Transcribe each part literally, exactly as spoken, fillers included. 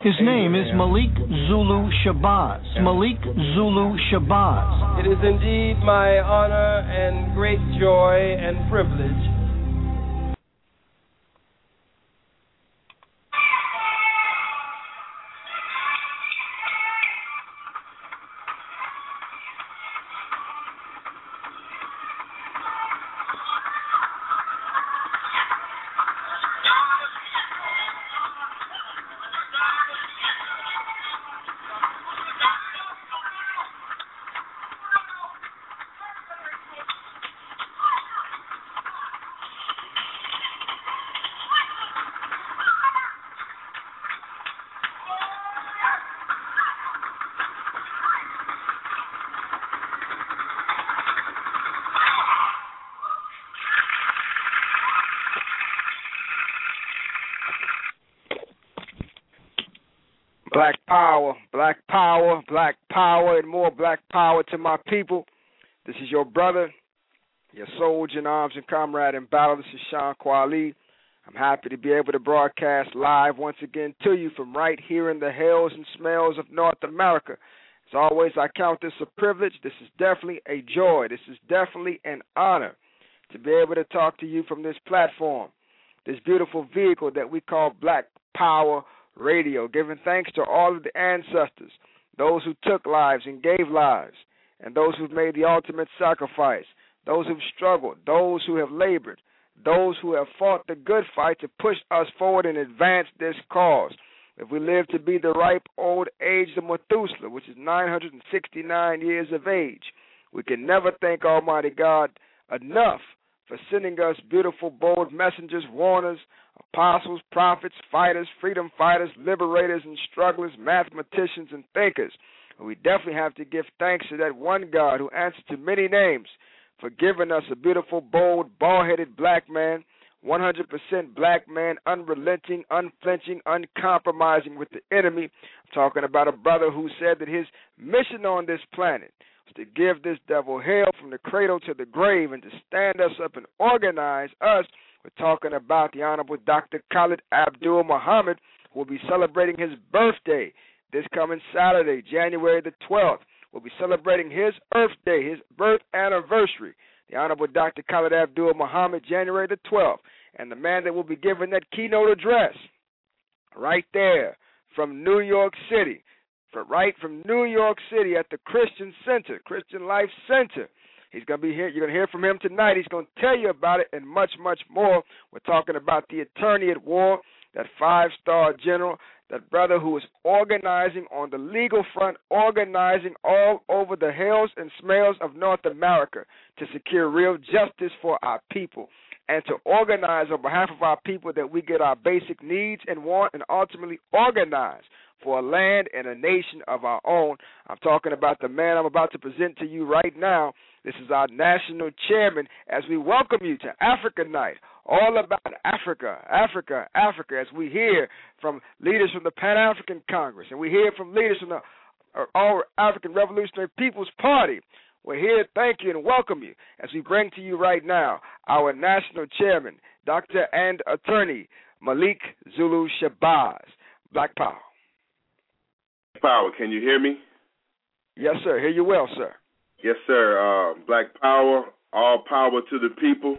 His name is Malik Zulu Shabazz. Malik Zulu Shabazz. It is indeed my honor and great joy and privilege Black power, black power, black power, and more black power to my people. This is your brother, your soldier in arms and comrade in battle. This is Sean Kwali. I'm happy to be able to broadcast live once again to you from right here in the hills and smells of North America. As always, I count this a privilege. This is definitely a joy. This is definitely an honor to be able to talk to you from this platform, this beautiful vehicle that we call Black Power Radio, giving thanks to all of the ancestors, those who took lives and gave lives, and those who've made the ultimate sacrifice, those who've struggled, those who have labored, those who have fought the good fight to push us forward and advance this cause. If we live to be the ripe old age of Methuselah, which is nine hundred sixty-nine years of age, we can never thank Almighty God enough for sending us beautiful, bold messengers, warners, apostles, prophets, fighters, freedom fighters, liberators and strugglers, mathematicians and thinkers. And we definitely have to give thanks to that one God who answers to many names for giving us a beautiful, bold, bald-headed black man, one hundred percent black man, unrelenting, unflinching, uncompromising with the enemy. I'm talking about a brother who said that his mission on this planet was to give this devil hell from the cradle to the grave and to stand us up and organize us. We're talking about the Honorable Doctor Khalid Abdul Muhammad, who will be celebrating his birthday this coming Saturday, January the twelfth. We'll be celebrating his Earth Day, his birth anniversary. The Honorable Doctor Khalid Abdul Muhammad, January the twelfth. And the man that will be giving that keynote address right there from New York City, for right from New York City at the Christian Center, Christian Life Center. He's going to be here. You're going to hear from him tonight. He's going to tell you about it and much, much more. We're talking about the attorney at war, that five-star general, that brother who is organizing on the legal front, organizing all over the hills and smells of North America to secure real justice for our people and to organize on behalf of our people that we get our basic needs and want and ultimately organize for a land and a nation of our own. I'm talking about the man I'm about to present to you right now. This is our national chairman as we welcome you to Africa Night, all about Africa, Africa, Africa, as we hear from leaders from the Pan-African Congress and we hear from leaders from the All African Revolutionary People's Party. We're here to thank you and welcome you as we bring to you right now our national chairman, Doctor and attorney Malik Zulu Shabazz. Black Power. Power, can you hear me? Yes, sir. Hear you well, sir. Yes, sir. Uh, Black Power, all power to the people.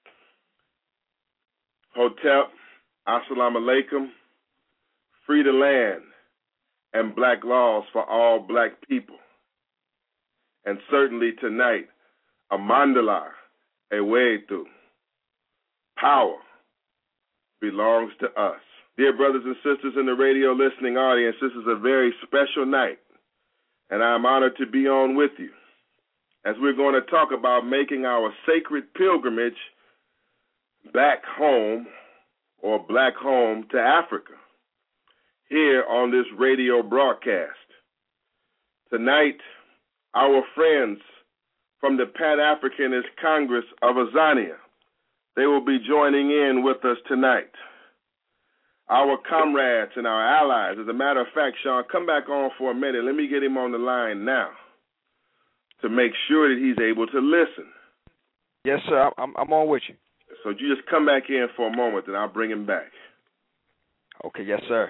Hotep, assalamu alaikum, free the land, and black laws for all black people. And certainly tonight, a mandala, a wetu. Power belongs to us. Dear brothers and sisters in the radio listening audience, this is a very special night, and I'm honored to be on with you as we're going to talk about making our sacred pilgrimage back home or black home to Africa here on this radio broadcast. Tonight, our friends from the Pan-Africanist Congress of Azania, they will be joining in with us tonight. Our comrades and our allies. As a matter of fact, Sean, come back on for a minute. Let me get him on the line now to make sure that he's able to listen. Yes, sir. I'm, I'm on with you. So you just come back in for a moment, and I'll bring him back. Okay, yes, sir.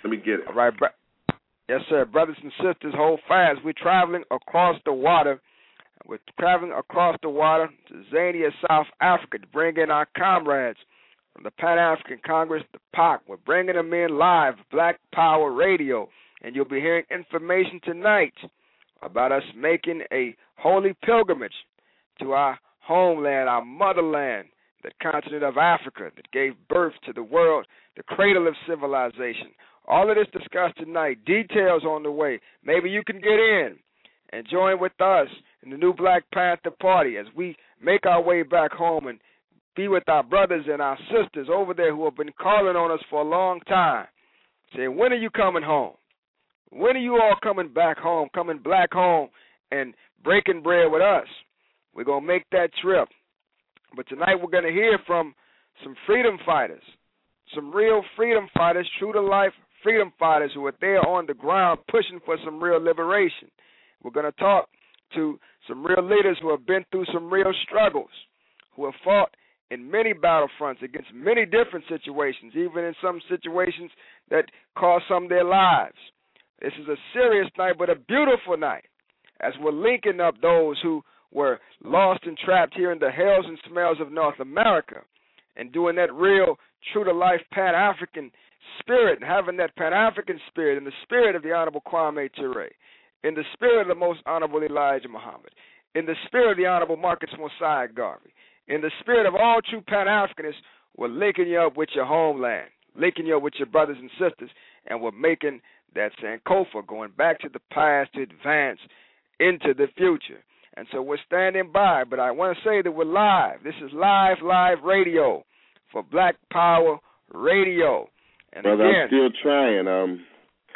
Let me get it. All right, bro. Yes, sir. Brothers and sisters, hold fast. We're traveling across the water. We're traveling across the water to Zania, South Africa, to bring in our comrades from the Pan-African Congress, the P A C. We're bringing them in live, Black Power Radio, and you'll be hearing information tonight about us making a holy pilgrimage to our homeland, our motherland, the continent of Africa that gave birth to the world, the cradle of civilization. All of this discussed tonight, details on the way. Maybe you can get in and join with us in the new Black Panther Party as we make our way back home and be with our brothers and our sisters over there who have been calling on us for a long time, saying, when are you coming home? When are you all coming back home, coming back home and breaking bread with us? We're going to make that trip. But tonight we're going to hear from some freedom fighters, some real freedom fighters, true-to-life freedom fighters who are there on the ground pushing for some real liberation. We're going to talk to some real leaders who have been through some real struggles, who have fought in many battlefronts against many different situations, even in some situations that cost some their lives. This is a serious night, but a beautiful night, as we're linking up those who were lost and trapped here in the hells and smells of North America and doing that real, true-to-life Pan-African spirit and having that Pan-African spirit in the spirit of the Honorable Kwame Ture, in the spirit of the Most Honorable Elijah Muhammad, in the spirit of the Honorable Marcus Mosiah Garvey, in the spirit of all true Pan-Africanists, we're linking you up with your homeland, linking you up with your brothers and sisters, and we're making that Sankofa going back to the past to advance into the future. And so we're standing by, but I want to say that we're live. This is live, live radio for Black Power Radio. And Brother, again, I'm still trying. Um,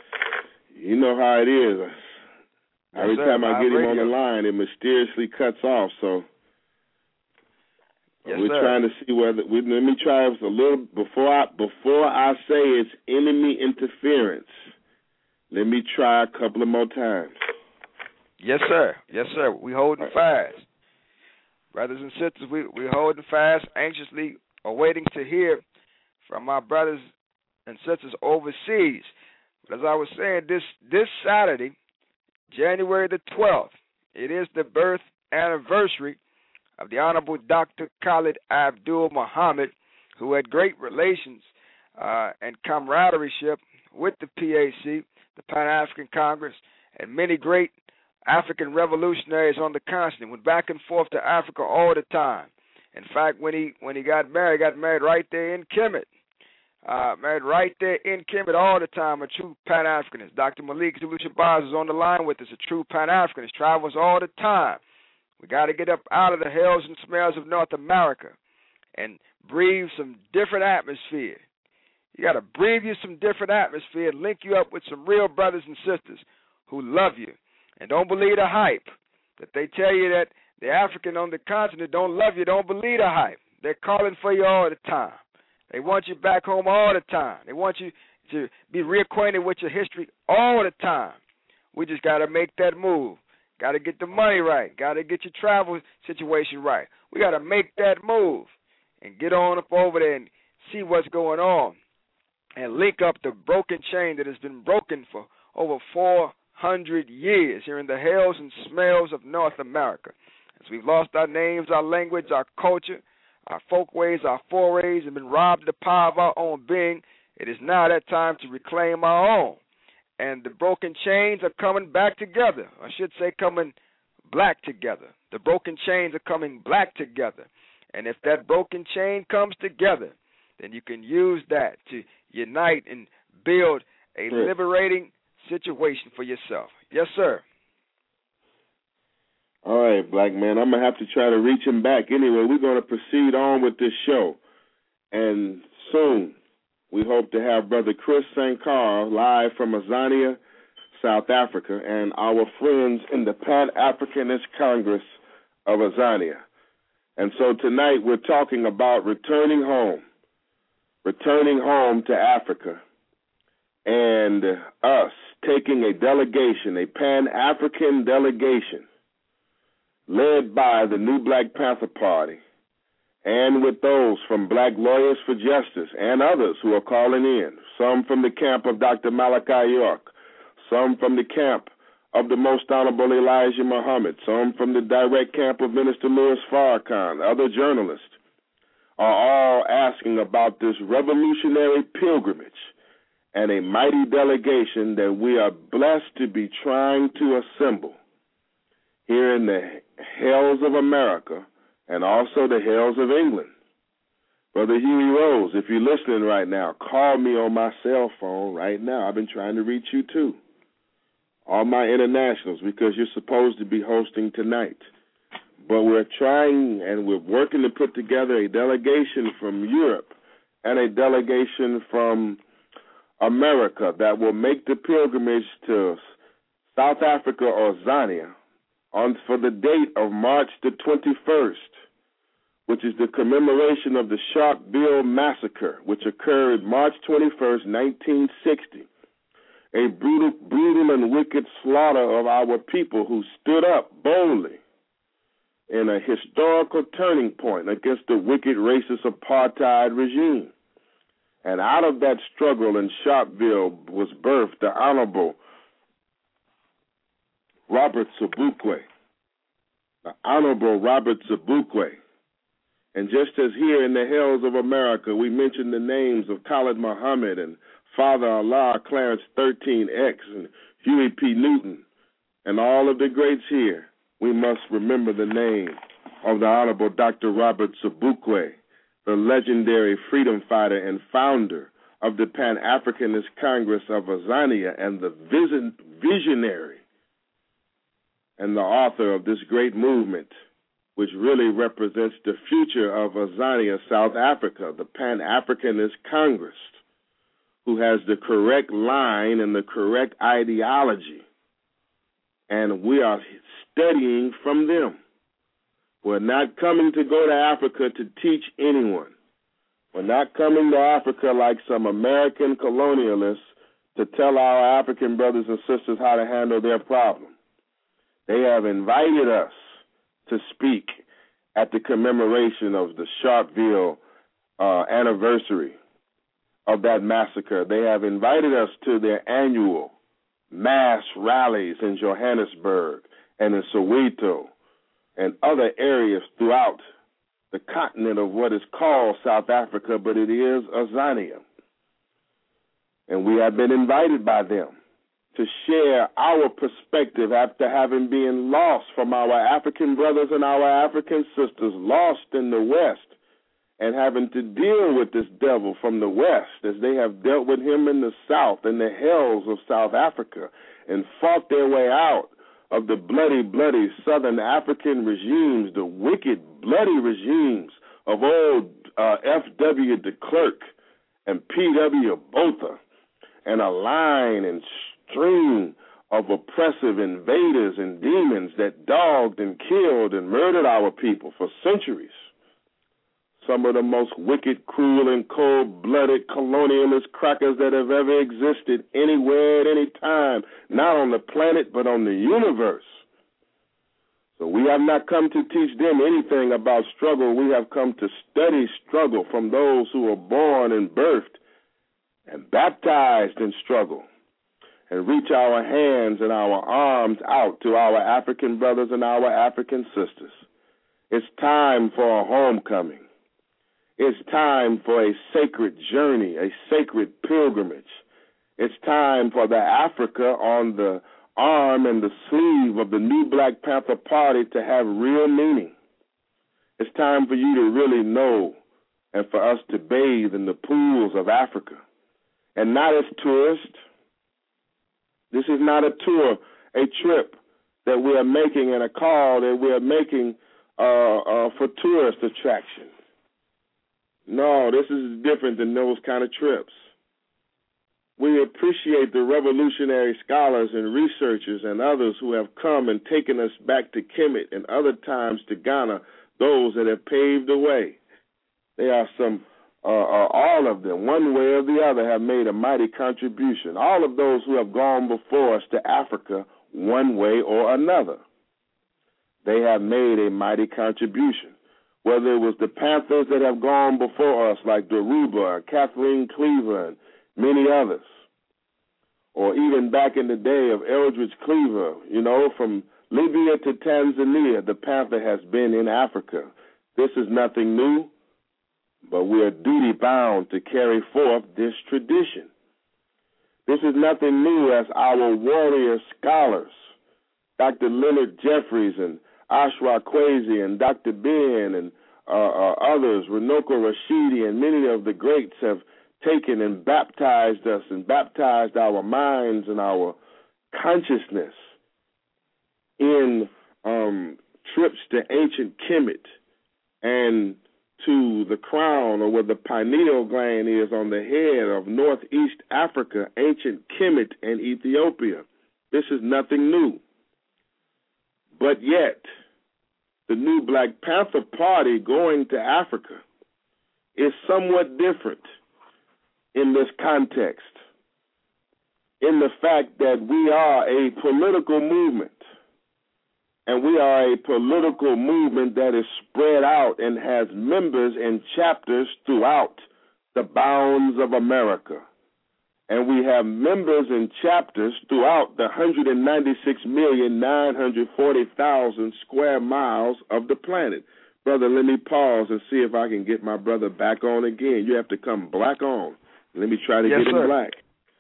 you know how it is. Every yes, time sir, I get him radio. on the line, it mysteriously cuts off. So yes, we're sir. trying to see whether we, let me try a little before I before I say it's enemy interference. Let me try a couple of more times. Yes, sir. Yes, sir. We holding fast. Brothers and sisters, we we holding fast, anxiously awaiting to hear from our brothers and sisters overseas. But as I was saying, this this Saturday, January the twelfth, it is the birth anniversary of the Honorable Doctor Khalid Abdul Muhammad, who had great relations uh, and camaraderie with the P A C, the Pan-African Congress, and many great African revolutionaries on the continent, went back and forth to Africa all the time. In fact, when he when he got married, he got married right there in Kemet. Uh, married right there in Kemet all the time, a true Pan-Africanist. Doctor Malik Zulu Shabazz is on the line with us, a true Pan-Africanist, travels all the time. We got to get up out of the hells and smells of North America and breathe some different atmosphere. You got to breathe you some different atmosphere and link you up with some real brothers and sisters who love you. And don't believe the hype that they tell you that the African on the continent don't love you. Don't believe the hype. They're calling for you all the time. They want you back home all the time. They want you to be reacquainted with your history all the time. We just got to make that move. Got to get the money right. Got to get your travel situation right. We got to make that move and get on up over there and see what's going on and link up the broken chain that has been broken for over four hundred years here in the hells and smells of North America. As we've lost our names, our language, our culture, our folkways, our forays, and been robbed of the power of our own being, it is now that time to reclaim our own. And the broken chains are coming back together. I should say coming black together. The broken chains are coming black together. And if that broken chain comes together, then you can use that to unite and build a liberating situation for yourself. Yes, sir. All right, black man, I'm going to have to try to reach him back. Anyway, we're going to proceed on with this show. And soon, we hope to have Brother Chris Sankar live from Azania, South Africa, and our friends in the Pan-Africanist Congress of Azania. And so tonight we're talking about returning home, returning home to Africa, and us taking a delegation, a Pan-African delegation, led by the New Black Panther Party and with those from Black Lawyers for Justice and others who are calling in, some from the camp of Doctor Malachi York, some from the camp of the Most Honorable Elijah Muhammad, some from the direct camp of Minister Louis Farrakhan, other journalists, are all asking about this revolutionary pilgrimage and a mighty delegation that we are blessed to be trying to assemble here in the hells of America and also the hells of England. Brother Huey Rose, if you're listening right now, call me on my cell phone right now. I've been trying to reach you too. All my internationals, because you're supposed to be hosting tonight. But we're trying and we're working to put together a delegation from Europe and a delegation from America that will make the pilgrimage to South Africa or Zania on for the date of March the twenty-first, which is the commemoration of the Sharpeville Massacre, which occurred March twenty-first, nineteen sixty. A brutal, brutal and wicked slaughter of our people who stood up boldly in a historical turning point against the wicked racist apartheid regime. And out of that struggle in Sharpeville was birthed the Honorable Robert Sobukwe. The Honorable Robert Sobukwe. And just as here in the hells of America we mention the names of Khalid Muhammad and Father Allah, Clarence thirteen X, and Huey P. Newton, and all of the greats here, we must remember the name of the Honorable Doctor Robert Sobukwe, the legendary freedom fighter and founder of the Pan-Africanist Congress of Azania and the vision, visionary and the author of this great movement, which really represents the future of Azania, South Africa, the Pan-Africanist Congress, who has the correct line and the correct ideology. And we are studying from them. We're not coming to go to Africa to teach anyone. We're not coming to Africa like some American colonialists to tell our African brothers and sisters how to handle their problem. They have invited us to speak at the commemoration of the Sharpeville uh, anniversary of that massacre. They have invited us to their annual mass rallies in Johannesburg and in Soweto and other areas throughout the continent of what is called South Africa, but it is Azania. And we have been invited by them to share our perspective after having been lost from our African brothers and our African sisters, lost in the West, and having to deal with this devil from the West as they have dealt with him in the South, in the hells of South Africa, and fought their way out of the bloody, bloody Southern African regimes, the wicked, bloody regimes of old uh, F W de Klerk and P W Botha, and a line and stream of oppressive invaders and demons that dogged and killed and murdered our people for centuries. Some of the most wicked, cruel, and cold-blooded colonialist crackers that have ever existed anywhere at any time, not on the planet but on the universe. So we have not come to teach them anything about struggle. We have come to study struggle from those who are born and birthed and baptized in struggle, and reach our hands and our arms out to our African brothers and our African sisters. It's time for a homecoming. It's time for a sacred journey, a sacred pilgrimage. It's time for the Africa on the arm and the sleeve of the new Black Panther Party to have real meaning. It's time for you to really know and for us to bathe in the pools of Africa. And not as tourists. This is not a tour, a trip that we are making and a call that we are making uh, uh, for tourist attractions. No, this is different than those kind of trips. We appreciate the revolutionary scholars and researchers and others who have come and taken us back to Kemet and other times to Ghana, those that have paved the way. There are some, uh, uh, all of them, one way or the other, have made a mighty contribution. All of those who have gone before us to Africa one way or another, they have made a mighty contribution. whether it was the Panthers that have gone before us, like Dhoruba, Kathleen Cleaver, and many others, or even back in the day of Eldridge Cleaver, you know, from Libya to Tanzania, the Panther has been in Africa. This is nothing new, but we are duty-bound to carry forth this tradition. This is nothing new, as our warrior scholars, Doctor Leonard Jeffries and Ashra Kwesi and Doctor Ben and uh, uh, others, Runoko Rashidi, and many of the greats have taken and baptized us and baptized our minds and our consciousness in um, trips to ancient Kemet and to the crown, or where the pineal gland is on the head of Northeast Africa, ancient Kemet and Ethiopia. This is nothing new. But yet, the new Black Panther Party going to Africa is somewhat different in this context, in the fact that we are a political movement, and we are a political movement that is spread out and has members and chapters throughout the bounds of America. And we have members and chapters throughout the one hundred ninety-six million nine hundred forty thousand square miles of the planet. Brother, let me pause and see if I can get my brother back on again. You have to come black on. Let me try to yes, get sir. him black.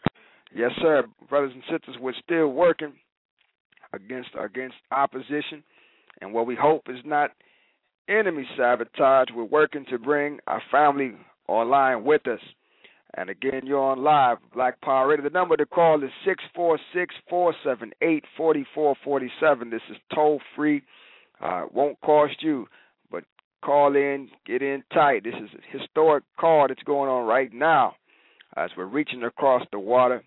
Yes, sir. Brothers and sisters, we're still working against against opposition, and what we hope is not enemy sabotage. We're working to bring our family online with us. And again, you're on live, Black Power Radio. The number to call is six four six, four seven eight, four four four seven. This is toll free. Uh, won't cost you, but call in, get in tight. This is a historic call that's going on right now as we're reaching across the water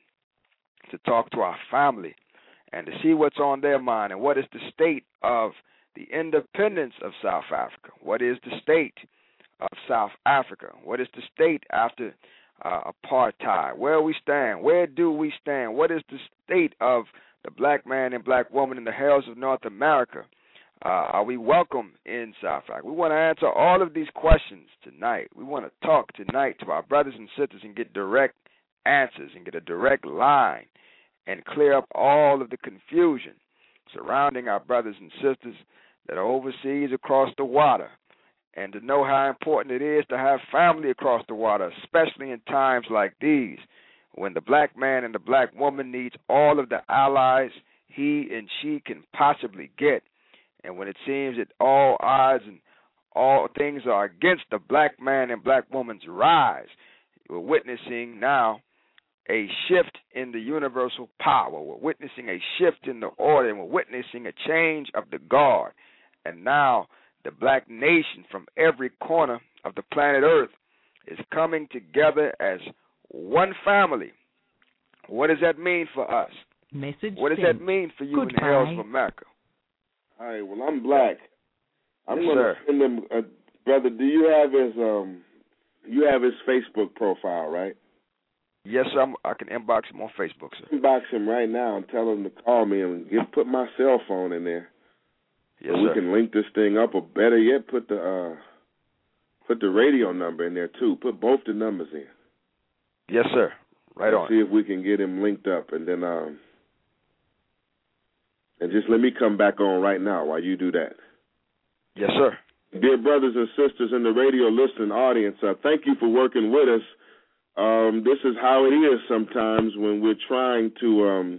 to talk to our family and to see what's on their mind and what is the state of the independence of South Africa. What is the state of South Africa? What is the state after uh, apartheid? Where we stand? Where do we stand? What is the state of the black man and black woman in the hills of North America? Uh, are we welcome in South Africa? We want to answer all of these questions tonight. We want to talk tonight to our brothers and sisters and get direct answers and get a direct line and clear up all of the confusion surrounding our brothers and sisters that are overseas across the water, and to know how important it is to have family across the water, especially in times like these when the black man and the black woman needs all of the allies he and she can possibly get. And when it seems that all odds and all things are against the black man and black woman's rise, we're witnessing now a shift in the universal power. We're witnessing a shift in the order, and we're witnessing a change of the guard. And now the black nation from every corner of the planet Earth is coming together as one family. What does that mean for us? Message what does sent. that mean for you Goodbye. in the hills of America? All right, well, I'm black. I'm Yes, going to sir. send him, uh, brother, do you have his um, you have his Facebook profile, right? Yes, sir. I'm, I can inbox him on Facebook, sir. Inbox him right now and tell him to call me and get, put my cell phone in there. Yes, so we sir. can link this thing up, or better yet, put the uh, put the radio number in there too. Put both the numbers in. Yes, sir. Right and on. See if we can get him linked up, and then um, and just let me come back on right now while you do that. Yes, sir. Dear brothers and sisters in the radio listening audience, uh, thank you for working with us. Um, this is how it is sometimes when we're trying to um,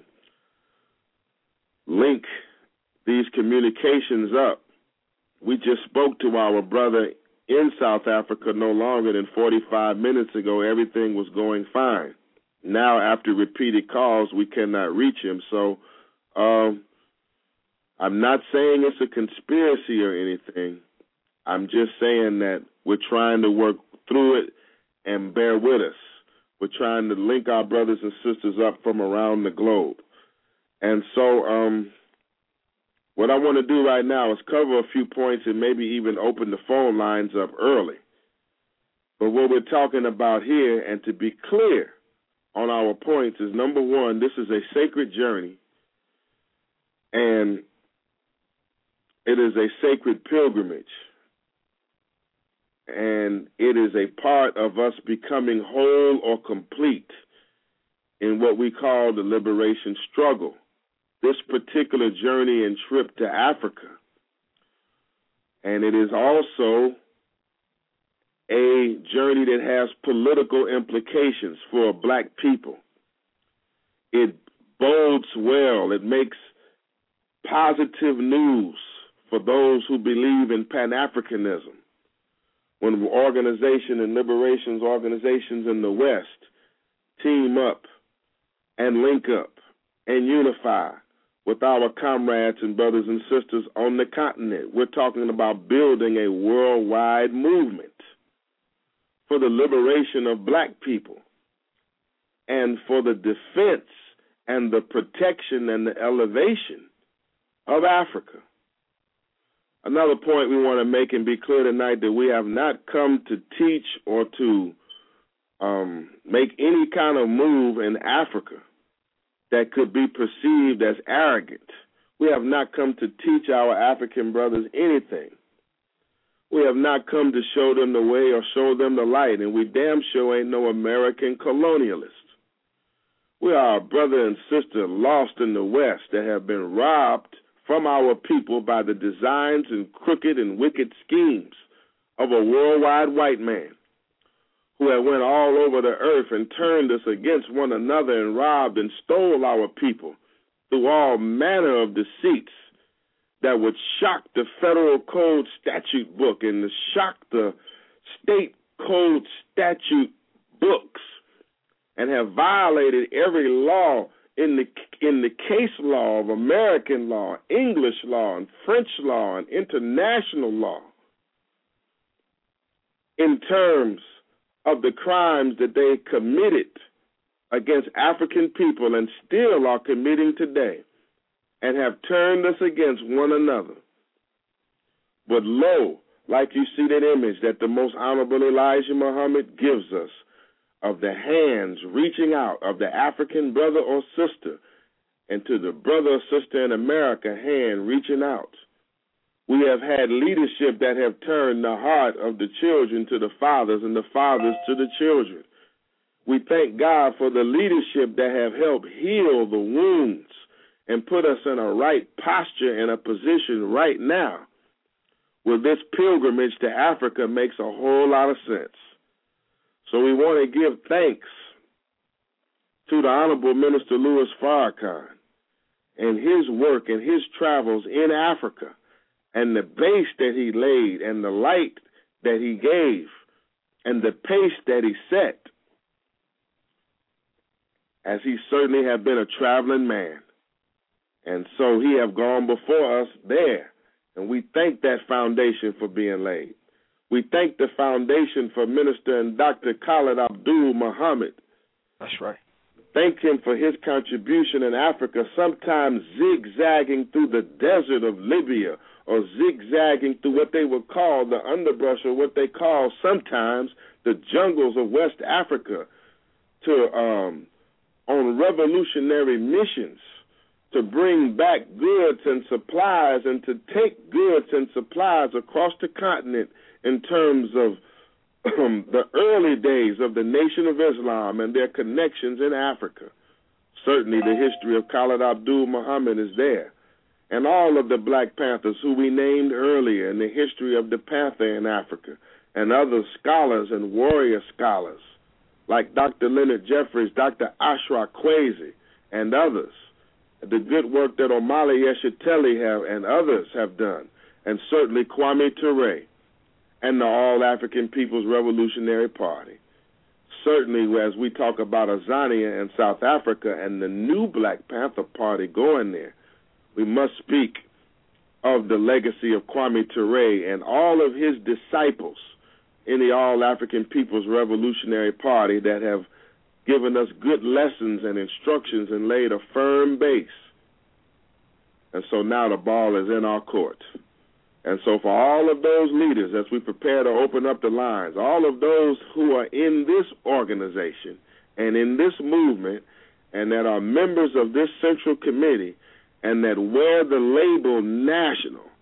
link these communications up. We just spoke to our brother in South Africa no longer than forty-five minutes ago. Everything was going fine. Now, after repeated calls, we cannot reach him. So um, I'm not saying it's a conspiracy or anything. I'm just saying that we're trying to work through it and bear with us. We're trying to link our brothers and sisters up from around the globe. And so um, what I want to do right now is cover a few points and maybe even open the phone lines up early. But what we're talking about here, and to be clear on our points, is number one, this is a sacred journey, and it is a sacred pilgrimage. and it is a part of us becoming whole or complete in what we call the liberation struggle. This particular journey and trip to Africa. And it is also a journey that has political implications for black people. It bodes well. It makes positive news for those who believe in Pan-Africanism. When organization and liberations organizations in the West team up and link up and unify with our comrades and brothers and sisters on the continent, we're talking about building a worldwide movement for the liberation of black people and for the defense and the protection and the elevation of Africa. Another point we want to make and be clear tonight that we have not come to teach or to um, make any kind of move in Africa that could be perceived as arrogant. We have not come to teach our African brothers anything. We have not come to show them the way or show them the light, and we damn sure ain't no American colonialists. We are a brother and sister lost in the West that have been robbed from our people by the designs and crooked and wicked schemes of a worldwide white man who had went all over the earth and turned us against one another and robbed and stole our people through all manner of deceits that would shock the federal code statute book and shock the state code statute books and have violated every law in the in the case law of American law, English law, and French law, and international law in terms of the crimes that they committed against African people and still are committing today and have turned us against one another. But lo, like you see that image that the most honorable Elijah Muhammad gives us of the hands reaching out of the African brother or sister and to the brother or sister in America hand reaching out. We have had leadership that have turned the heart of the children to the fathers and the fathers to the children. We thank God for the leadership that have helped heal the wounds and put us in a right posture and a position right now where this pilgrimage to Africa makes a whole lot of sense. So we want to give thanks to the Honorable Minister Louis Farrakhan and his work and his travels in Africa and the base that he laid and the light that he gave and the pace that he set, as he certainly have been a traveling man. And so he have gone before us there, and we thank that foundation for being laid. We thank the foundation for Minister and Doctor Khalid Abdul Muhammad. That's right. Thank him for his contribution in Africa, sometimes zigzagging through the desert of Libya or zigzagging through what they would call the underbrush or what they call sometimes the jungles of West Africa to um, on revolutionary missions to bring back goods and supplies and to take goods and supplies across the continent in terms of um, the early days of the Nation of Islam and their connections in Africa. Certainly the history of Khalid Abdul Muhammad is there. And all of the Black Panthers who we named earlier in the history of the Panther in Africa and other scholars and warrior scholars like Doctor Leonard Jeffries, Doctor Ashra Kwesi, and others. The good work that Omali Yeshiteli have and others have done, and certainly Kwame Ture and the All-African People's Revolutionary Party. Certainly, as we talk about Azania in South Africa and the new Black Panther Party going there, we must speak of the legacy of Kwame Ture and all of his disciples in the All-African People's Revolutionary Party that have given us good lessons and instructions and laid a firm base. And so now the ball is in our court. And so for all of those leaders, as we prepare to open up the lines, all of those who are in this organization and in this movement and that are members of this central committee and that wear the label national,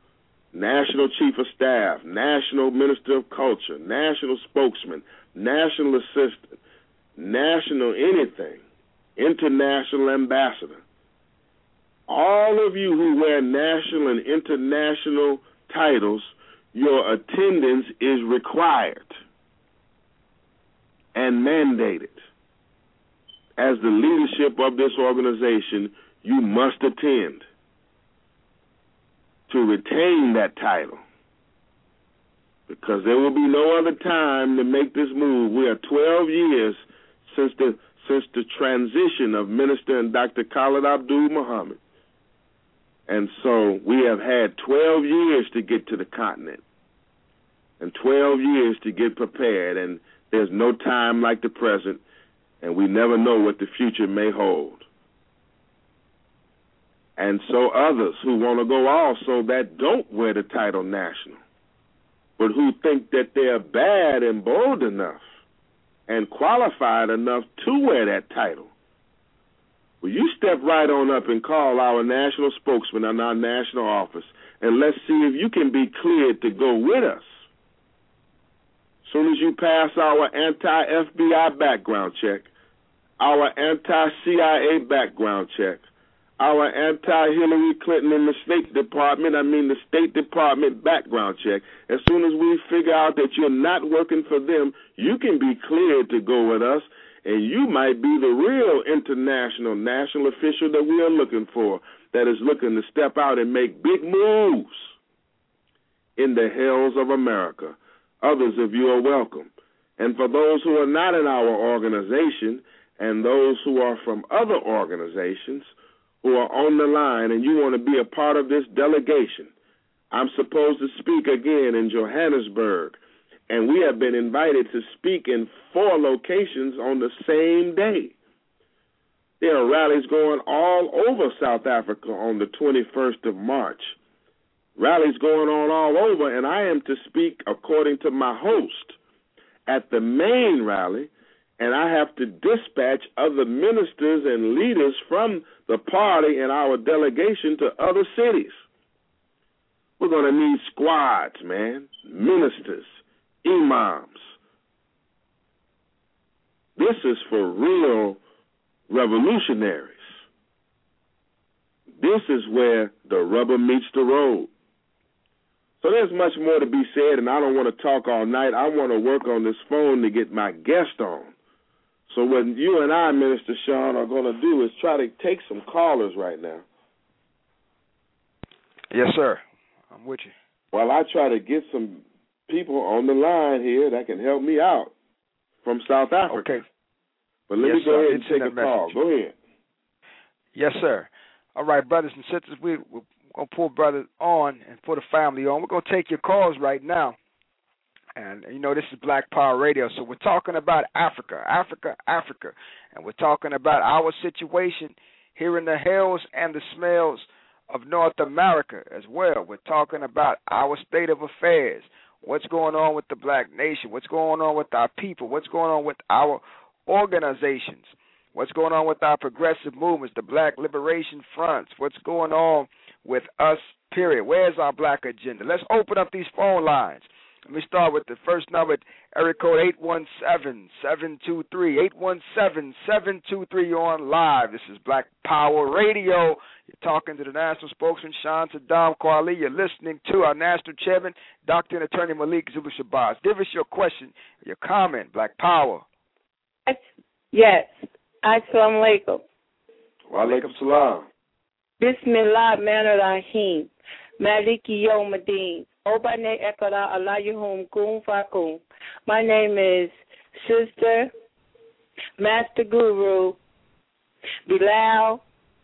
National Chief of Staff, National Minister of Culture, National Spokesman, National Assistant, National anything, International Ambassador. All of you who wear national and international titles, your attendance is required and mandated. As the leadership of this organization, you must attend to retain that title, because there will be no other time to make this move. We are twelve years since the since the transition of Minister and Doctor Khalid Abdul Muhammad. And so we have had twelve years to get to the continent and twelve years to get prepared, and there's no time like the present, and we never know what the future may hold. And so others who want to go also that don't wear the title national, but who think that they're bad and bold enough and qualified enough to wear that title, well, you step right on up and call our national spokesman in our national office, and let's see if you can be cleared to go with us. As soon as you pass our anti-F B I background check, our anti-C I A background check, our anti-Hillary Clinton in the State Department, I mean the State Department background check, as soon as we figure out that you're not working for them, you can be cleared to go with us, and you might be the real international national official that we are looking for, that is looking to step out and make big moves in the hells of America. Others of you are welcome. And for those who are not in our organization and those who are from other organizations who are on the line and you want to be a part of this delegation, I'm supposed to speak again in Johannesburg, and we have been invited to speak in four locations on the same day. There are rallies going all over South Africa on the twenty-first of March. Rallies going on all over, and I am to speak, according to my host, at the main rally, and I have to dispatch other ministers and leaders from the party and our delegation to other cities. We're going to need squads, man, ministers, imams. This is for real revolutionaries. This is where the rubber meets the road. So there's much more to be said, and I don't want to talk all night. I want to work on this phone to get my guest on. So what you and I, Minister Sean, are going to do is try to take some callers right now. Yes, sir. I'm with you. While I try to get some people on the line here that can help me out from South Africa. Okay. But let yes, me go sir. ahead and it's take a call. message. Go ahead. Yes, sir. All right, brothers and sisters, we, we're going to pull brothers on and put a family on. We're going to take your calls right now. And, you know, this is Black Power Radio, so we're talking about Africa, Africa, Africa. And we're talking about our situation here in the hills and the smells of North America as well. We're talking about our state of affairs, what's going on with the black nation, what's going on with our people, what's going on with our organizations, what's going on with our progressive movements, the Black Liberation Fronts, what's going on with us, period. Where's our black agenda? Let's open up these phone lines. Let me start with the first number, area code eight one seven, seven two three, eight one seven, seven two three. You're on live. This is Black Power Radio. You're talking to the national spokesman, Sean Saddam Kwali. You're listening to our national chairman, Doctor and Attorney Malik Zulu Shabazz. Give us your question, your comment, Black Power. Yes. Assalamu alaikum. Wa alaikum salam. Bismillah Manarahim. Maliki Yawmuddin. Obane Ekara Alayhum Kum Fakum. My name is Sister Master Guru Bilal.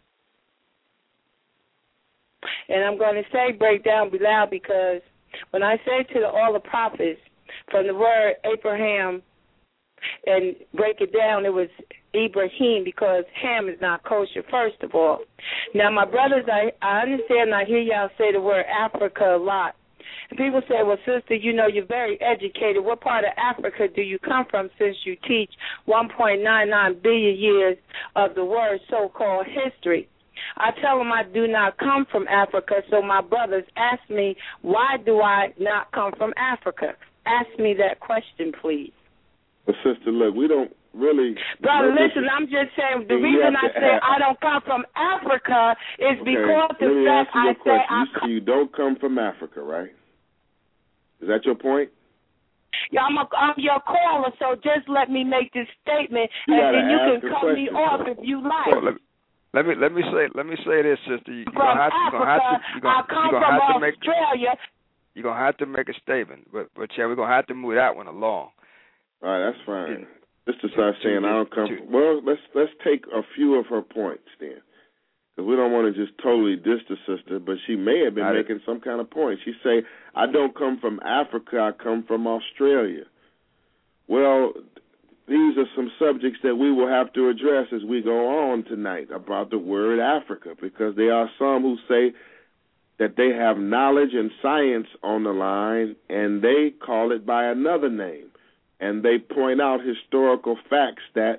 And I'm going to say break down Bilal because when I say to the, all the prophets from the word Abraham and break it down, it was Ibrahim because Ham is not kosher, first of all. Now, my brothers, I, I understand, I hear y'all say the word Africa a lot. And people say, well, sister, you know, you're very educated. What part of Africa do you come from since you teach one point nine nine billion years of the word so-called history? I tell them I do not come from Africa, so my brothers ask me, why do I not come from Africa? Ask me that question, please. Well, sister, look, we don't really... Brother, listen, I'm just saying, the reason I say I don't come from Africa is okay, because the fact I say I you, come... You don't come from Africa, right? Is that your point? Yeah, I'm, a, I'm your caller, so just let me make this statement, you and then you can cut question, me off if you like. Well, let, let me let me say let me say this, sister. You, from gonna have to, Africa, you're gonna have to, you're gonna, I come you're gonna from have to make, Australia. You're gonna have to make a statement, but but yeah, we're gonna have to move that one along. All right, that's fine. Yeah. Just to start saying I don't come. From, well, let's let's take a few of her points then, because we don't want to just totally diss the sister, but she may have been I making some kind of point. She say, "I don't come from Africa. I come from Australia." Well, these are some subjects that we will have to address as we go on tonight about the word Africa, because there are some who say that they have knowledge and science on the line, and they call it by another name. And they point out historical facts that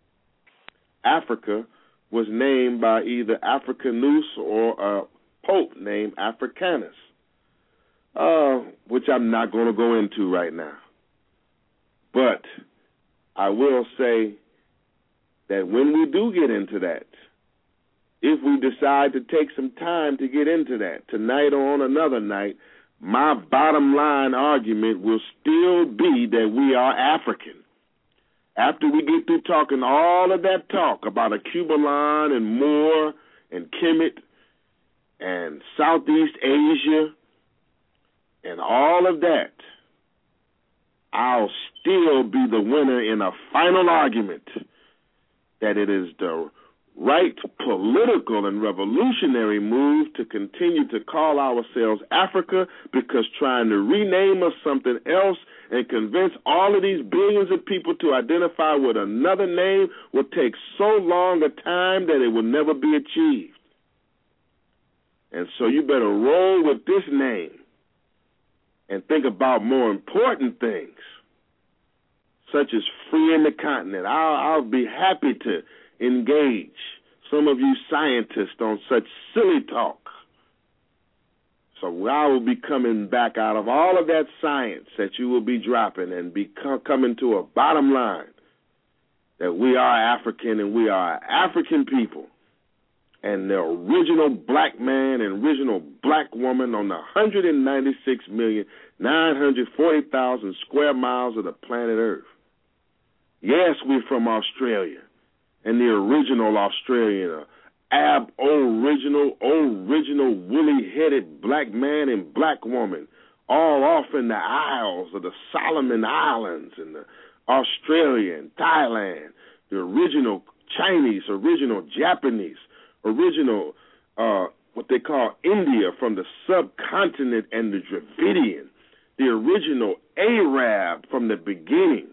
Africa was named by either Africanus or a pope named Africanus, uh, which I'm not going to go into right now. But I will say that when we do get into that, if we decide to take some time to get into that, tonight or on another night, my bottom line argument will still be that we are African. After we get through talking all of that talk about a Cubalon and Moor and Kemet and Southeast Asia and all of that, I'll still be the winner in a final argument that it is the right political and revolutionary move to continue to call ourselves Africa, because trying to rename us something else and convince all of these billions of people to identify with another name will take so long a time that it will never be achieved. And so you better roll with this name and think about more important things, such as freeing the continent. I'll, I'll be happy to engage some of you scientists on such silly talk. So I will be coming back out of all of that science that you will be dropping and be coming to a bottom line that we are African and we are African people. And the original black man and original black woman on the one hundred ninety-six million nine hundred forty thousand square miles of the planet Earth. Yes, we're from Australia, and the original Australian, ab original, original woolly-headed black man and black woman, all off in the Isles of the Solomon Islands and the Australia and Thailand, the original Chinese, original Japanese, original uh, what they call India from the subcontinent and the Dravidian, the original Arab from the beginning.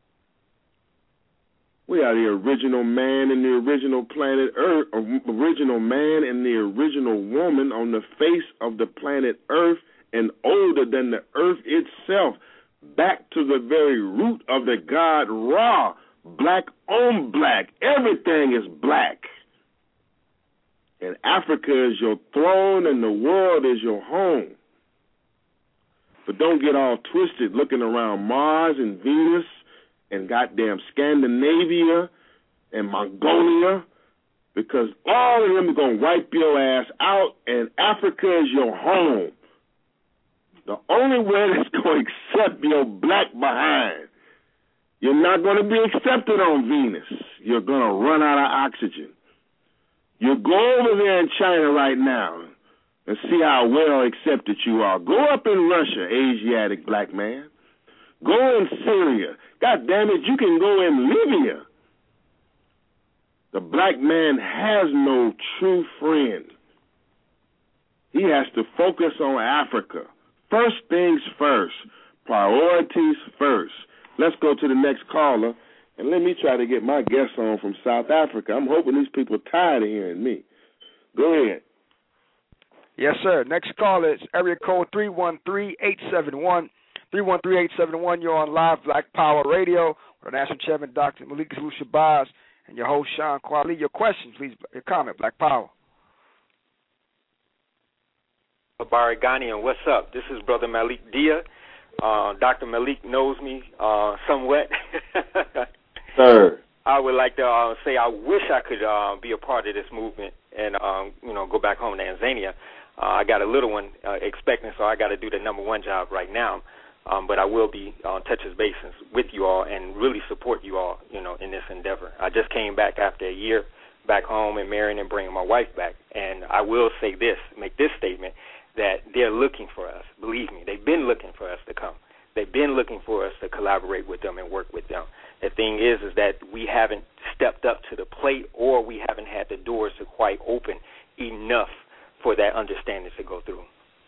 We are the original man and the original planet Earth, original man and the original woman on the face of the planet Earth, and older than the earth itself, back to the very root of the god Ra, black on black. Everything is black. And Africa is your throne and the world is your home. But don't get all twisted looking around Mars and Venus and goddamn Scandinavia and Mongolia, because all of them are going to wipe your ass out, and Africa is your home. The only way that's going to accept your black behind, you're not going to be accepted on Venus. You're going to run out of oxygen. You go over there in China right now and see how well accepted you are. Go up in Russia, Asiatic black man. Go in Syria. God damn it, you can go in Libya. The black man has no true friend. He has to focus on Africa. First things first. Priorities first. Let's go to the next caller, and let me try to get my guest on from South Africa. I'm hoping these people are tired of hearing me. Go ahead. Yes, sir. Next caller is area code three one three, eight seven one. three one three, eight seven one. You're on Live Black Power Radio with our National Chairman, Doctor Malik Zulu Shabazz, and your host, Sean Kwali. Your question, please, your comment, Black Power. Barigani, and what's up? This is Brother Malik Dia. Uh, Doctor Malik knows me uh, somewhat. Sir. I would like to uh, say I wish I could uh, be a part of this movement and um, you know go back home to Tanzania. Uh, I got a little one uh, expecting, so I got to do the number one job right now. Um, but I will be on uh, touches bases with you all and really support you all, you know, in this endeavor. I just came back after a year back home and marrying and bringing my wife back, and I will say this, make this statement, that they're looking for us. Believe me, they've been looking for us to come. They've been looking for us to collaborate with them and work with them. The thing is, is that we haven't stepped up to the plate, or we haven't had the doors to quite open enough for that understanding to go through.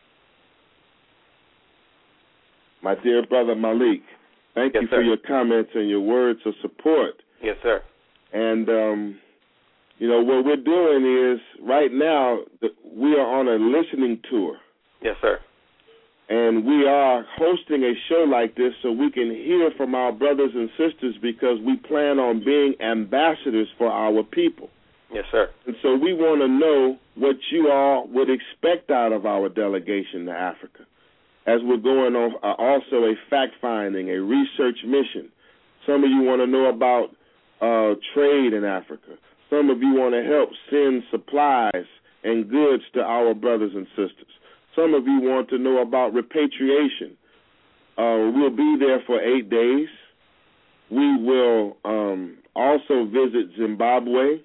My dear brother Malik, thank yes, you sir. for your comments and your words of support. Yes, sir. And, um, you know, what we're doing is, right now, we are on a listening tour. Yes, sir. And we are hosting a show like this so we can hear from our brothers and sisters, because we plan on being ambassadors for our people. Yes, sir. And so we want to know what you all would expect out of our delegation to Africa, as we're going on uh, also a fact-finding, a research mission. Some of you want to know about uh, trade in Africa. Some of you want to help send supplies and goods to our brothers and sisters. Some of you want to know about repatriation. Uh, we'll be there for eight days. We will um, also visit Zimbabwe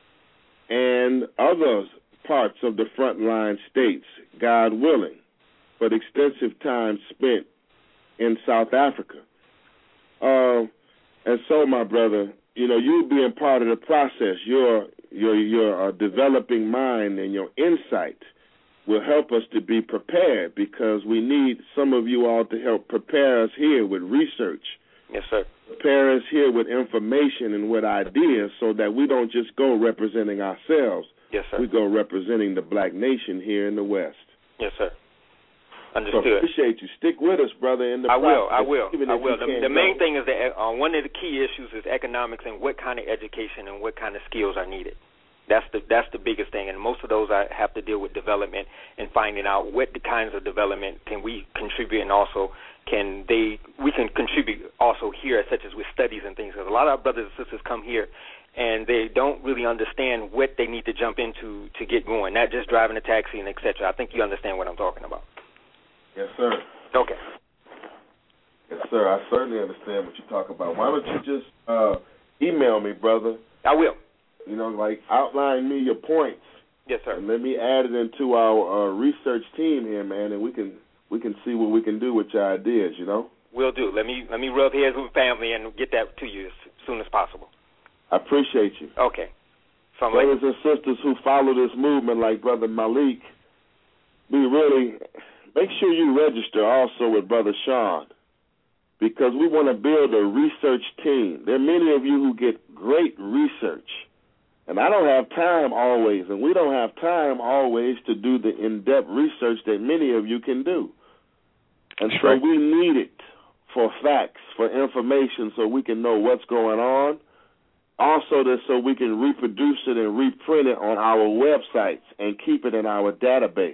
and other parts of the frontline states, God willing, but extensive time spent in South Africa. Uh, and so, my brother, you know, you being part of the process, your your your uh, developing mind and your insight will help us to be prepared, because we need some of you all to help prepare us here with research. Yes, sir. Prepare us here with information and with ideas, so that we don't just go representing ourselves. Yes, sir. We go representing the black nation here in the West. Yes, sir. Understood. So appreciate you. Stick with us, brother, in the I will, process, I will, even I if will. you The, can't the main go. thing is that uh, one of the key issues is economics and what kind of education and what kind of skills are needed. That's the that's the biggest thing, and most of those I have to deal with development and finding out what the kinds of development can we contribute, and also can they we can contribute also here, such as with studies and things. Because a lot of our brothers and sisters come here and they don't really understand what they need to jump into to get going, not just driving a taxi and et cetera. I think you understand what I'm talking about. Yes, sir. Okay. Yes, sir. I certainly understand what you talk about. Why don't you just uh, email me, brother? I will. You know, like outline me your points. Yes, sir. And let me add it into our uh, research team here, man, and we can we can see what we can do with your ideas. You know. Will do. Let me let me rub heads with family and get that to you as soon as possible. I appreciate you. Okay. So brothers and sisters who follow this movement, like Brother Malik, we really make sure you register also with Brother Sean, because we want to build a research team. There are many of you who get great research, and I don't have time always, and we don't have time always to do the in-depth research that many of you can do. And That's so right. we need it for facts, for information, so we can know what's going on. Also, that so we can reproduce it and reprint it on our websites and keep it in our database.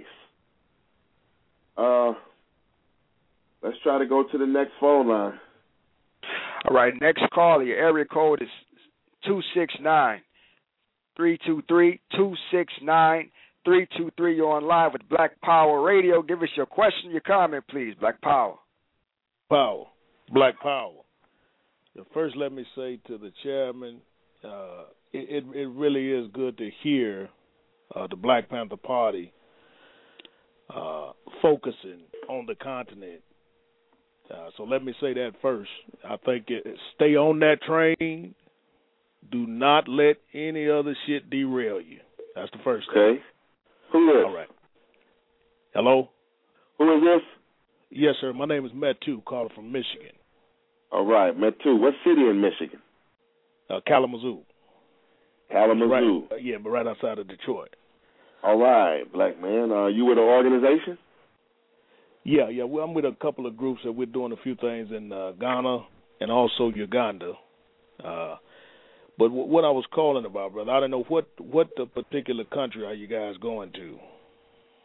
Uh, let's try to go to the next phone line. All right, next caller, your area code is two six nine, three two three, two six nine, three two three. You're on live with Black Power Radio. Give us your question, your comment, please. Black Power. Power. Black Power. First, let me say to the chairman, uh, it, it, it really is good to hear uh, the Black Panther Party uh, focusing on the continent. Uh, so let me say that first. I think it, stay on that train. Do not let any other shit derail you. That's the first thing. Okay. Who is? All right. Hello? Who is this? Yes, sir. My name is Metu, caller from Michigan. All right, Metu. What city in Michigan? Uh, Kalamazoo. Kalamazoo. Right, uh, yeah, but right outside of Detroit. All right, black man. Are you with an organization? Yeah, yeah. Well, I'm with a couple of groups that we're doing a few things in uh, Ghana and also Uganda. Uh, but w- what I was calling about, brother, I don't know what what the particular country are you guys going to?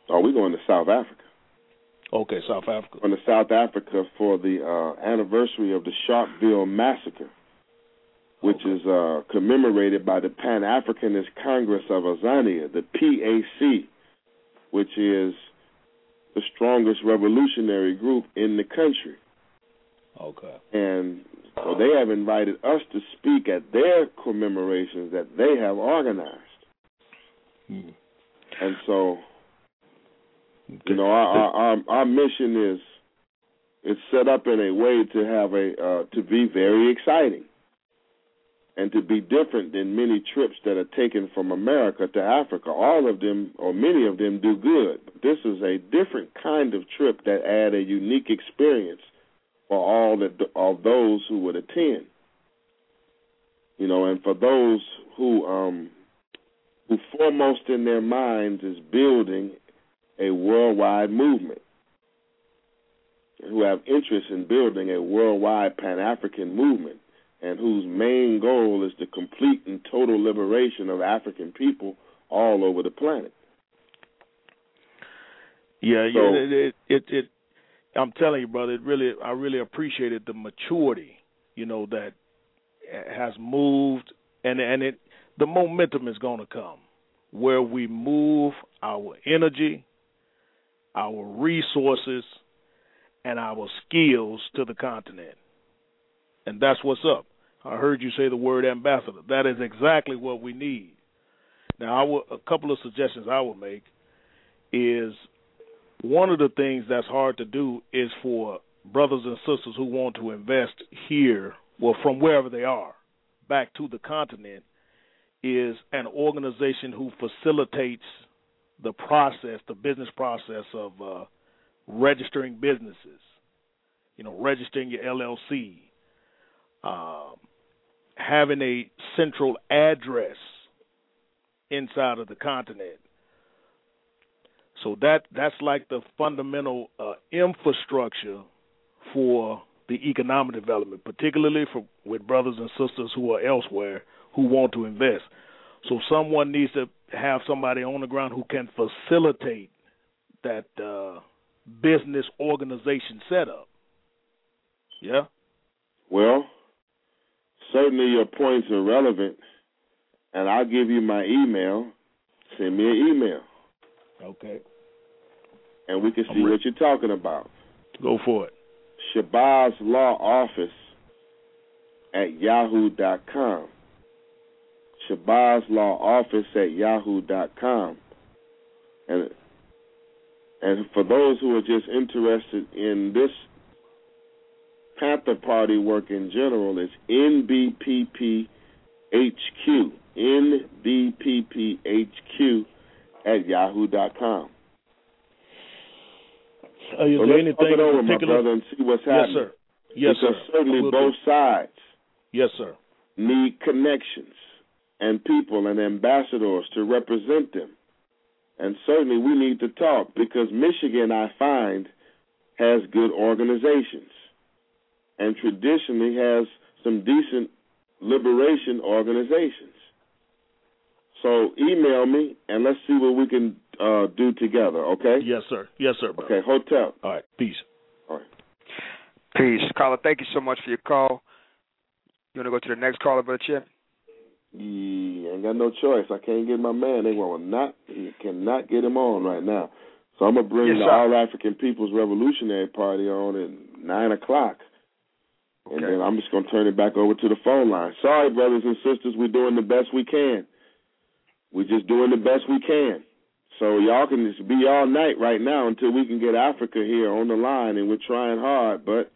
Oh, we're going to South Africa. Okay, South Africa. Going to South Africa for the uh, anniversary of the Sharpeville Massacre, which okay. is uh, commemorated by the Pan-Africanist Congress of Azania, the P A C, which is the strongest revolutionary group in the country. Okay. And so they have invited us to speak at their commemorations that they have organized. Hmm. And so, you know, our, our our our mission is it's set up in a way to have a uh, to be very exciting and to be different than many trips that are taken from America to Africa. All of them, or many of them, do good. But this is a different kind of trip that add a unique experience for all that all those who would attend. You know, and for those who um, who foremost in their minds is building a worldwide movement, who have interest in building a worldwide Pan-African movement, and whose main goal is the complete and total liberation of African people all over the planet. Yeah, so, yeah, it, it, it, it. I'm telling you, brother, it really, I really appreciated the maturity, you know, that has moved, and and it, the momentum is going to come where we move our energy, our resources, and our skills to the continent. And that's what's up. I heard you say the word ambassador. That is exactly what we need. Now, I will, a couple of suggestions I will make is one of the things that's hard to do is for brothers and sisters who want to invest here, well, from wherever they are, back to the continent, is an organization who facilitates the process, the business process of uh, registering businesses, you know, registering your L L C, um, having a central address inside of the continent. So that that's like the fundamental uh, infrastructure for the economic development, particularly for with brothers and sisters who are elsewhere who want to invest. So someone needs to have somebody on the ground who can facilitate that uh, business organization setup. Yeah? Well, certainly your points are relevant, and I'll give you my email. Send me an email. Okay. And we can see I'm what you're talking about. Go for it. Shabazz Law Office at yahoo dot com. Shabazz Law Office at yahoo dot com. And and for those who are just interested in this Panther Party work in general, it's N B P P H Q. N B P P H Q at yahoo dot com. Uh, is so there let's anything talk it over, my particular? brother, and see what's happening. Yes, sir. Yes, because sir. certainly both do. sides yes, sir. need connections and people and ambassadors to represent them. And certainly we need to talk because Michigan, I find, has good organizations and traditionally has some decent liberation organizations. So email me and let's see what we can uh, do together, okay? Yes, sir. Yes, sir, brother. Okay, hotel. All right, peace. All right. Peace. Caller, thank you so much for your call. You want to go to the next caller, Brother Chip? Yeah, ain't got no choice. I can't get my man. They will not, you cannot get him on right now. So I'm going to bring yes, the sir. All African People's Revolutionary Party on at nine o'clock. Okay. And then I'm just going to turn it back over to the phone line. Sorry, brothers and sisters, we're doing the best we can. We're just doing the best we can. So y'all can just be all night right now until we can get Africa here on the line, and we're trying hard. But,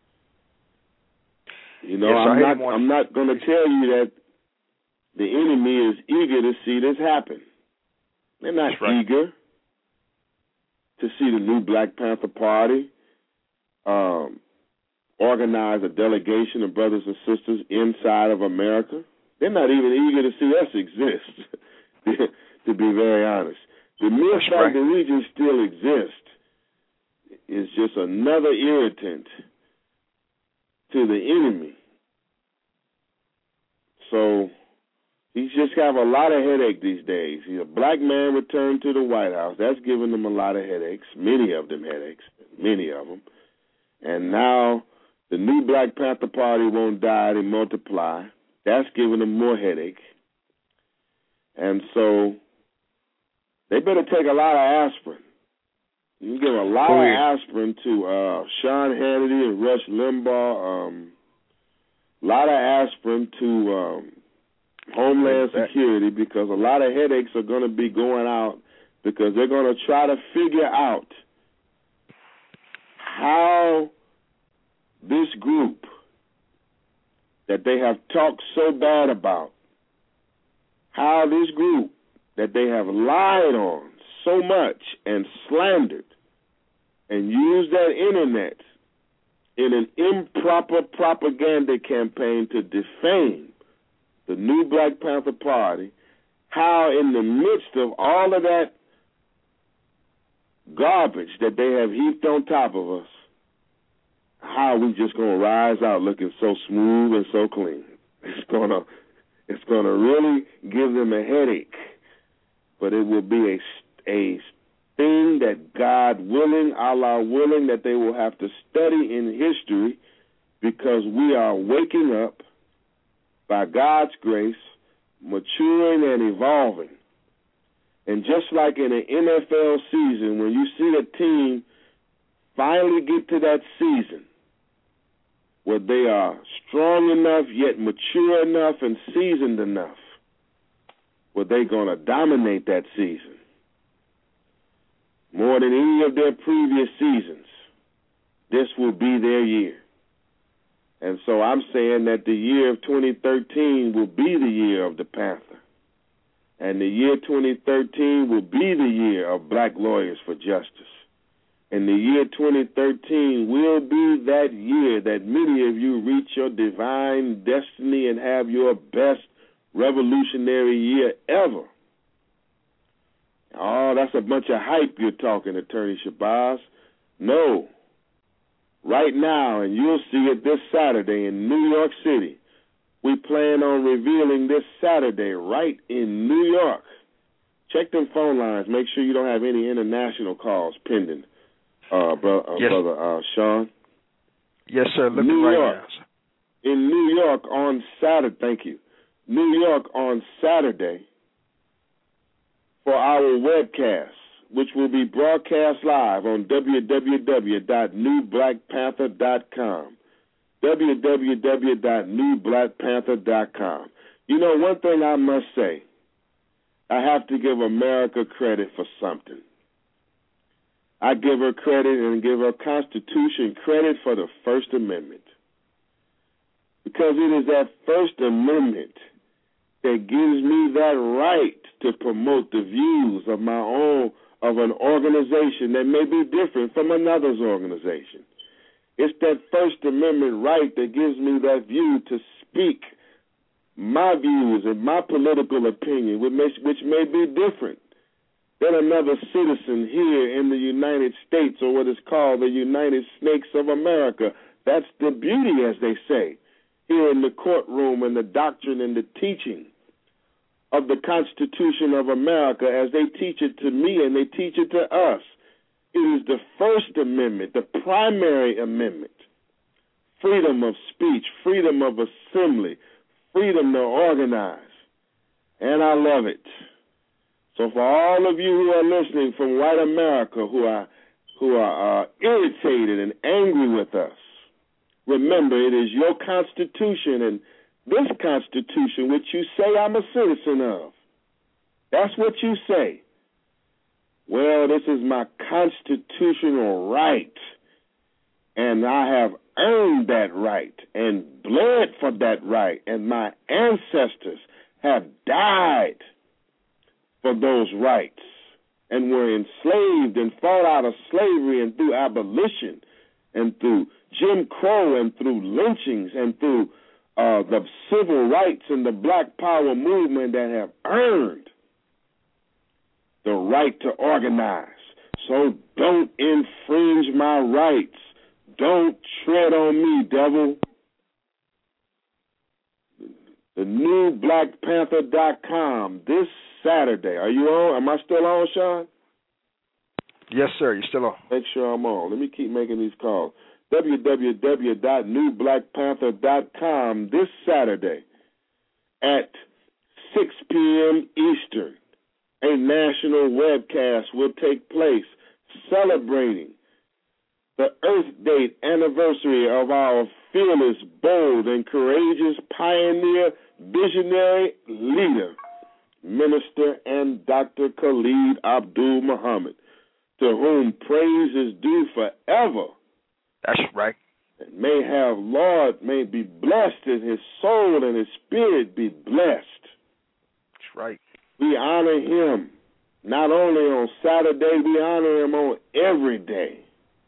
you know, yes, I'm, not, not, I'm not going to tell you that the enemy is eager to see this happen. They're not right. eager to see the new Black Panther Party um, organize a delegation of brothers and sisters inside of America. They're not even eager to see us exist, to be very honest. The mere That's fact right. that we can still exist is just another irritant to the enemy. So, He's just have a lot of headache these days. He's a black man returned to the White House. That's giving them a lot of headaches, many of them headaches, many of them. And now the new Black Panther Party won't die and multiply. That's giving them more headache. And so they better take a lot of aspirin. You can give a lot oh, yeah. of aspirin to uh, Sean Hannity and Rush Limbaugh. Um, a lot of aspirin to um, Homeland Security, because a lot of headaches are going to be going out, because they're going to try to figure out how this group that they have talked so bad about, how this group that they have lied on so much and slandered and used that internet in an improper propaganda campaign to defame the new Black Panther Party, how in the midst of all of that garbage that they have heaped on top of us, how we just going to rise out looking so smooth and so clean. It's going to it's going to really give them a headache, but it will be a, a thing that God willing, Allah willing, that they will have to study in history, because we are waking up by God's grace, maturing and evolving. And just like in an N F L season, when you see a team finally get to that season where they are strong enough, yet mature enough and seasoned enough, where they're going to dominate that season more than any of their previous seasons, this will be their year. And so I'm saying that the year of twenty thirteen will be the year of the Panther. And the year twenty thirteen will be the year of Black Lawyers for Justice. And the year twenty thirteen will be that year that many of you reach your divine destiny and have your best revolutionary year ever. Oh, that's a bunch of hype you're talking, Attorney Shabazz. No. Right now, and you'll see it this Saturday in New York City, we plan on revealing this Saturday right in New York. Check them phone lines. Make sure you don't have any international calls pending, uh, bro, uh, yes. Brother uh, Sean. Yes, sir. Looking New right York, now. In New York on Saturday, thank you. New York on Saturday for our webcast, which will be broadcast live on w w w dot new black panther dot com. w w w dot new black panther dot com. You know, one thing I must say, I have to give America credit for something. I give her credit and give her Constitution credit for the First Amendment. Because it is that First Amendment that gives me that right to promote the views of my own, of an organization that may be different from another's organization. It's that First Amendment right that gives me that view to speak my views and my political opinion, which may, which may be different than another citizen here in the United States, or what is called the United Snakes of America. That's the beauty, as they say, here in the courtroom and the doctrine and the teaching of the Constitution of America, as they teach it to me and they teach it to us. It is the First Amendment, the primary amendment. Freedom of speech, freedom of assembly, freedom to organize. And I love it. So for all of you who are listening from white America, who are who are uh, irritated and angry with us, remember, it is your Constitution and this Constitution which you say I'm a citizen of. That's what you say. Well, this is my constitutional right, and I have earned that right and bled for that right, and my ancestors have died for those rights and were enslaved and fought out of slavery and through abolition and through Jim Crow and through lynchings and through uh, the civil rights and the Black Power movement that have earned the right to organize. So don't infringe my rights. Don't tread on me, devil. the new black panther dot com this Saturday. Are you on? Am I still on, Sean? Yes, sir. You're still on. Make sure I'm on. Let me keep making these calls. w w w dot new black panther dot com this Saturday at six p.m. Eastern. A national webcast will take place celebrating the Earth Day anniversary of our fearless, bold, and courageous pioneer, visionary leader, Minister and Doctor Khalid Abdul Muhammad, to whom praise is due forever. That's right. And may have, Lord, may be blessed, and his soul and his spirit be blessed. That's right. We honor him not only on Saturday, we honor him on every day.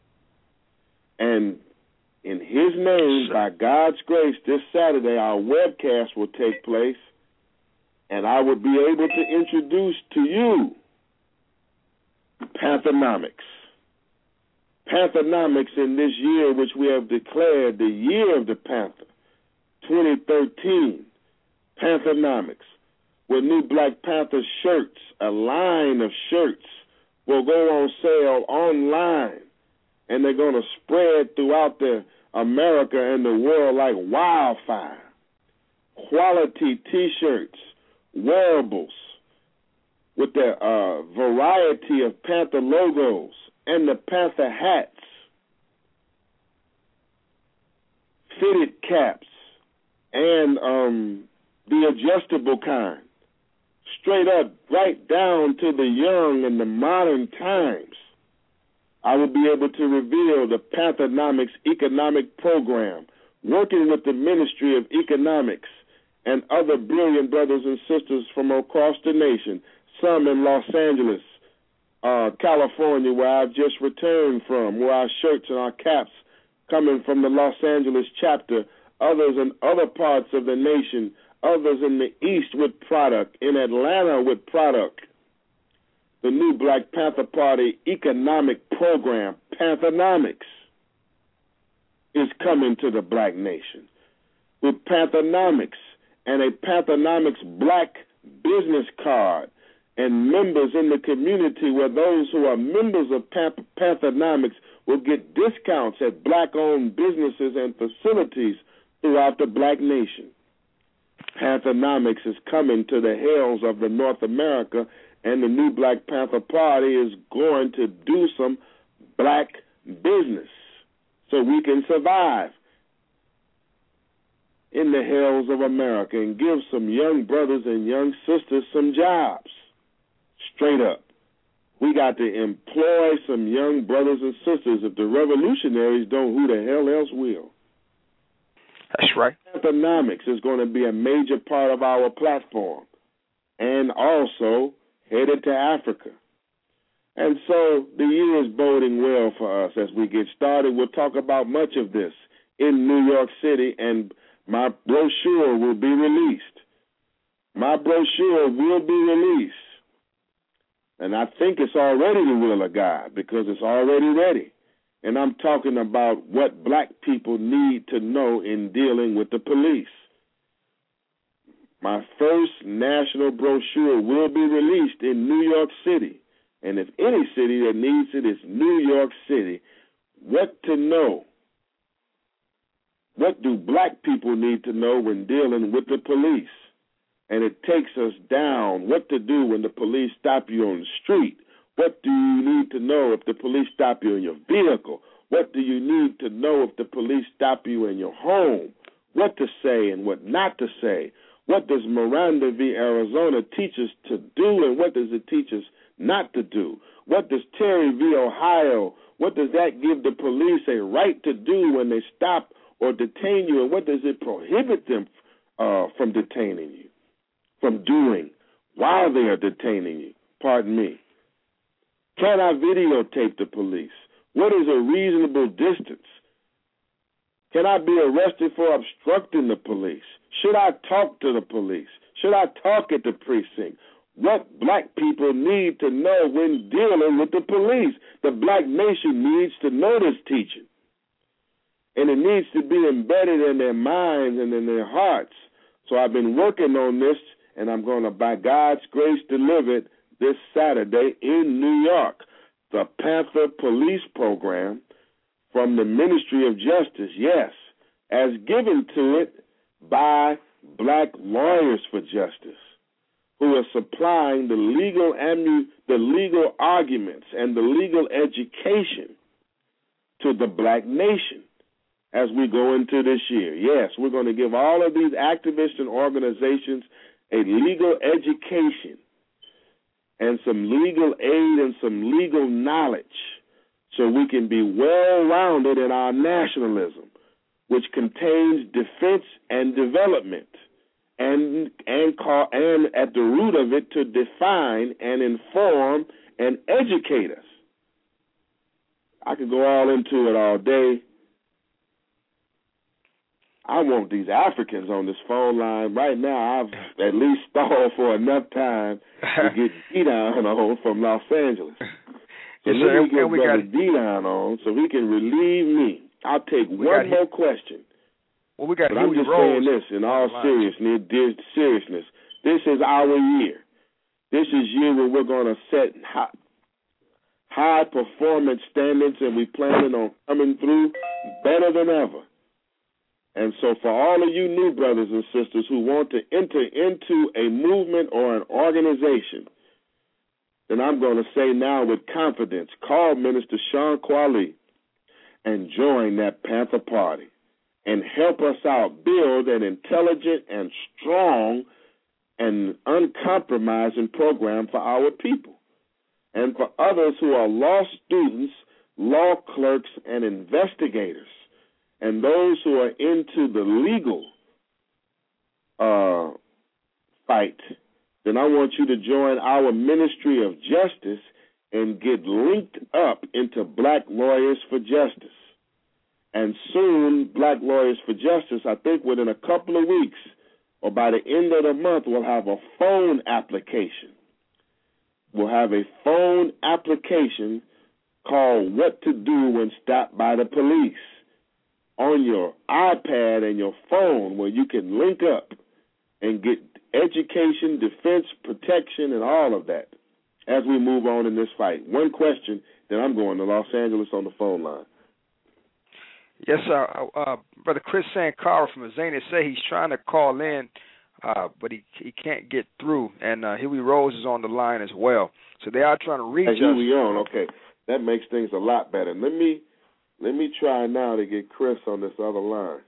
And in his name, by God's grace, this Saturday our webcast will take place, and I will be able to introduce to you Panthernomics. Panthernomics in this year, which we have declared the year of the Panther, twenty thirteen, Panthernomics, with new Black Panther shirts, a line of shirts will go on sale online, and they're going to spread throughout the America and the world like wildfire. Quality T-shirts, wearables, with the uh, variety of Panther logos and the Panther hats, fitted caps, and um, the adjustable kind, straight up right down to the young and the modern times. I will be able to reveal the Panthernomics economic program, working with the Ministry of Economics and other brilliant brothers and sisters from across the nation, some in Los Angeles, uh, California, where I've just returned from, where our shirts and our caps coming from the Los Angeles chapter, others in other parts of the nation, others in the East with product, in Atlanta with product. The new Black Panther Party economic program, Panthernomics, is coming to the black nation. With Panthernomics and a Panthernomics black business card, and members in the community where those who are members of Panthernomics will get discounts at black-owned businesses and facilities throughout the black nation. Panthernomics is coming to the hills of the North America, and the new Black Panther Party is going to do some black business so we can survive in the hills of America and give some young brothers and young sisters some jobs. Straight up. We got to employ some young brothers and sisters. If the revolutionaries don't, who the hell else will? That's right. Panthernomics is going to be a major part of our platform, and also headed to Africa. And so the year is boding well for us as we get started. We'll talk about much of this in New York City, and my brochure will be released. My brochure will be released. And I think it's already the will of God because it's already ready. And I'm talking about what black people need to know in dealing with the police. My first national brochure will be released in New York City. And if any city that needs it is New York City, what to know? What do black people need to know when dealing with the police? And it takes us down what to do when the police stop you on the street. What do you need to know if the police stop you in your vehicle? What do you need to know if the police stop you in your home? What to say and what not to say? What does Miranda v. Arizona teach us to do, and what does it teach us not to do? What does Terry v. Ohio, what does that give the police a right to do when they stop or detain you, and what does it prohibit them uh, from detaining you? From doing while they are detaining you. Pardon me. Can I videotape the police? What is a reasonable distance? Can I be arrested for obstructing the police? Should I talk to the police? Should I talk at the precinct? What black people need to know when dealing with the police? The black nation needs to know this teaching. And it needs to be embedded in their minds and in their hearts, So I've been working on this, and I'm going to, by God's grace, deliver it this Saturday in New York. The Panther Police Program from the Ministry of Justice, yes, as given to it by Black Lawyers for Justice, who are supplying the legal ammu- the legal arguments and the legal education to the black nation as we go into this year. Yes, we're going to give all of these activists and organizations a legal education and some legal aid and some legal knowledge so we can be well-rounded in our nationalism, which contains defense and development, and and call, and at the root of it to define and inform and educate us. I could go all into it all day. I want these Africans on this phone line right now. I've at least stalled for enough time to get D-Down on from Los Angeles. So yes, let me get Brother D-Down on so he can relieve me. I'll take we one more hit. question. Well, we got. But I'm just saying this in all seriousness. Seriousness. This is our year. This is year where we're going to set high, high performance standards, and we planning on coming through better than ever. And so for all of you new brothers and sisters who want to enter into a movement or an organization, then I'm going to say now with confidence, call Minister Sean Quali and join that Panther Party and help us out build an intelligent and strong and uncompromising program for our people. And for others who are law students, law clerks, and investigators, and those who are into the legal uh, fight, then I want you to join our Ministry of Justice and get linked up into Black Lawyers for Justice. And soon, Black Lawyers for Justice, I think within a couple of weeks or by the end of the month, we'll have a phone application. We'll have a phone application called What to Do When Stopped by the Police on your iPad and your phone, where you can link up and get education, defense, protection, and all of that as we move on in this fight. One question, then I'm going to Los Angeles on the phone line. Yes, sir. Uh, uh, Brother Chris Sankara from Azania say he's trying to call in, uh, but he he can't get through. And uh, Huey Rose is on the line as well. So they are trying to reach hey, us. Huey on, okay. That makes things a lot better. Let me let me try now to get Chris on this other line.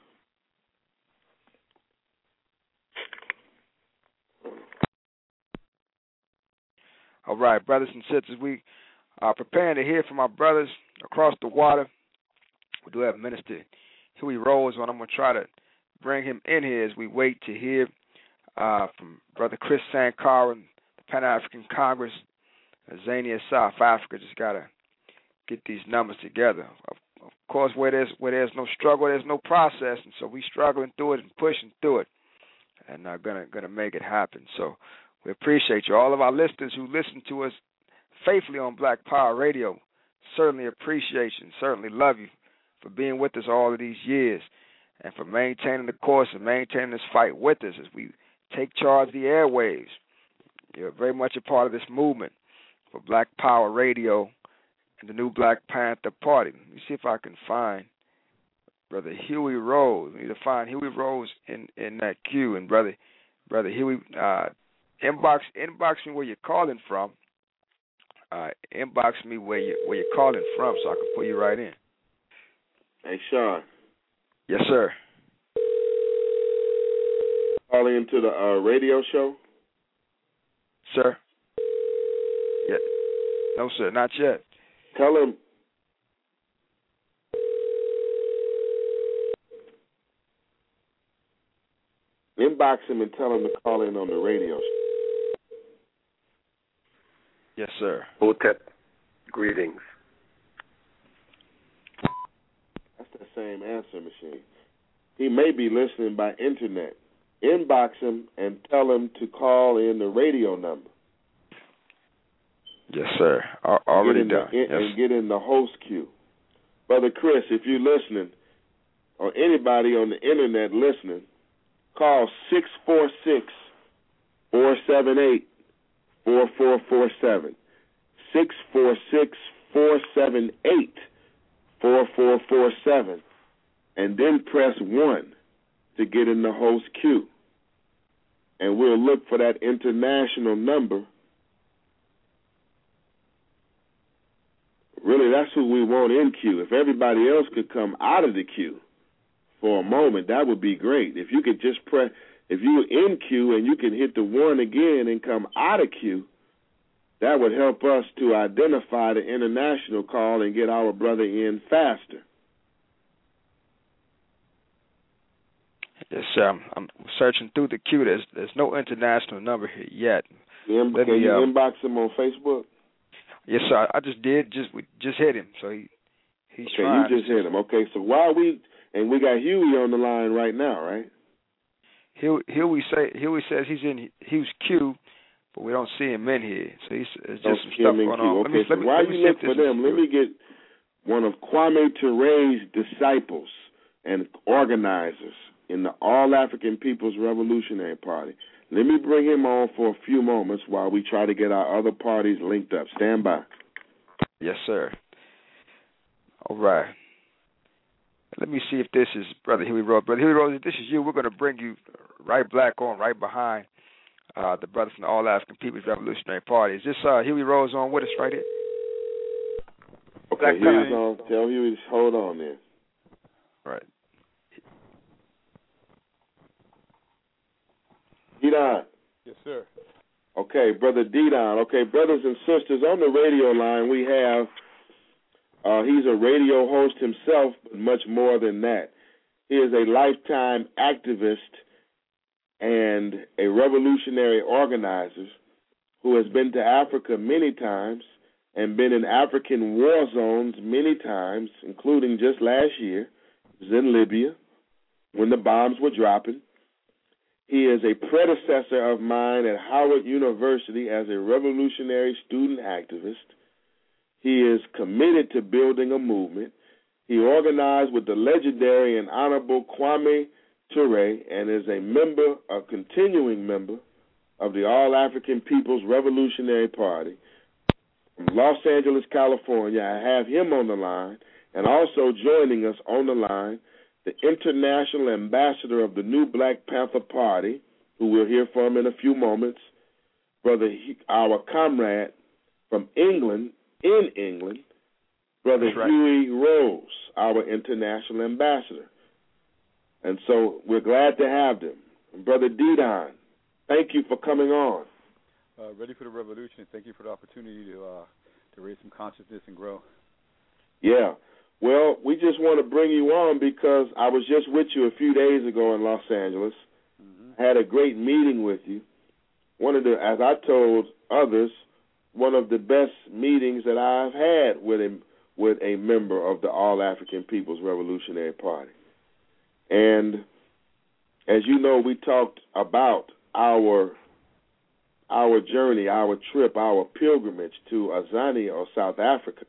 All right, brothers and sisters, we are preparing to hear from our brothers across the water. We do have Minister Huey Rose on. I'm going to try to bring him in here as we wait to hear uh, from Brother Chris Sankara and the Pan-African Congress, Azania, South Africa. Just got to get these numbers together. Of, of course, where there's where there's no struggle, there's no process, and so we struggling through it and pushing through it, and uh, gonna gonna make it happen. So we appreciate you, all of our listeners who listen to us faithfully on Black Power Radio. Certainly appreciate you, and certainly love you for being with us all of these years and for maintaining the course and maintaining this fight with us as we take charge of the airwaves. You're very much a part of this movement for Black Power Radio and the new Black Panther Party. Let me see if I can find Brother Huey Rose. We need to find Huey Rose in, in that queue. And Brother Brother Huey, uh, inbox inbox me where you're calling from. Uh, inbox me where you where you're calling from so I can pull you right in. Hey, Sean. Yes, sir. Calling into the uh, radio show? Sir? Yeah. No, sir, not yet. Tell him. Inbox him and tell him to call in on the radio show. Yes, sir. Hotep, greetings. That's the same answer machine. He may be listening by internet. Inbox him and tell him to call in the radio number. Yes, sir. Already done. The, in, yes. And get in the host queue. Brother Chris, if you're listening, or anybody on the internet listening, call six four six, four seven eight, four four four seven. six four six, four seven eight, four four four seven. And then press one to get in the host queue. And we'll look for that international number. Really, that's who we want in queue. If everybody else could come out of the queue for a moment, that would be great. If you could just press, if you were in queue and you can hit the one again and come out of queue, that would help us to identify the international call and get our brother in faster. Yes, sir. I'm, I'm searching through the queue. There's, there's no international number here yet. Can Let me, you um, inbox him on Facebook? Yes, sir. I just did. Just we just hit him. So he he's okay, trying. you just hit him. Okay, so while we and we got Huey on the line right now, right? Huey, Huey say Huey says he's in Hugh's queue, but we don't see him in here. So he's it's just some stuff going on. Okay, so while you look for them, let me get one of Kwame Ture's disciples and organizers in the All African People's Revolutionary Party. Let me bring him on for a few moments while we try to get our other parties linked up. Stand by. Yes, sir. All right. Let me see if this is Brother Huey Rose. Brother Huey Rose, if this is you, we're going to bring you right black on, right behind uh, the brother from the All African People's Revolutionary Party. Is this uh, Huey Rose on with us right here? Okay, Huey's on. Tell Huey to hold on there. All right. D-Don. Yes, sir. Okay, Brother D-Don. Okay, brothers and sisters, on the radio line we have, uh, he's a radio host himself, but much more than that. He is a lifetime activist and a revolutionary organizer who has been to Africa many times and been in African war zones many times, including just last year. He was in Libya when the bombs were dropping. He is a predecessor of mine at Howard University as a revolutionary student activist. He is committed to building a movement. He organized with the legendary and honorable Kwame Ture and is a member, a continuing member of the All African People's Revolutionary Party. From Los Angeles, California, I have him on the line, and also joining us on the line, the international ambassador of the new Black Panther Party, who we'll hear from in a few moments, Brother, our comrade from England, in England, Brother right. Huey Rose, our international ambassador. And so we're glad to have them. And Brother D-Don, thank you for coming on. Uh, ready for the revolution. Thank you for the opportunity to uh, to raise some consciousness and grow. Yeah. Well, we just want to bring you on because I was just with you a few days ago in Los Angeles. Mm-hmm. I had a great meeting with you. One of the, as I told others, one of the best meetings that I've had with a, with a member of the All African People's Revolutionary Party. And as you know, we talked about our our journey, our trip, our pilgrimage to Azania or South Africa.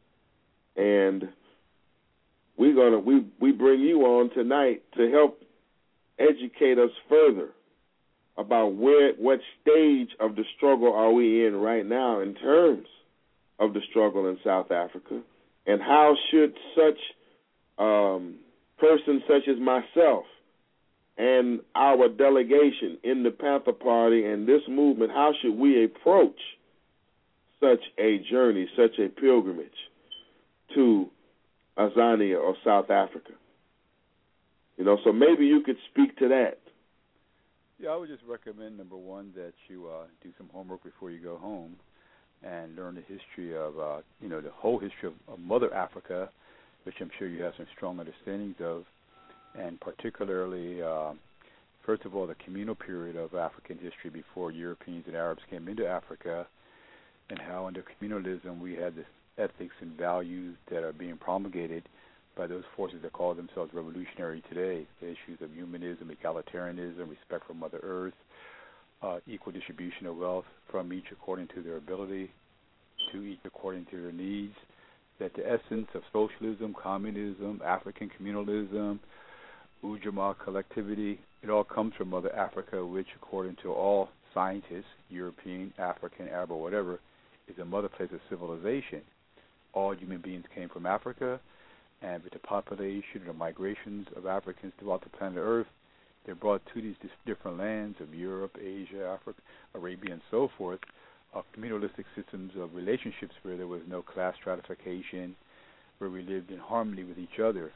And we're gonna we, we bring you on tonight to help educate us further about where what stage of the struggle are we in right now in terms of the struggle in South Africa, and how should such um, persons such as myself and our delegation in the Panther Party and this movement, how should we approach such a journey, such a pilgrimage to Azania or South Africa? You know, so maybe you could speak to that. Yeah, I would just recommend, number one, that you uh, do some homework before you go home and learn the history of, uh, you know, the whole history of, of Mother Africa, which I'm sure you have some strong understandings of, and particularly, uh, first of all, the communal period of African history before Europeans and Arabs came into Africa, and how under communalism we had this ethics and values that are being promulgated by those forces that call themselves revolutionary today. The issues of humanism, egalitarianism, respect for Mother Earth, uh, equal distribution of wealth from each according to their ability, to each according to their needs, that the essence of socialism, communism, African communalism, Ujamaa collectivity. It all comes from Mother Africa, which, according to all scientists, European, African, Arab, or whatever, is a mother place of civilization. All human beings came from Africa, and with the population and the migrations of Africans throughout the planet Earth, they're brought to these different lands of Europe, Asia, Africa, Arabia, and so forth, uh, communalistic systems of relationships where there was no class stratification, where we lived in harmony with each other,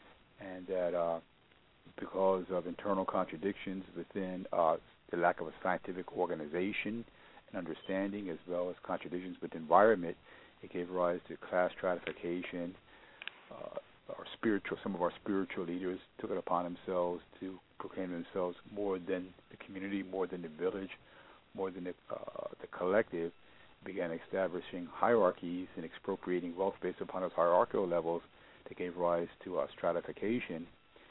and that uh, because of internal contradictions within uh, the lack of a scientific organization and understanding, as well as contradictions with the environment, it gave rise to class stratification. Uh, our spiritual, some of our spiritual leaders took it upon themselves to proclaim themselves more than the community, more than the village, more than the, uh, the collective, began establishing hierarchies and expropriating wealth based upon those hierarchical levels that gave rise to uh, stratification.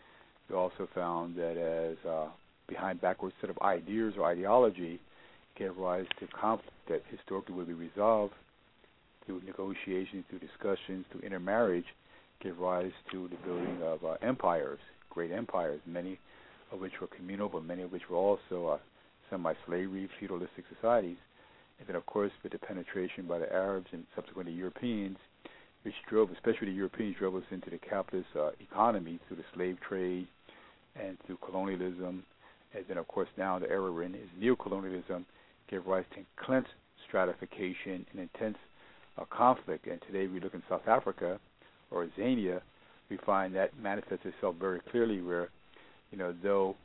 We also found that as uh, behind backwards set of ideas or ideology gave rise to conflict that historically would be resolved through negotiations, through discussions, through intermarriage, gave rise to the building of uh, empires, great empires, many of which were communal, but many of which were also uh, semi-slavery, feudalistic societies. And then, of course, with the penetration by the Arabs and subsequently Europeans, which drove, especially the Europeans, drove us into the capitalist uh, economy through the slave trade and through colonialism. And then, of course, now the era we're in is neocolonialism, gave rise to intense stratification and intense uh, conflict. And today we look in South Africa, or Zania, we find that manifests itself very clearly where, you know, though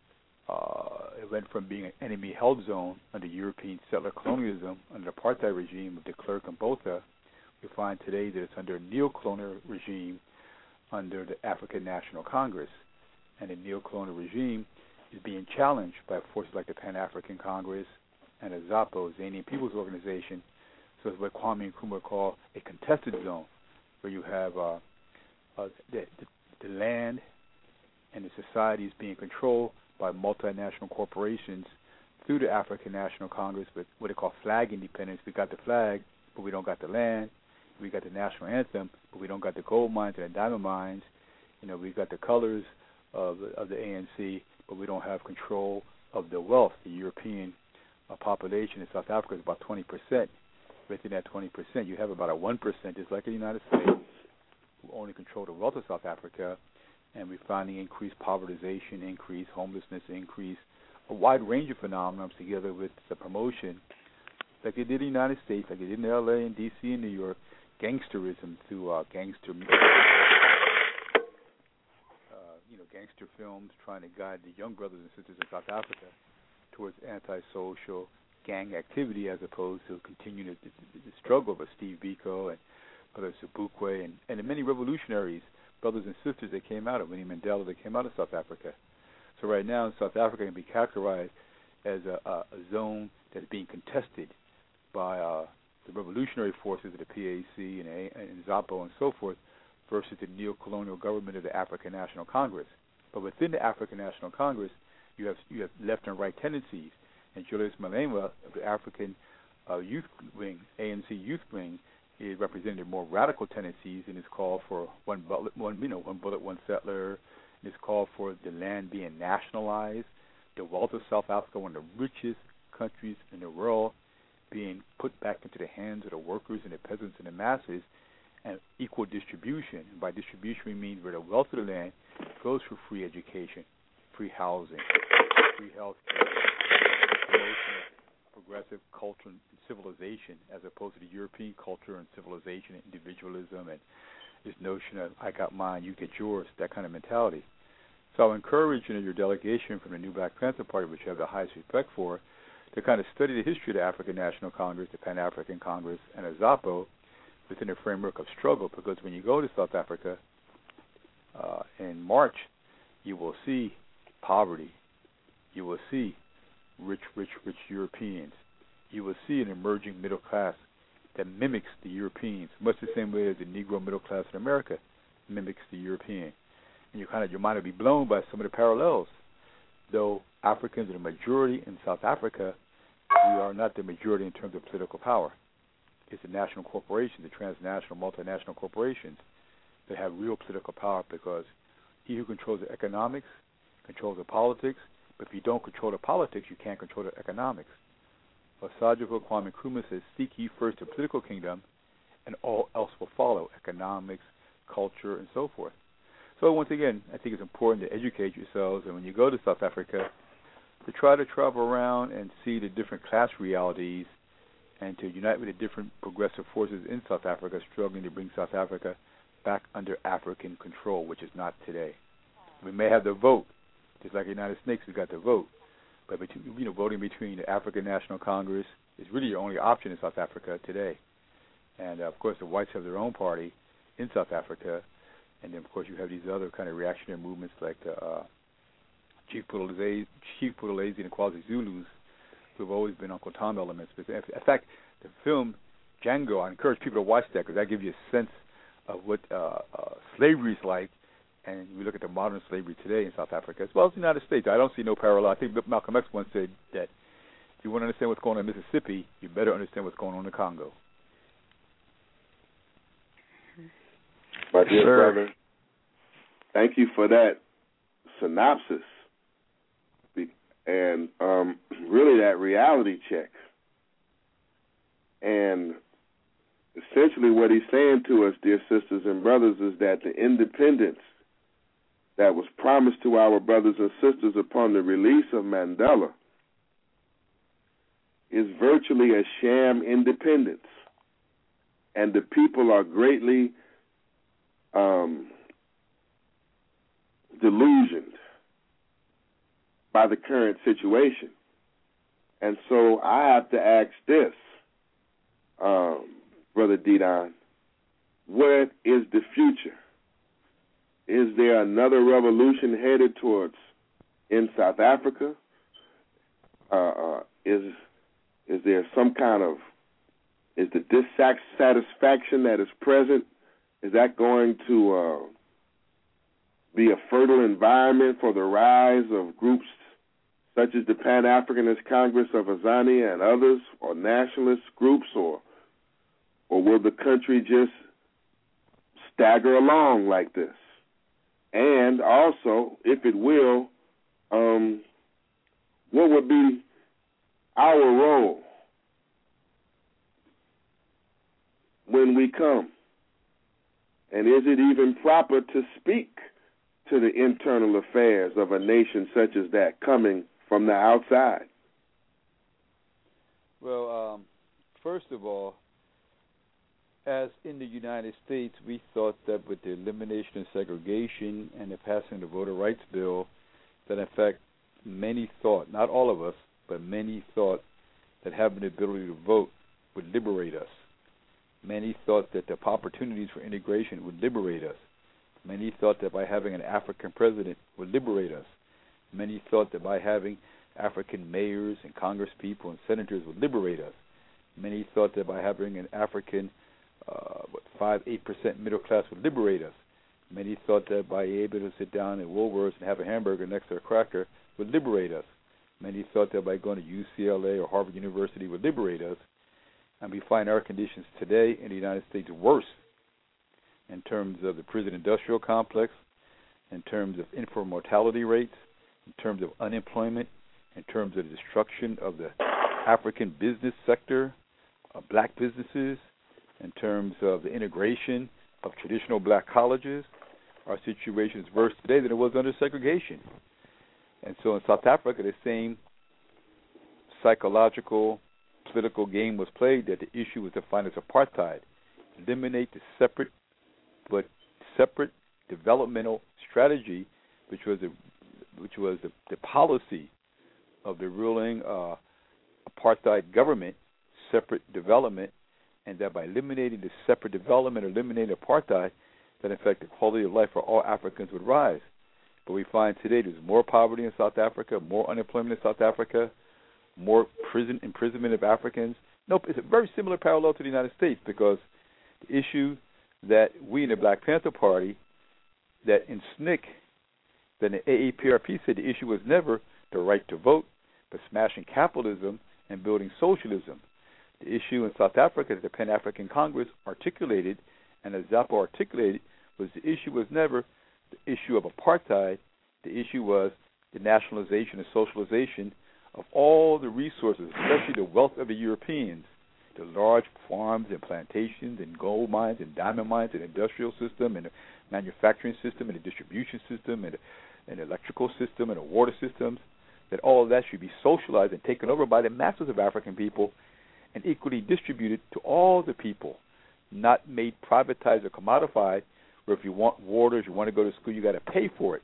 uh, it went from being an enemy-held zone under European settler colonialism, under the apartheid regime of de Klerk and Botha, we find today that it's under a neo-colonial regime under the African National Congress. And the neo-colonial regime is being challenged by forces like the Pan-African Congress and the ZAPO, Zanian People's Organization. So it's what Kwame Nkrumah called a contested zone, where you have uh, uh, the, the, the land and the societies being controlled by multinational corporations through the African National Congress with what they call flag independence. We got the flag, but we don't got the land. We got the national anthem, but we don't got the gold mines and the diamond mines. You know, we got the colors of, of the A N C, but we don't have control of the wealth. The European uh, population in South Africa is about twenty percent. Within that twenty percent, you have about a one percent, just like the United States, who only control the wealth of South Africa. And we're finding increased povertization, increased homelessness, increased a wide range of phenomena together with the promotion, like they did in the United States, like they did in L A and D C and New York, gangsterism through uh, gangster, uh, you know, gangster films trying to guide the young brothers and sisters in South Africa towards antisocial gang activity as opposed to continuing the, the, the struggle of Steve Biko and Brother Sobukwe and, and the many revolutionaries, brothers and sisters that came out of Winnie Mandela that came out of South Africa. So right now, South Africa can be characterized as a, a, a zone that is being contested by uh, the revolutionary forces of the P A C and, a, and ZAPO and so forth versus the neo-colonial government of the African National Congress. But within the African National Congress, you have you have left and right tendencies. And Julius Malema of the African uh, Youth Wing, A N C Youth Wing, is representing more radical tendencies in his call for one bullet, one you know, one bullet, one settler. In his call for the land being nationalized, the wealth of South Africa, one of the richest countries in the world, being put back into the hands of the workers and the peasants and the masses, and equal distribution. And by distribution, we mean where the wealth of the land goes for free education, free housing, free health care, promotion of progressive culture and civilization, as opposed to the European culture and civilization and individualism and this notion of I got mine, you get yours, that kind of mentality. So I encourage you know, your delegation from the New Black Panther Party, which you have the highest respect for, to kind of study the history of the African National Congress, the Pan-African Congress, and the ZAPO within a framework of struggle, because when you go to South Africa uh, in March, you will see poverty. You will see rich, rich, rich Europeans. You will see an emerging middle class that mimics the Europeans, much the same way as the Negro middle class in America mimics the European. And you kind of your mind will be blown by some of the parallels. Though Africans are the majority in South Africa, we are not the majority in terms of political power. It's the national corporations, the transnational, multinational corporations that have real political power, because he who controls the economics controls the politics, but if you don't control the politics, you can't control the economics. Osajifo Kwame Nkrumah says, seek ye first the political kingdom, and all else will follow, economics, culture, and so forth. So once again, I think it's important to educate yourselves, and when you go to South Africa, to try to travel around and see the different class realities and to unite with the different progressive forces in South Africa struggling to bring South Africa back under African control, which is not today. We may have the vote, just like the United States, we got the vote, but between, you know, voting between the African National Congress is really your only option in South Africa today. And, uh, of course, the whites have their own party in South Africa, and then, of course, you have these other kind of reactionary movements like the uh, Chief Buthelezi Chief Buthelezi and the Quasi-Zulus, who have always been Uncle Tom elements. But in fact, the film Django, I encourage people to watch that because that gives you a sense of what uh, uh, slavery is like, and we look at the modern slavery today in South Africa, as well as the United States. I don't see no parallel. I think Malcolm X once said that if you want to understand what's going on in Mississippi, you better understand what's going on in the Congo. My dear Sir. brother, thank you for that synopsis and um, really that reality check. And essentially what he's saying to us, dear sisters and brothers, is that the independence that was promised to our brothers and sisters upon the release of Mandela is virtually a sham independence. And the people are greatly um, delusioned by the current situation. And so I have to ask this, um, Brother Dedan, what is the future? Is there another revolution headed towards in South Africa? Uh, uh, is is there some kind of, is the dissatisfaction that is present, is that going to uh, be a fertile environment for the rise of groups such as the Pan-Africanist Congress of Azania and others, or nationalist groups, or or will the country just stagger along like this? And also, if it will, um, what would be our role when we come? And is it even proper to speak to the internal affairs of a nation such as that coming from the outside? Well, um, first of all, as in the United States, we thought that with the elimination of segregation and the passing of the Voter Rights Bill, that in fact many thought, not all of us, but many thought that having the ability to vote would liberate us. Many thought that the opportunities for integration would liberate us. Many thought that by having an African president would liberate us. Many thought that by having African mayors and congresspeople and senators would liberate us. Many thought that by having an African uh, what, five, eight percent middle class would liberate us. Many thought that by being able to sit down at Woolworths and have a hamburger next to a cracker would liberate us. Many thought that by going to U C L A or Harvard University would liberate us. And we find our conditions today in the United States worse in terms of the prison industrial complex, in terms of infant mortality rates, in terms of unemployment, in terms of the destruction of the African business sector, of black businesses, in terms of the integration of traditional black colleges. Our situation is worse today than it was under segregation. And so in South Africa, the same psychological, political game was played, that the issue was defined as apartheid. Eliminate the separate but separate developmental strategy, which was the, which was the, the policy of the ruling uh, apartheid government, separate development, and that by eliminating the separate development or eliminating apartheid, that in fact the quality of life for all Africans would rise. But we find today there's more poverty in South Africa, more unemployment in South Africa, more prison imprisonment of Africans. Nope, it's a very similar parallel to the United States, because the issue that we in the Black Panther Party, that in S N C C, that the A A P R P said the issue was never the right to vote, but smashing capitalism and building socialism. The issue in South Africa that the Pan-African Congress articulated, and as Zappa articulated, was the issue was never the issue of apartheid. The issue was the nationalization and socialization of all the resources, especially the wealth of the Europeans, the large farms and plantations and gold mines and diamond mines and industrial system and the manufacturing system and the distribution system and the, and the electrical system and the water systems, that all of that should be socialized and taken over by the masses of African people and equally distributed to all the people, not made privatized or commodified, where if you want water, if you want to go to school, you got to pay for it.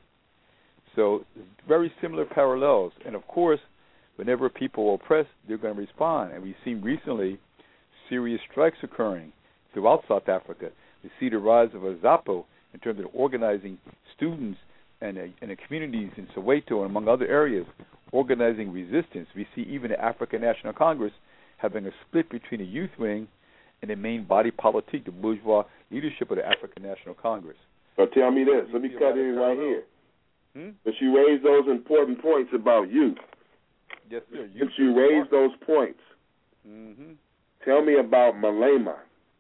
So very similar parallels. And, of course, whenever people are oppressed, they're going to respond. And we've seen recently serious strikes occurring throughout South Africa. We see the rise of a ZAPO in terms of organizing students and, uh, and the communities in Soweto and among other areas, organizing resistance. We see even the African National Congress having a split between the youth wing and the main body politic, the bourgeois leadership of the African National Congress. So tell me this. Let me cut in right here. Hmm? But you raised those important points about youth. Yes, sir. Since you raised those points, mm-hmm. tell me about Malema.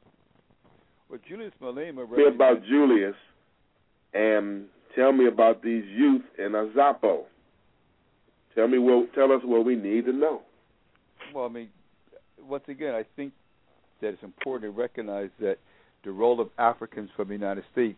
Well, Julius Malema. Tell me about Julius, and tell me about these youth in Azapo. Tell me what. Tell us what we need to know. Well, I mean, once again, I think that it's important to recognize that the role of Africans from the United States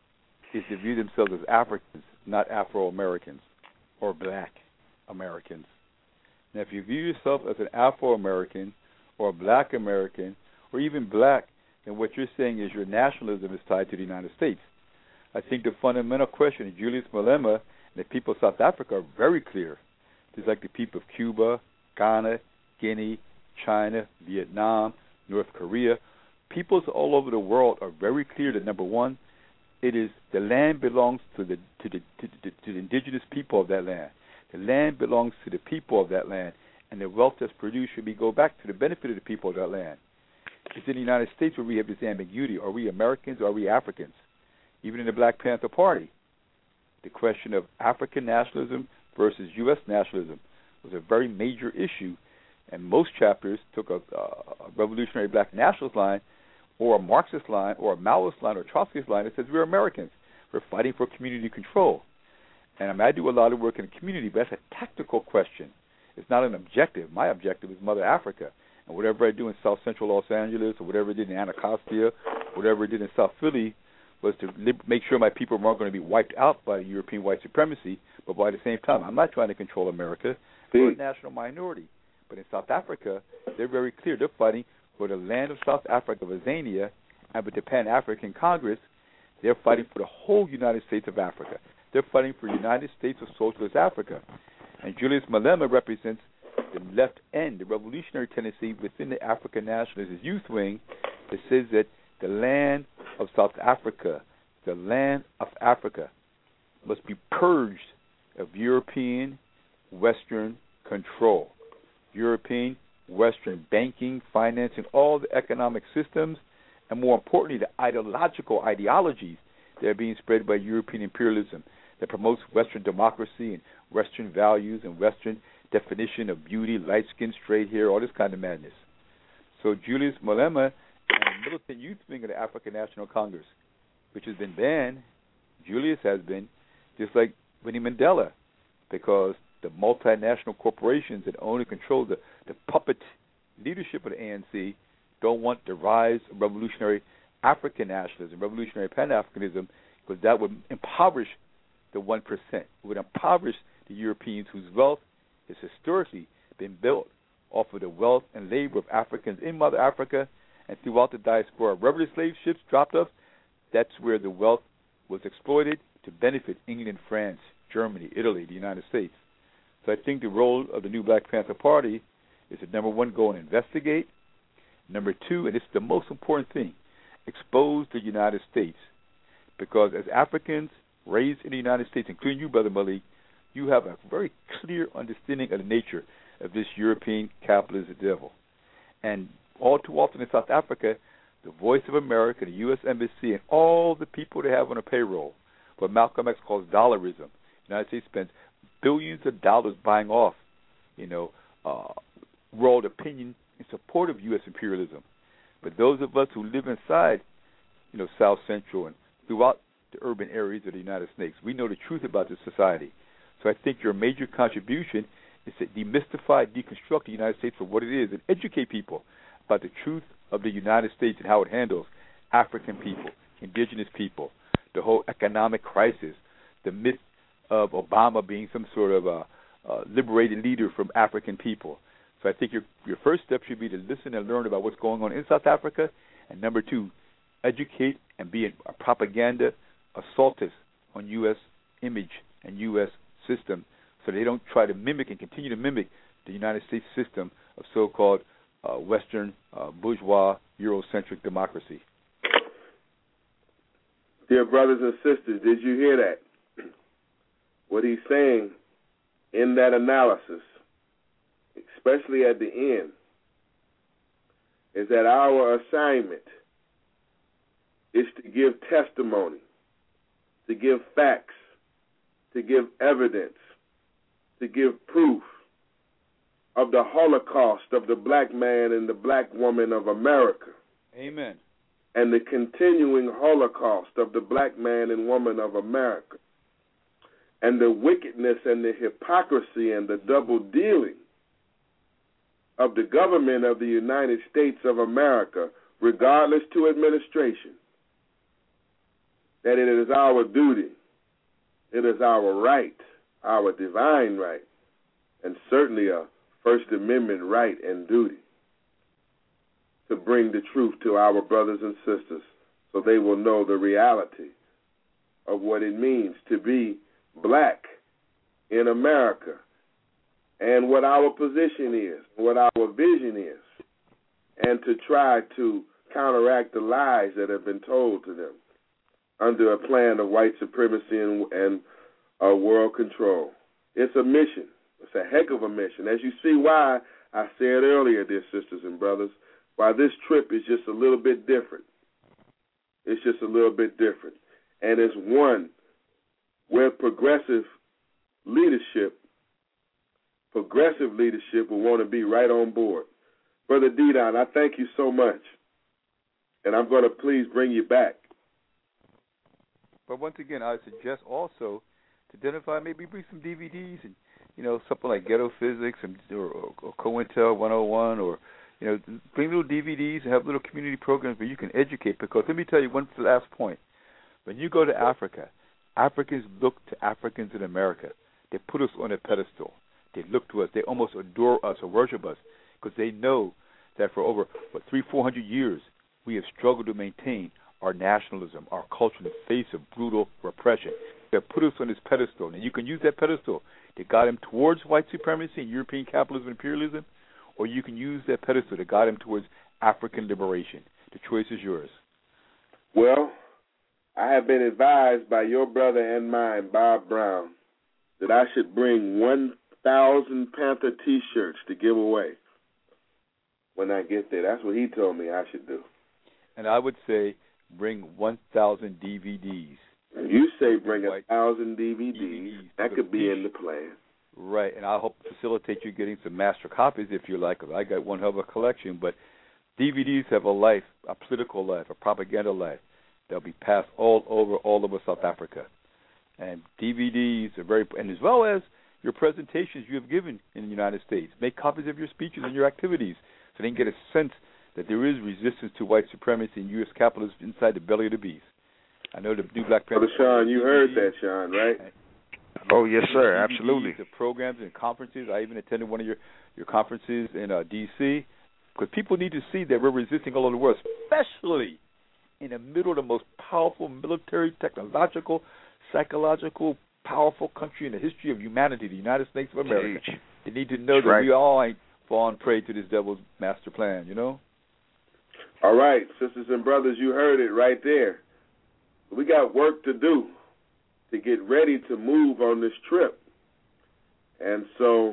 is to view themselves as Africans, not Afro-Americans or black Americans. Now, if you view yourself as an Afro-American or a black American or even black, then what you're saying is your nationalism is tied to the United States. I think the fundamental question of Julius Malema and the people of South Africa are very clear. Just like the people of Cuba, Ghana, Guinea, China, Vietnam, North Korea, peoples all over the world are very clear that, number one, it is the land belongs to the to the to the, to the indigenous people of that land. The land belongs to the people of that land, and the wealth that's produced should be go back to the benefit of the people of that land. It's in the United States where we have this ambiguity. Are we Americans or are we Africans? Even in the Black Panther Party, the question of African nationalism versus U S nationalism was a very major issue, and most chapters took a, a revolutionary black nationalist line or a Marxist line or a Maoist line or a Trotskyist line that says we're Americans. We're fighting for community control. And I, mean, I do a lot of work in the community, but that's a tactical question. It's not an objective. My objective is Mother Africa. And whatever I do in South Central Los Angeles or whatever I did in Anacostia, whatever I did in South Philly, was to li- make sure my people weren't going to be wiped out by European white supremacy, but by the same time, I'm not trying to control America. We're a national minority. But in South Africa, they're very clear. They're fighting for the land of South Africa, Azania, and with the Pan-African Congress, they're fighting for the whole United States of Africa. They're fighting for the United States of Socialist Africa. And Julius Malema represents the left end, the revolutionary tendency within the African Nationalist Youth Wing that says that the land of South Africa, the land of Africa, must be purged of European, Western control. European, Western banking, financing, all the economic systems, and more importantly, the ideological ideologies that are being spread by European imperialism that promotes Western democracy and Western values and Western definition of beauty, light skin, straight hair, all this kind of madness. So Julius Malema and the militant youth wing of the African National Congress, which has been banned, Julius has been, just like Winnie Mandela, because the multinational corporations that own and control the, the puppet leadership of the A N C don't want the rise of revolutionary African nationalism, revolutionary Pan-Africanism, because that would impoverish the one percent. It would impoverish the Europeans whose wealth has historically been built off of the wealth and labor of Africans in Mother Africa and throughout the diaspora. Wherever the slave ships dropped off, that's where the wealth was exploited to benefit England, France, Germany, Italy, the United States. So I think the role of the new Black Panther Party is to, number one, go and investigate. Number two, and it's the most important thing, expose the United States. Because as Africans raised in the United States, including you, Brother Malik, you have a very clear understanding of the nature of this European capitalist devil. And all too often in South Africa, the voice of America, the U S Embassy, and all the people they have on a payroll, what Malcolm X calls dollarism. The United States spends billions of dollars buying off, you know, uh, world opinion in support of U S imperialism. But those of us who live inside, you know, South Central and throughout the urban areas of the United States, we know the truth about this society. So I think your major contribution is to demystify, deconstruct the United States for what it is and educate people about the truth of the United States and how it handles African people, indigenous people, the whole economic crisis, the myth of Obama being some sort of a, a liberated leader from African people. So I think your your first step should be to listen and learn about what's going on in South Africa, and number two, educate and be a propaganda assaultist on U S image and U S system, so they don't try to mimic and continue to mimic the United States system of so-called uh, Western uh, bourgeois Eurocentric democracy. Dear brothers and sisters, did you hear that? What he's saying in that analysis, especially at the end, is that our assignment is to give testimony, to give facts, to give evidence, to give proof of the Holocaust of the black man and the black woman of America. Amen. And the continuing Holocaust of the black man and woman of America. And the wickedness and the hypocrisy and the double dealing of the government of the United States of America, regardless to administration, that it is our duty, it is our right, our divine right, and certainly a First Amendment right and duty to bring the truth to our brothers and sisters so they will know the reality of what it means to be black in America and what our position is, what our vision is, and to try to counteract the lies that have been told to them under a plan of white supremacy and, and uh, world control. It's a mission. It's a heck of a mission. As you see why I said earlier, dear sisters and brothers, why this trip is just a little bit different. It's just a little bit different. And it's one where progressive leadership, progressive leadership will want to be right on board. Brother D-Don, I thank you so much. And I'm going to please bring you back. But once again, I suggest also to identify, maybe bring some D V Ds and, you know, something like Ghetto Physics and, or, or COINTEL one oh one, or, you know, bring little D V Ds and have little community programs where you can educate. Because let me tell you one last point. When you go to Africa, Africans look to Africans in America. They put us on a pedestal. They look to us. They almost adore us or worship us because they know that for over, what, three, four hundred years, we have struggled to maintain our nationalism, our culture in the face of brutal repression. They have put us on this pedestal, and you can use that pedestal to guide them towards white supremacy and European capitalism and imperialism, or you can use that pedestal to guide them towards African liberation. The choice is yours. Well, I have been advised by your brother and mine, Bob Brown, that I should bring one thousand Panther T-shirts to give away when I get there. That's what he told me I should do. And I would say bring one thousand D V Ds. You say bring a thousand D V Ds. D V Ds. That could be in the plan. Right, and I'll help facilitate you getting some master copies if you like. I got one hell of a collection, but D V Ds have a life, a political life, a propaganda life. They'll be passed all over, all over South Africa. And D V Ds are very, and as well as your presentations you have given in the United States. Make copies of your speeches and your activities so they can get a sense that there is resistance to white supremacy and U S capitalism inside the belly of the beast. I know the new Black Panther. Brother Sean, you heard that, Sean, right? Oh, yes, sir, absolutely. The programs and conferences. I even attended one of your, your conferences in uh, D C because people need to see that we're resisting all over the world, especially in the middle of the most powerful military, technological, psychological, powerful country in the history of humanity, the United States of America. Jeez. They need to know That's that right. we all ain't fallen prey to this devil's master plan, you know? All right, sisters and brothers, you heard it right there. We got work to do to get ready to move on this trip. And so,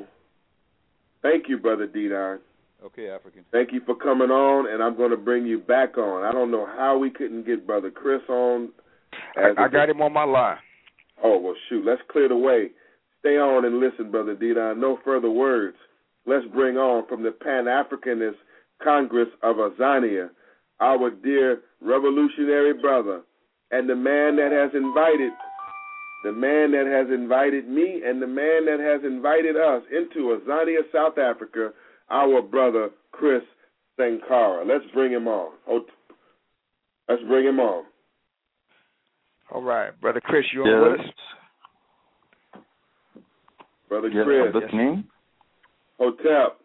thank you, Brother D-Don. Okay, African. Thank you for coming on, and I'm going to bring you back on. I don't know how we couldn't get Brother Chris on. I, I got him on my line. Oh, well, shoot, let's clear the way. Stay on and listen, Brother D-Don. No further words. Let's bring on from the Pan-Africanist Congress of Azania, our dear revolutionary brother, and the man that has invited the man that has invited me and the man that has invited us into Azania, South Africa, our brother Chris Sankara. Let's bring him on. Let's bring him on. All right, Brother Chris, you on yes. with us? Brother yes, Chris. I'm listening. Hotep.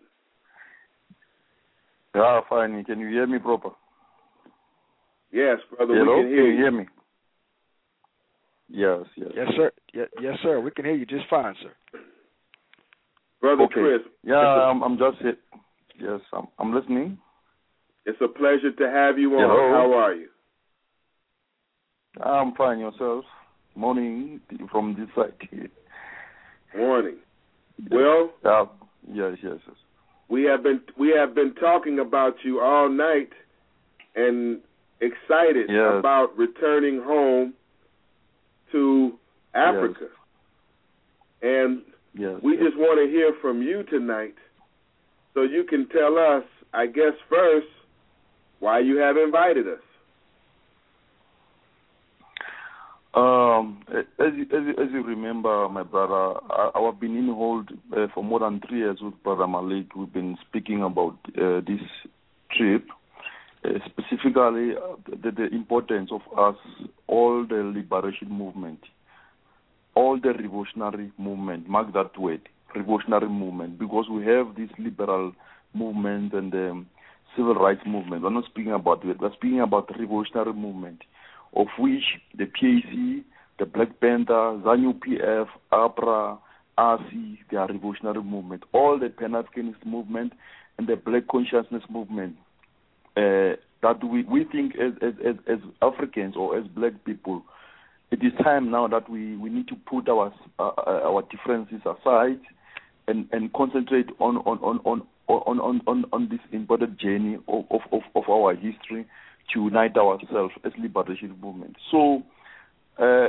Yeah, fine. Can you hear me proper? Yes, brother, Hello? we can hear can you. you hear me? Yes, yes. Yes, sir. Yes, yes, sir. We can hear you just fine, sir. Brother okay. Chris. Yeah, a, I'm, I'm just here. Yes, I'm, I'm listening. It's a pleasure to have you on. Hello? How are you? I'm fine. Yourself? Morning from this side. Morning. Yes. Well, yeah, yes, yes, yes. We have been we have been talking about you all night and excited yes. about returning home to Africa. Yes. And yes, we yes. just want to hear from you tonight so you can tell us, I guess first, why you have invited us. Um, as you, as, you, as you remember, my brother, I, I've been in hold uh, for more than three years with Brother Malik. We've been speaking about uh, this trip, uh, specifically uh, the, the importance of us, all the liberation movement, all the revolutionary movement, mark that word, revolutionary movement, because we have this liberal movement and um, civil rights movement. We're not speaking about it, we're speaking about the revolutionary movement, of which the P A C, the Black Panther, ZANU P F, APRA, R C, they are revolutionary movement. All the Pan-Africanist movement and the Black Consciousness movement uh, that we, we think as, as, as, as Africans or as Black people, it is time now that we, we need to put our uh, our differences aside and, and concentrate on on, on, on, on, on, on, on this important journey of, of, of our history to unite ourselves as liberation movement. So, uh,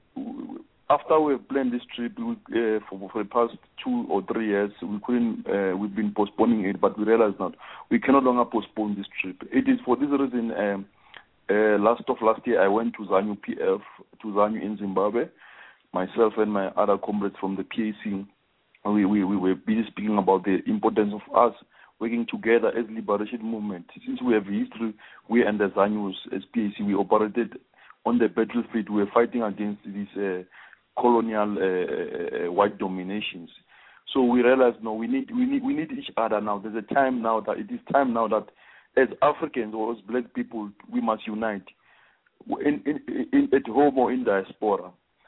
after we have planned this trip we, uh, for, for the past two or three years, we couldn't. Uh, we've been postponing it, but we realized not we can no longer postpone this trip. It is for this reason. Um, uh, last of last year, I went to ZANU P F, to ZANU in Zimbabwe. Myself and my other comrades from the P A C, we we, we were busy speaking about the importance of us working together as liberation movement. Since we have history, we and the ZANU as P A C, we operated on the battlefield. We were fighting against these uh, colonial uh, uh, white dominations. So we realized, no, we need we need we need each other now. There's a time now that it is time now that as Africans or as Black people, we must unite in, in, in at home or in diaspora.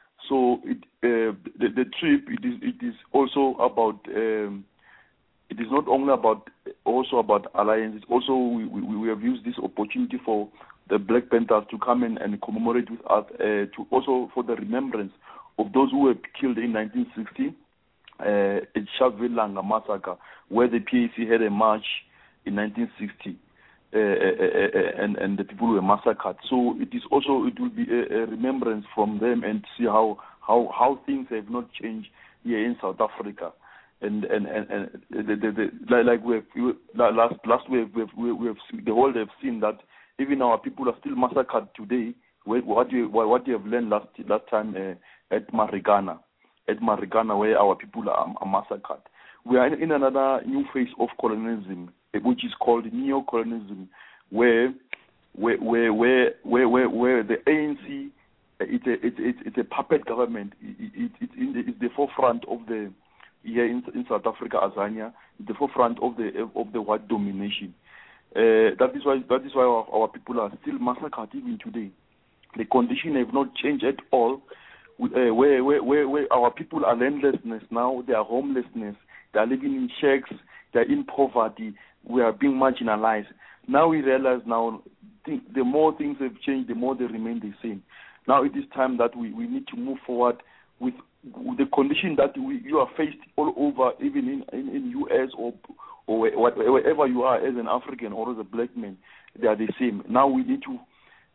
So it, uh, the, the trip it is it is also about. Um, It is not only about also about alliance. It's also we, we, we have used this opportunity for the Black Panthers to come in and commemorate with us, uh, to also for the remembrance of those who were killed in nineteen sixty uh, at Sharpeville massacre, where the P A C had a march in nineteen sixty, uh, uh, uh, and and the people were massacred. So it is also it will be a, a remembrance from them and see how how how things have not changed here in South Africa. And and and, and the, the, the, like we have, last last week we have, we have the world have seen that even our people are still massacred today. What you what you have learned last last time uh, at Marikana, at Marikana, where our people are, are massacred. We are in, in another new phase of colonialism, which is called neo-colonialism, where where where where where, where, where the A N C it's a it's it's, it's a puppet government. It, it, it's in the, it's the forefront of the here in, in South Africa, Azania, the forefront of the of the white domination. Uh, that is why that is why our, our people are still massacred even today. The conditions have not changed at all. Uh, where, where where where our people are landlessness now, they are homelessness, they are living in shacks, they are in poverty. We are being marginalized. Now we realize now th- the more things have changed, the more they remain the same. Now it is time that we, we need to move forward with the condition that we, you are faced all over, even in, in, in U S or or wherever you are as an African or as a black man, they are the same. Now we need to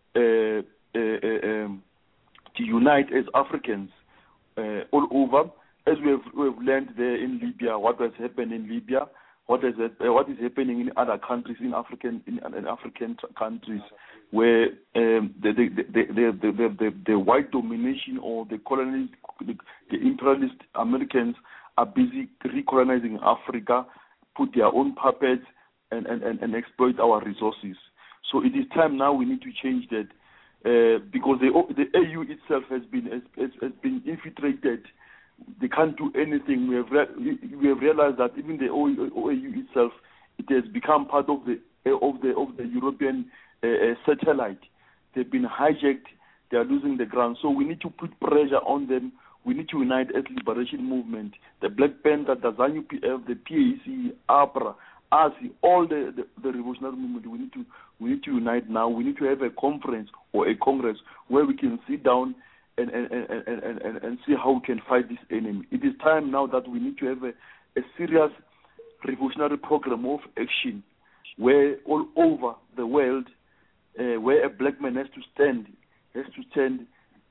uh, uh, uh, um, to unite as Africans uh, all over, as we have, we have learned there in Libya, what has happened in Libya, what is it, uh, what is happening in other countries, in African in, in African countries, where um, the, the, the, the, the, the, the, the white domination or the colonialist, the, the imperialist Americans are busy recolonizing Africa, put their own puppets and, and, and, and exploit our resources. So it is time now we need to change that uh, because the the A U itself has been has, has, has been infiltrated. They can't do anything. We have re- we have realized that even the O A U itself, it has become part of the of the of the European uh, satellite. They've been hijacked. They are losing the ground. So we need to put pressure on them. We need to unite as liberation movement, the Black Panther, the ZANU P F, the P A C, APRA, A S I, all the, the, the revolutionary movement. We need to we need to unite now. We need to have a conference or a congress where we can sit down and and, and, and, and, and see how we can fight this enemy. It is time now that we need to have a, a serious revolutionary program of action where all over the world, uh, where a black man has to stand, has to stand,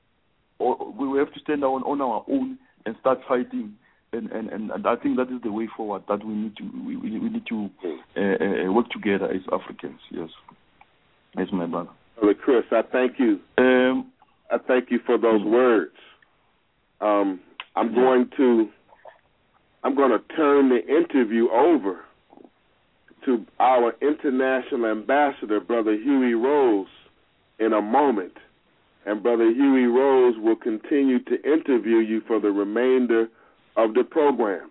or we have to stand on, on our own and start fighting. And, and, and I think that is the way forward. That we need to we, we need to uh, uh, work together as Africans. Yes, yes, my brother. Brother Chris, I thank you. Um, I thank you for those words. Um, I'm going to I'm going to turn the interview over to our international ambassador, Brother Huey Rose, in a moment, and Brother Huey Rose will continue to interview you for the remainder of the program.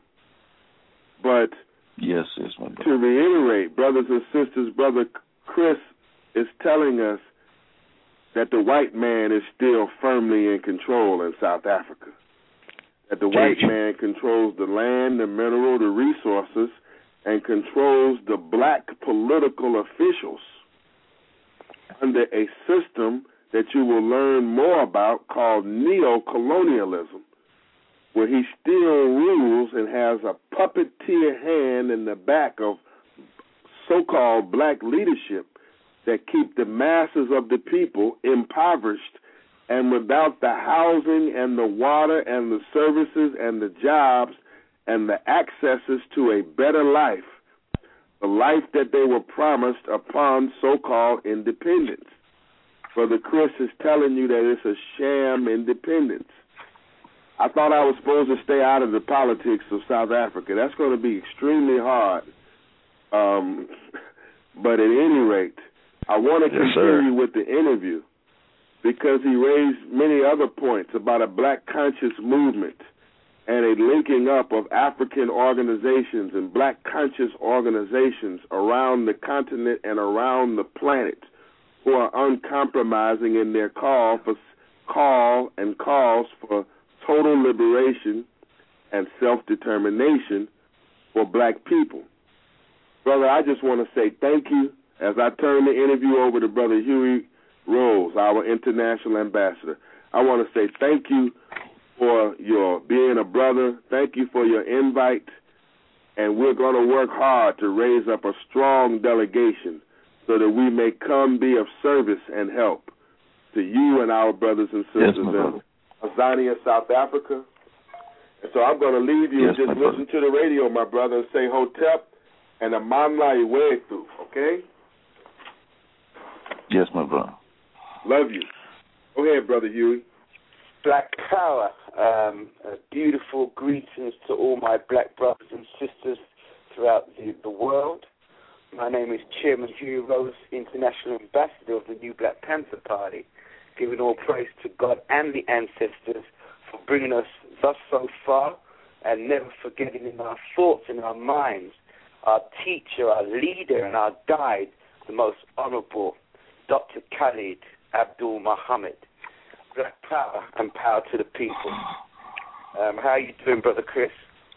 But yes, yes, my brother. To reiterate, brothers and sisters, Brother Chris is telling us that the white man is still firmly in control in South Africa. That the white man controls the land, the mineral, the resources, and controls the black political officials under a system that you will learn more about called neo-colonialism, where he still rules and has a puppeteer hand in the back of so-called black leadership that keep the masses of the people impoverished and without the housing and the water and the services and the jobs and the accesses to a better life, the life that they were promised upon so-called independence. Brother Chris is telling you that it's a sham independence. I thought I was supposed to stay out of the politics of South Africa. That's going to be extremely hard. Um, but at any rate, I want to yes, continue sir. with the interview because he raised many other points about a black conscious movement and a linking up of African organizations and black conscious organizations around the continent and around the planet who are uncompromising in their call for call and calls for total liberation and self-determination for black people. Brother, I just want to say thank you as I turn the interview over to Brother Huey Rose, our international ambassador. I want to say thank you for your being a brother. Thank you for your invite. And we're going to work hard to raise up a strong delegation so that we may come be of service and help to you and our brothers and sisters yes, in Azania, South Africa. And so I'm going to leave you yes, and just listen to the radio, my brother, and say Hotep and Amandla Iwetu, okay? Yes, my brother. Love you. Go ahead, Brother Huey. Black Power. Um, uh, beautiful greetings to all my black brothers and sisters throughout the, the world. My name is Chairman Huey Rose, International Ambassador of the New Black Panther Party, giving all praise to God and the ancestors for bringing us thus so far and never forgetting in our thoughts and our minds our teacher, our leader, and our guide, the most honorable Doctor Khalid Abdul Muhammad. Black power and power to the people. Um, how are you doing, Brother Chris?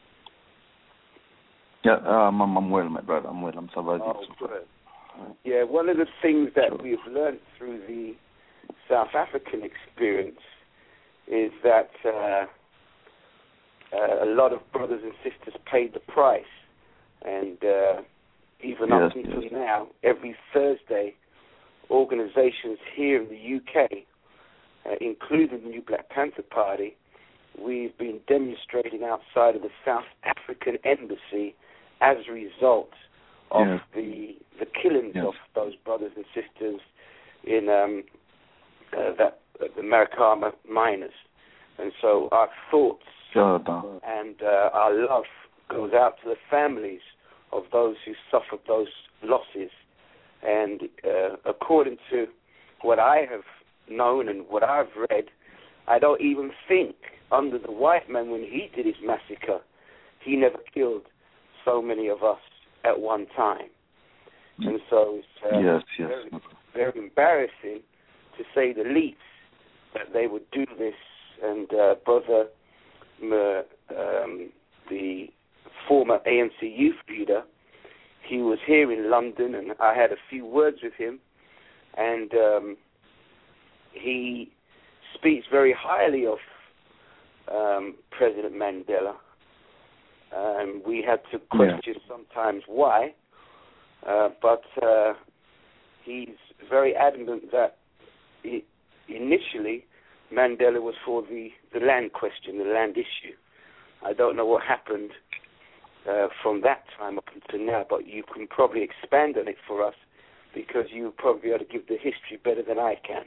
Yeah, um, I'm, I'm well, my brother. I'm well. I'm surviving. Oh, good. Yeah, one of the things that sure. we've learned through the South African experience is that uh, uh, a lot of brothers and sisters paid the price. And uh, even yes, up until yes. now, every Thursday, organizations here in the U K, uh, including the New Black Panther Party, we've been demonstrating outside of the South African Embassy as a result of yes. the the killings yes. of those brothers and sisters in um, uh, that uh, the Marikana miners. And so our thoughts and uh, our love goes out to the families of those who suffered those losses. And uh, according to what I have known and what I've read, I don't even think under the white man, when he did his massacre, he never killed so many of us at one time. And so it's uh, yes, yes. very, very embarrassing, to say the least, that they would do this. And uh, Brother, uh, um, the former A N C youth leader, he was here in London, and I had a few words with him, and um, he speaks very highly of um, President Mandela. Um, we had to question yeah. sometimes why, uh, but uh, he's very adamant that he, initially Mandela was for the, the land question, the land issue. I don't know what happened uh, from that time up until now, but you can probably expand on it for us, because you probably ought to give the history better than I can.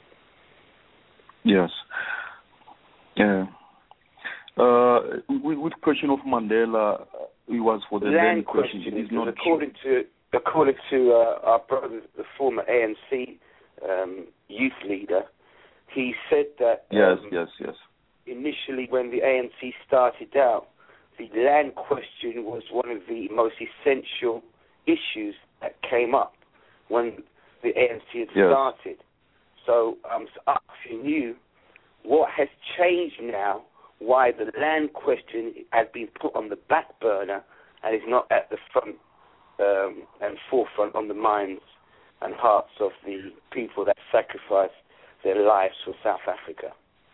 Yes. Yeah. Uh, with, with question of Mandela, it was for the land, land question. question. It is not according to according to uh, our brother, the former A N C um, youth leader, he said that yes, um, yes, yes. initially when the A N C started out, the land question was one of the most essential issues that came up when the A N C had yes. started. So I'm asking you, what has changed now? Why the land question has been put on the back burner and is not at the front um, and forefront on the minds and hearts of the people that sacrificed their lives for South Africa?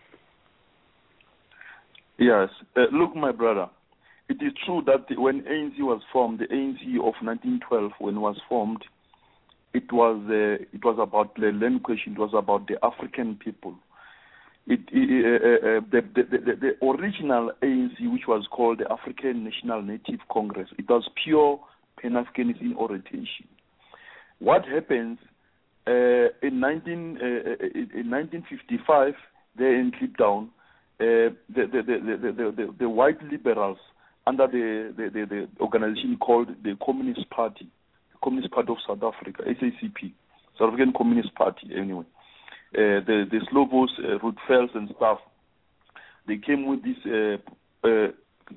Yes. Uh, look, my brother, it is true that when A N C was formed, the A N C of nineteen twelve, when it was formed, it was uh, it was about the land question. It was about the African people. It, it, uh, uh, the, the, the, the original A N C, which was called the African National Native Congress, it was pure Pan-Africanist in orientation. What happens uh, in nineteen uh, in nineteen fifty-five, there in Cape Town, uh, the, the, the, the, the, the, the white liberals under the, the, the, the organization called the Communist Party, the Communist Party of South Africa, S A C P, South African Communist Party, anyway. Uh, the the Slovos, uh, Rootveld and stuff, they came with this uh, uh,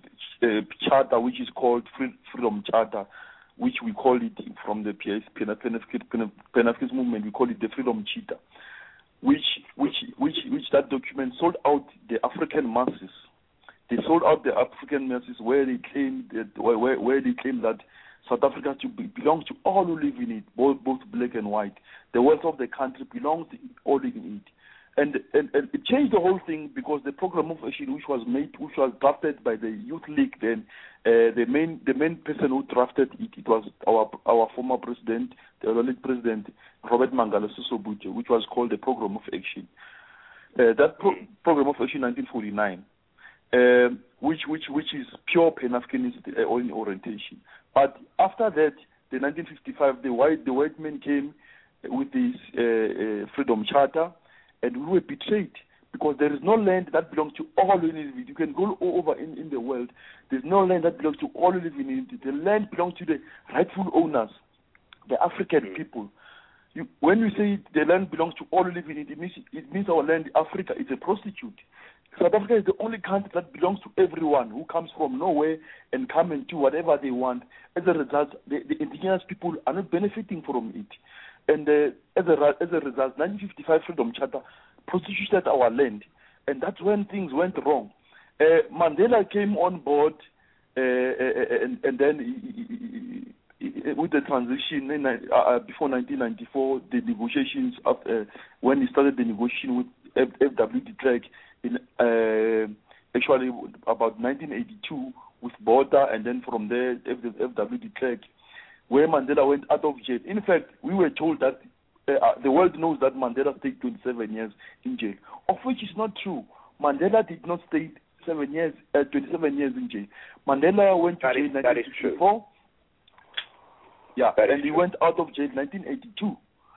uh, charter, which is called Free, Freedom Charter, which we call it from the P S, Pan-Africanist movement, we call it the Freedom Charter, which which which which that document sold out the African masses. They sold out the African masses where they claimed that, where, where where they claimed that South Africa to be, belongs to all who live in it, both both black and white. The wealth of the country belongs to all in it, and, and and it changed the whole thing, because the program of action which was made, which was drafted by the Youth League, then uh, the main the main person who drafted it, it was our our former president, the elected president Robert Mangala-Siso Buthe, which was called the Program of Action. Uh, that pro- program of action, nineteen forty-nine. Uh, which which which is pure Pan-Africanist uh, orientation. But after that, the nineteen fifty-five, the white the white men came with this uh, uh, Freedom Charter, and we were betrayed, because there is no land that belongs to all who live in it. You can go over in, in the world. There's no land that belongs to all who live in it. The land belongs to the rightful owners, the African people. You, when you say the land belongs to all who live in it, it means, it means our land, Africa, is a prostitute. South Africa is the only country that belongs to everyone who comes from nowhere and come and do whatever they want. As a result, the, the indigenous people are not benefiting from it. And uh, as, a, as a result, nineteen fifty-five Freedom Charter prostituted our land. And that's when things went wrong. Uh, Mandela came on board, uh, and, and then he, he, he, with the transition in, uh, before nineteen ninety-four, the negotiations, of, uh, when he started the negotiation with F W de Klerk, in uh, actually about nineteen eighty-two with Botha, and then from there F W de Klerk, where Mandela went out of jail. In fact, we were told that uh, the world knows that Mandela stayed twenty-seven years in jail, of which is not true. Mandela did not stay twenty-seven years, uh, twenty-seven years in jail. Mandela went to that jail is, in nineteen sixty-four. Yeah, that and he true. went out of jail in nineteen eighty-two.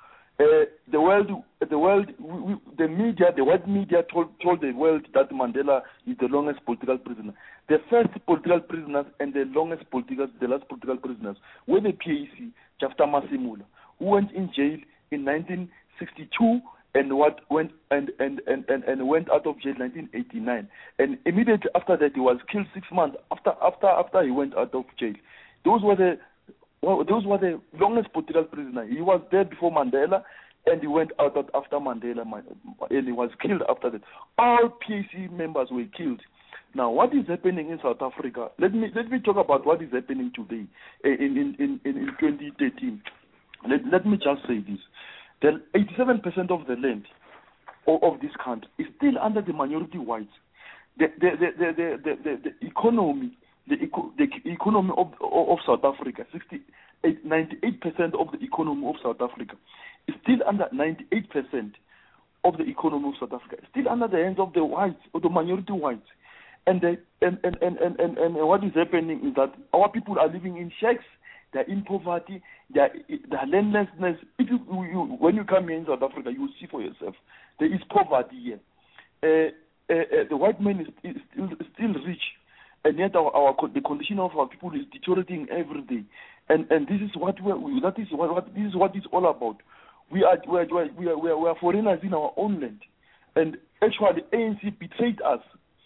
Uh, the world, the world, we, we, the media, the white media told told the world that Mandela is the longest political prisoner. The first political prisoners and the longest political, the last political prisoners were the P A C, Jafta Masemola, who went in jail in nineteen sixty-two and what went and and, and, and, and went out of jail in nineteen eighty-nine. And immediately after that, he was killed six months after after after he went out of jail. Those were the Well, those were the longest political prisoner. He was there before Mandela, and he went out after Mandela, and he was killed after that. All P A C members were killed. Now, what is happening in South Africa? Let me let me talk about what is happening today in in in, in twenty thirteen. Let let me just say this: the eighty-seven percent of the land of, of this country is still under the minority whites. The the the the the, the, the, the economy. The, eco- the economy of, of South Africa, sixty-eight, ninety-eight percent of the economy of South Africa is still under ninety-eight percent of the economy of South Africa, still under the hands of the whites, of the minority whites. And, the, and, and, and, and, and, and what is happening is that our people are living in shacks, they're in poverty, they're, they're landlessness. If you, you, when you come here in South Africa, you will see for yourself, there is poverty here. Uh, uh, uh, the white man is, is still, still rich. And yet, our, our the condition of our people is deteriorating every day, and and this is what we that is what, what this is what it's all about. We are we are we are, we are, we are foreigners in our own land, and actually, A N C betrayed us.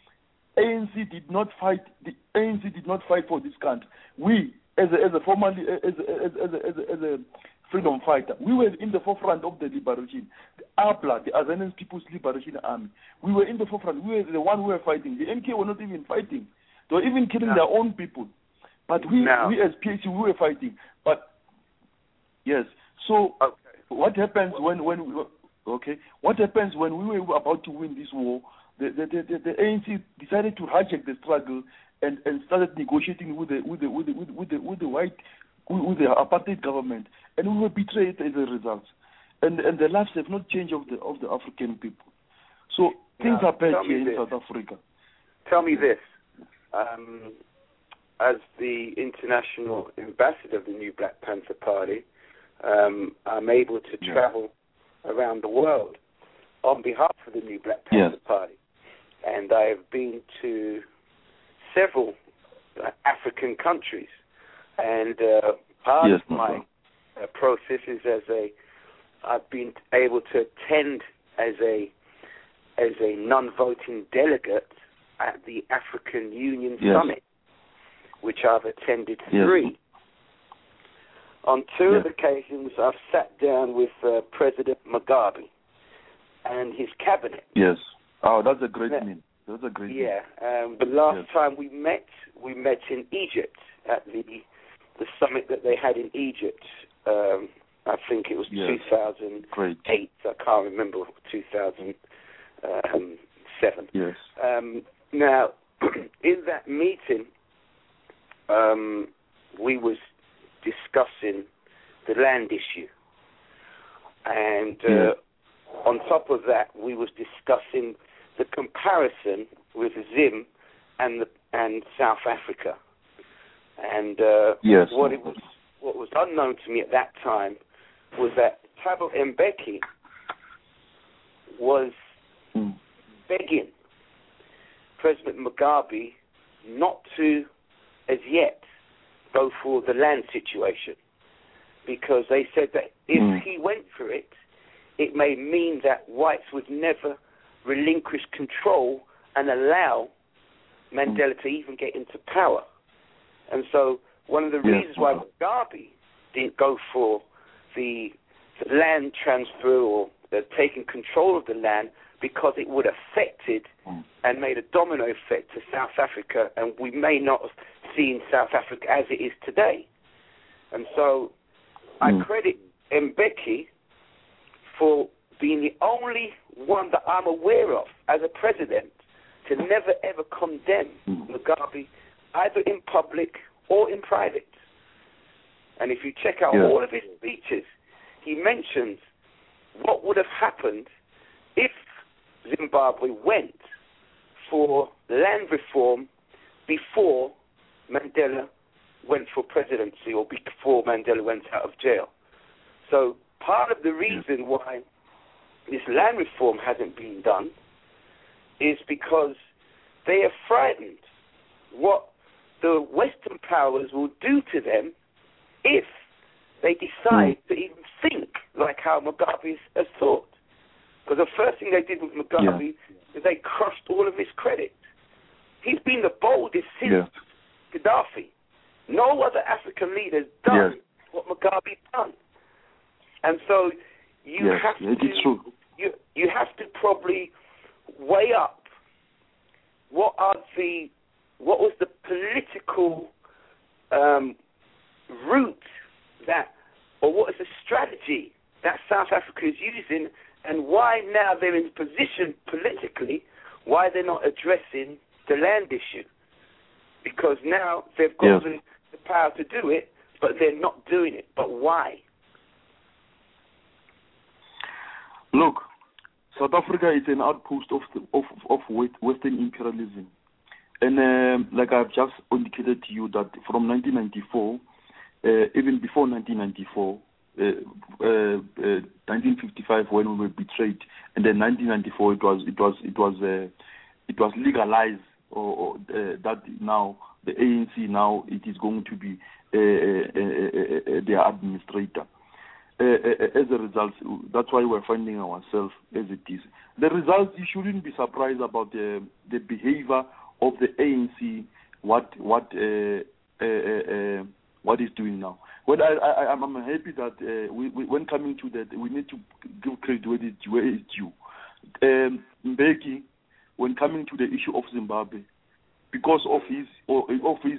A N C did not fight. The A N C did not fight for this country. We, as a, as a formerly as a, as a, as a, as a, as a freedom fighter, we were in the forefront of the liberation. The A P L A, the Azanian People's Liberation Army, we were in the forefront. We were the one who were fighting. The M K were not even fighting. They were even killing no. their own people. But we, no. we as P A C, we were fighting. But, yes. So, okay. what happens when, when we, okay, what happens when we were about to win this war, the, the, the, the A N C decided to hijack the struggle and, and started negotiating with the, with the, with the, with the, with the, with the white, with the apartheid government. And we were betrayed as a result. And, and the lives have not changed of the, of the African people. So, things now, are bad here in this. South Africa. Tell me this. Um, as the international ambassador of the New Black Panther Party, um, I'm able to yeah. travel around the world on behalf of the New Black Panther yeah. Party. And I have been to several uh, African countries. And uh, part yes, of my uh, process is as a, I've been able to attend as a, as a non-voting delegate at the African Union yes. Summit, which I've attended yes. three. On two yes. of occasions, I've sat down with uh, President Mugabe and his cabinet. Yes. Oh, that's a great now, mean. That's a great Yeah. Um, the last yes. time we met, we met in Egypt at the the summit that they had in Egypt. Um, I think it was yes. two thousand eight. Great. I can't remember, two thousand seven. Yes. Um, Now, in that meeting, um, we was discussing the land issue. And uh, yeah. on top of that, we was discussing the comparison with Zim and the, and South Africa. And uh, yes. what it was what was unknown to me at that time was that Thabo Mbeki was mm. begging President Mugabe not to, as yet, go for the land situation, because they said that if mm. he went for it, it may mean that whites would never relinquish control and allow Mandela mm. to even get into power. And so one of the yes. reasons why Mugabe didn't go for the, the land transfer or the taking control of the land, because it would have affected and made a domino effect to South Africa, and we may not have seen South Africa as it is today. And so mm. I credit Mbeki for being the only one that I'm aware of as a president to never ever condemn mm. Mugabe, either in public or in private. And if you check out yeah. all of his speeches, he mentions what would have happened if Zimbabwe went for land reform before Mandela went for presidency or before Mandela went out of jail. So part of the reason why this land reform hasn't been done is because they are frightened what the Western powers will do to them if they decide to even think like how Mugabe has thought. Because the first thing they did with Mugabe yeah. is they crushed all of his credit. He's been the boldest since yeah. Gaddafi. No other African leader has done yes. what Mugabe's done. And so you yes, have it to is true. you you have to probably weigh up what are the what was the political um, route that, or what is the strategy that South Africa is using, and why now they're in position politically, why they're not addressing the land issue. Because now they've got yes. the, the power to do it, but they're not doing it. But why? Look, South Africa is an outpost of the, of, of Western imperialism. And um, like I've just indicated to you that from nineteen ninety-four, uh, even before nineteen ninety-four, uh, uh, uh, nineteen fifty-five when we were betrayed, and then nineteen ninety-four it was it was it was uh, it was legalized, or, or uh, that now the A N C now it is going to be uh, uh, uh, uh, their administrator. Uh, uh, as a result, that's why we're finding ourselves as it is. The results, you shouldn't be surprised about the the behavior of the A N C, what what uh, uh, uh, what is doing now. Well, I, I, I'm happy that uh, we, we, when coming to that, we need to give credit where it's where it's due. Um, Mbeki, when coming to the issue of Zimbabwe, because of his or, of his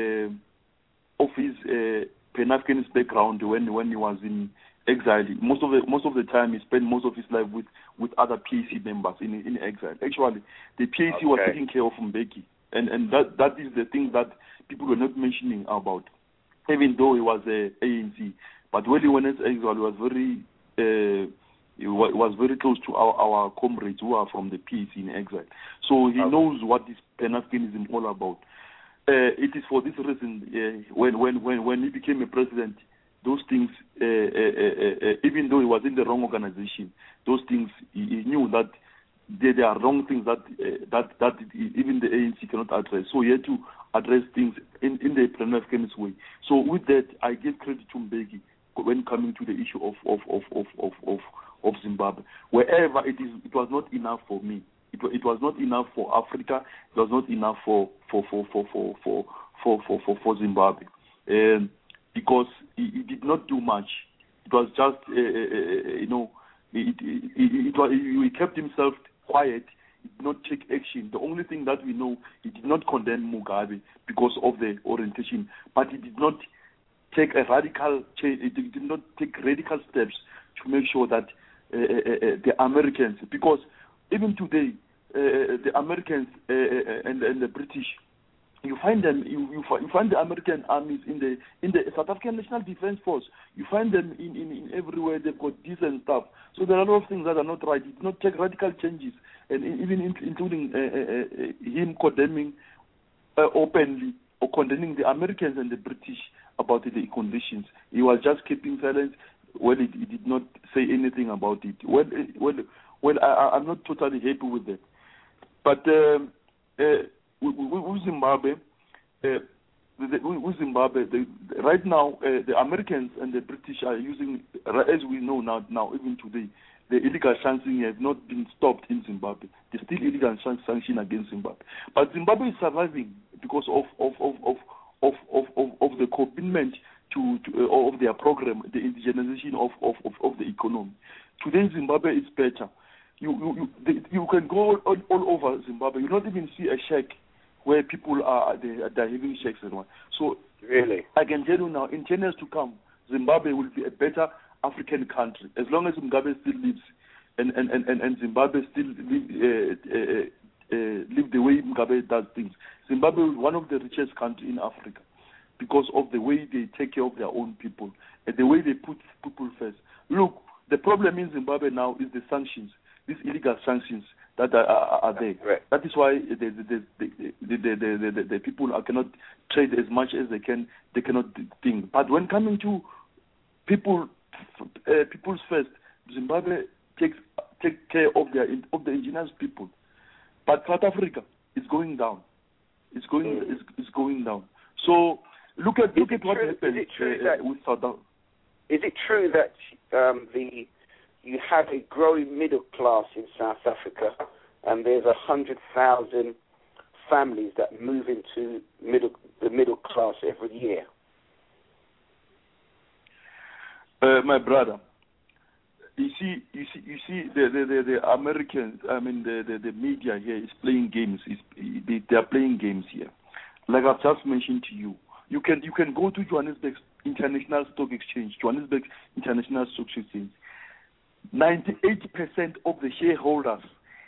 uh, of his uh, Pan-Africanist background, when when he was in exile, most of the most of the time he spent most of his life with, with other P A C members in in exile. Actually, the P A C okay. was taking care of Mbeki, and and that that is the thing that people were not mentioning about. Even though he was a A N C, but when he went into exile, he was very uh, he was very close to our, our comrades who are from the P A C in exile. So he okay. knows what this Pan-Africanism all about. Uh, it is for this reason uh, when when when when he became a president, those things, uh, uh, uh, uh, even though he was in the wrong organization, those things he, he knew that there, there are wrong things that uh, that that even the A N C cannot address. So he had to address things in, in the Pan-Africanist way. So with that, I give credit to Mbeki when coming to the issue of of of of of, of, of Zimbabwe. Wherever it is, it was not enough for me. It, it was not enough for Africa. It was not enough for for for for for for for, for, for, for Zimbabwe, um, because he, he did not do much. It was just uh, uh, you know, it, it, it, it was, he kept himself quiet. He did not take action. The only thing that we know, he did not condemn Mugabe because of the orientation, but he did not take a radical change. He did not take radical steps to make sure that uh, uh, uh, the Americans, because even today, uh, the Americans uh, and, and the British, you find them. You, you, find, you find the American armies in the in the South African National Defense Force. You find them in, in, in everywhere. They've got decent stuff. So there are a lot of things that are not right. It did not take radical changes, and even in, including uh, uh, him condemning uh, openly or condemning the Americans and the British about the conditions. He was just keeping silence. Well, he, he did not say anything about it. Well, well. Well, I, I'm not totally happy with that. But um, uh, with, with Zimbabwe, uh, the, with Zimbabwe, the, right now, uh, the Americans and the British are using, as we know now, now even today, the illegal sanctions have not been stopped in Zimbabwe. There's still illegal sanction against Zimbabwe. But Zimbabwe is surviving because of of of of of of, of, of the commitment to, to uh, of their program, the indigenization of of, of, of the economy. Today, Zimbabwe is better. You you you, they, you can go all, all over Zimbabwe. You don't even see a shack where people are they, they're having shacks and what. So really, I can tell you now, in ten years to come, Zimbabwe will be a better African country as long as Mugabe still lives, and and, and, and Zimbabwe still live, uh, uh, uh, live the way Mugabe does things. Zimbabwe is one of the richest countries in Africa because of the way they take care of their own people and the way they put people first. Look, the problem in Zimbabwe now is the sanctions. These illegal sanctions that are, are, are there. Right. That is why the the the the, the, the, the, the people are cannot trade as much as they can. They cannot think. But when coming to people, uh, people's first, Zimbabwe takes take care of their of the indigenous people. But South Africa is going down. It's going mm. it's, it's going down. So look at look at what happened uh, with South Africa. Is it true that um, the you have a growing middle class in South Africa, and there's a hundred thousand families that move into middle the middle class every year? Uh, my brother, you see, you see, you see, the the, the, the Americans, I mean, the, the, the media here is playing games. Is they, they are playing games here. Like I've just mentioned to you, you can you can go to Johannesburg International Stock Exchange, Johannesburg International Stock Exchange. ninety-eight percent of the shareholders,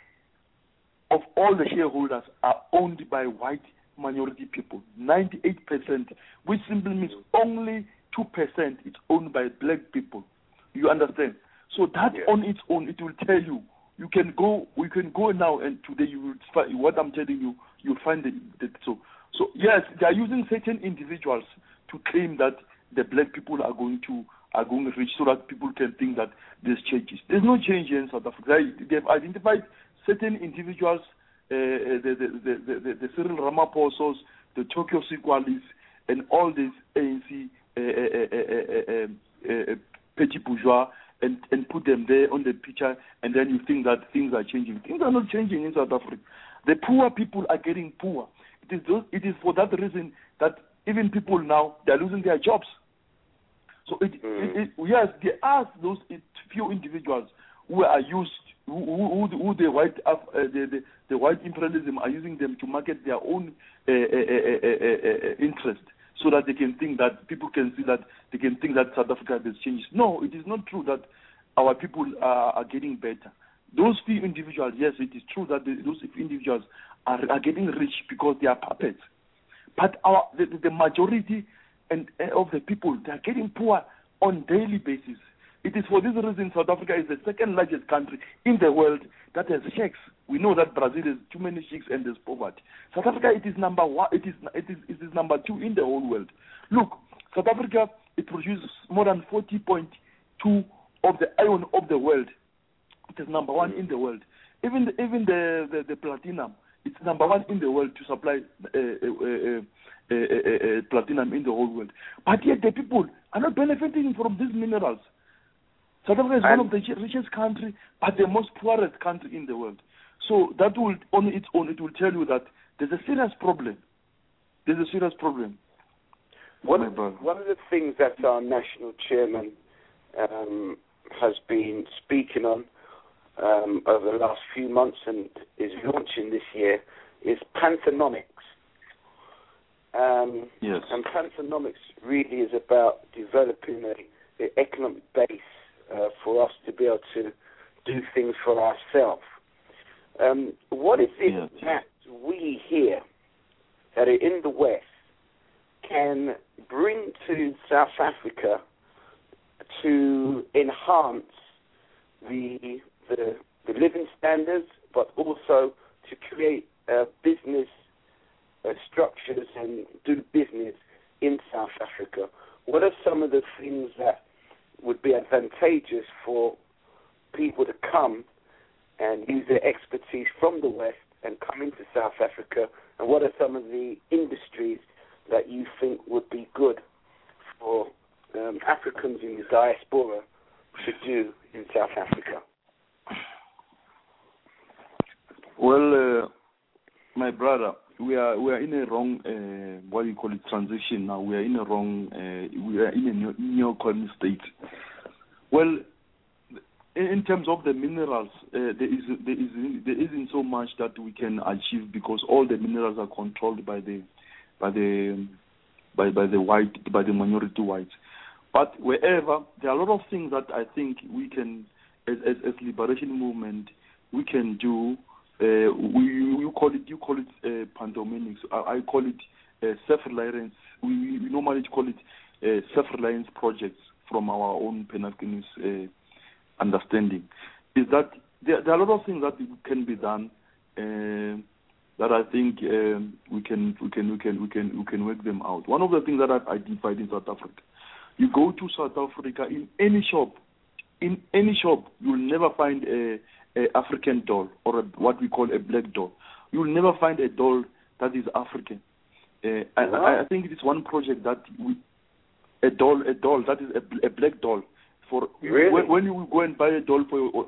of all the shareholders, are owned by white minority people. ninety-eight percent, which simply means only two percent is owned by black people. You understand? So that yeah. on its own, it will tell you. You can go. We can go now, and today you will find what I'm telling you. You'll find the, the so. So yes, they are using certain individuals to claim that the black people are going to are going rich, so that people can think that there's changes. There's no change in South Africa. They've identified certain individuals, uh, the, the, the, the, the Cyril Ramaphosa's, the Tokyo Sikwalis, and all these A N C uh, uh, uh, uh, uh, petty bourgeois, and, and put them there on the picture, and then you think that things are changing. Things are not changing in South Africa. The poor people are getting poor. It is those, it is for that reason that even people now, they are losing their jobs. So it, mm. it, it, yes, there are those few individuals who are used, who, who, who the white uh, the, the, the white imperialism are using them to market their own uh, uh, uh, uh, uh, interest, so that they can think that people can see that they can think that South Africa has changed. No, it is not true that our people are, are getting better. Those few individuals, yes, it is true that the, those few individuals are, are getting rich because they are puppets. But our the, the majority and uh, of the people, they are getting poor on daily basis. It is for this reason South Africa is the second largest country in the world that has sheikhs. We know that Brazil has too many sheikhs and there's poverty. South Africa, it is number one. It is it is it is number two in the whole world. Look, South Africa, it produces more than forty point two of the iron of the world. It is number one in the world. Even the, even the, the, the platinum, it's number one in the world to supply uh, uh, uh, uh, uh, uh, platinum in the whole world. But yet the people are not benefiting from these minerals. South Africa is and one of the richest countries, but the most poorest country in the world. So that will, on its own, it will tell you that there's a serious problem. There's a serious problem. One of, one of the things that our national chairman um, has been speaking on um, over the last few months and is launching this year is Panthenomics. Um, yes. And Panthenomics really is about developing an economic base uh, for us to be able to do things for ourselves. Um, what is it yes. that we here that are in the West can bring to South Africa to enhance the the, the living standards, but also to create uh, business uh, structures and do business in South Africa? What are some of the things that would be advantageous for people to come and use their expertise from the West and come into South Africa? And what are some of the industries that you think would be good for um, Africans in the diaspora to do in South Africa? Well, uh, my brother, we are we are in a wrong uh, what do you call it transition now. We are in a wrong uh, we are in a neo-colonial state. Well, in, in terms of the minerals, uh, there is there is there isn't so much that we can achieve because all the minerals are controlled by the by the by by the white by the minority whites. But wherever there are a lot of things that I think we can, as as, as liberation movement, we can do. Uh, we you call it you call it uh, pantomimics. I, I call it uh, self-reliance. We, we normally call it uh, self-reliance projects from our own Pan-Africanist uh, understanding. Is that there, there are a lot of things that can be done. Uh, that I think um, we can we can we can we can we can work them out. One of the things that I've identified in South Africa, you go to South Africa in any shop, in any shop, you'll never find a, a African doll or a, what we call a black doll. You'll never find a doll that is African. Uh, wow. I, I think it is one project that we, a doll a doll that is a, a black doll for really? when, when you go and buy a doll for your,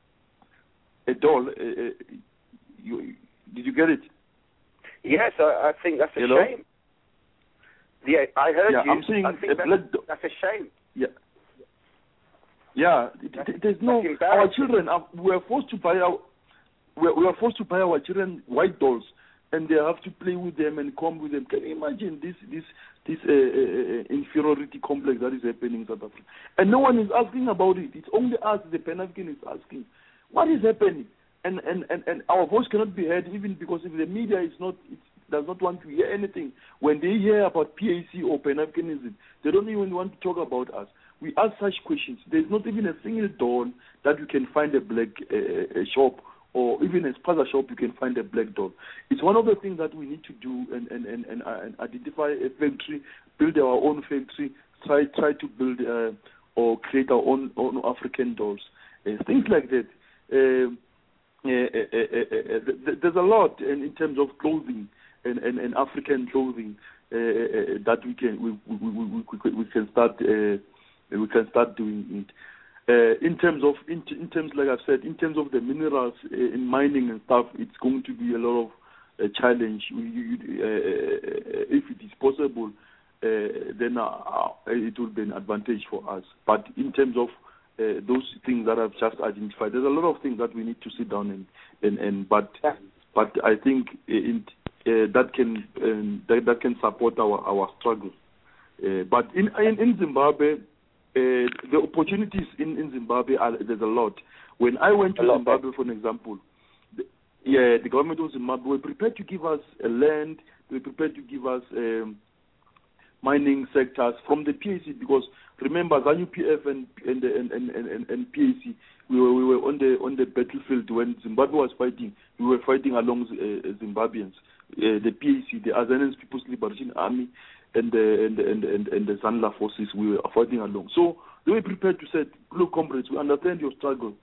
a doll. Uh, you, Did you get it? Yes, I, I think that's a Hello? shame. Yeah, I heard yeah, you. I'm saying I think that's, blood do- that's a shame. Yeah. Yeah, that's, there's no. Our children are, we are forced to buy our. We are, we are forced to buy our children white dolls, and they have to play with them and come with them. Can you imagine this this this uh, uh, inferiority complex that is happening in South Africa? And no one is asking about it. It's only us, the Pan African, is asking, what is happening? And, and, and, and our voice cannot be heard even because if the media is not it does not want to hear anything. When they hear about P A C or Pan-Africanism, they don't even want to talk about us. We ask such questions. There's not even a single doll that you can find a black uh, a shop or even a spaza shop you can find a black doll. It's one of the things that we need to do and, and, and, and, uh, and identify a factory, build our own factory, try try to build uh, or create our own, own African dolls. Uh, things like that. Uh, Uh, uh, uh, uh, uh, there's a lot in, in terms of clothing and, and, and African clothing uh, uh, that we can we we, we, we, we can start uh, we can start doing it. Uh, in terms of in, in terms like I've said, in terms of the minerals uh, in mining and stuff, it's going to be a lot of uh, challenge. We, you, uh, if it is possible, uh, then uh, it will be an advantage for us. But in terms of Uh, those things that I've just identified, there's a lot of things that we need to sit down and and, and but yeah. but I think in, uh, that can um, that, that can support our our struggle. Uh, but in, in in Zimbabwe, uh, the opportunities in, in Zimbabwe are there's a lot. When I went to Zimbabwe, for an example, the, yeah, the government of Zimbabwe were prepared to give us a land, they were prepared to give us um, mining sectors from the P A C because. Remember, ZANU P F and and, and, and, and and P A C, we were we were on the on the battlefield when Zimbabwe was fighting. We were fighting along uh, Zimbabweans, uh, the P A C, the Azanian People's Liberation Army, and the and and and, and the ZANLA forces. We were fighting along. So they were prepared to say, "Look, comrades, we understand your struggle.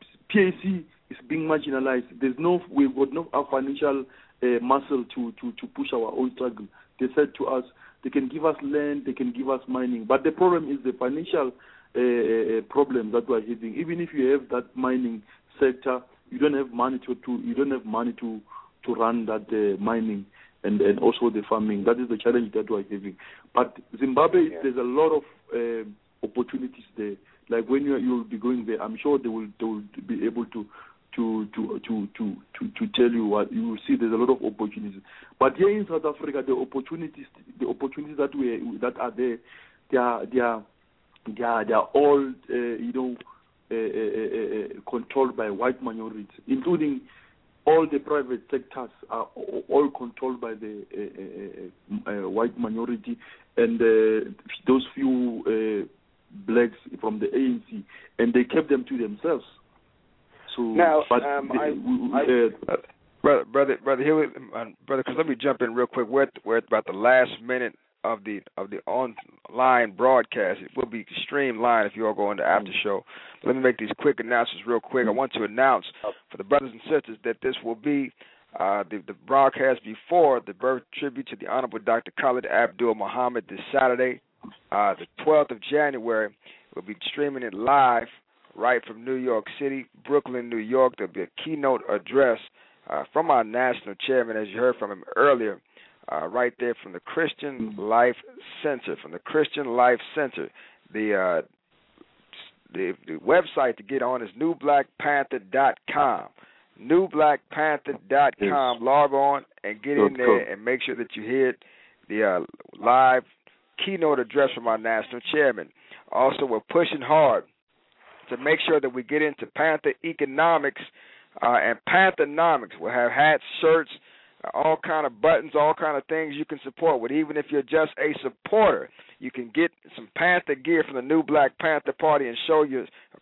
P A C is being marginalized. There's no we've got no financial uh, muscle to, to to push our own struggle." They said to us. They can give us land, they can give us mining, but the problem is the financial uh, uh, problem that we're having. Even if you have that mining sector, you don't have money to, to you don't have money to to run that uh, mining and, and also the farming. That is the challenge that we're having. But Zimbabwe, yeah. There's a lot of uh, opportunities there. Like when you you'll be going there, I'm sure they will they will be able to. To to, to to to to tell you what you will see. There's a lot of opportunities, but here in South Africa, the opportunities the opportunities that we that are there, they are they are they are, they are all uh, you know uh, uh, uh, controlled by white minorities, including all the private sectors are all controlled by the uh, uh, uh, white minority, and uh, those few uh, blacks from the A N C, and they kept them to themselves. So, now, but um, the, I, we, uh, brother, brother, brother, here, uh, brother, because let me jump in real quick. We're at, we're at about the last minute of the of the online broadcast. It will be streamlined if you all go on the after show. But let me make these quick announcements real quick. I want to announce for the brothers and sisters that this will be uh, the, the broadcast before the birth tribute to the Honorable Doctor Khalid Abdul Muhammad this Saturday, uh, the twelfth of January. We'll be streaming it live. Right from New York City, Brooklyn, New York. There'll be a keynote address uh, from our national chairman, as you heard from him earlier, uh, right there from the Christian Life Center. From the Christian Life Center, the uh, the, the website to get on is new black panther dot com. new black panther dot com. Yes. Log on and get in there and make sure that you hear the uh, live keynote address from our national chairman. Also, we're pushing hard to make sure that we get into Panther economics uh, and Panthernomics. We'll have hats, shirts, uh, all kind of buttons, all kind of things you can support with. Even if you're just a supporter, you can get some Panther gear from the New Black Panther Party and show your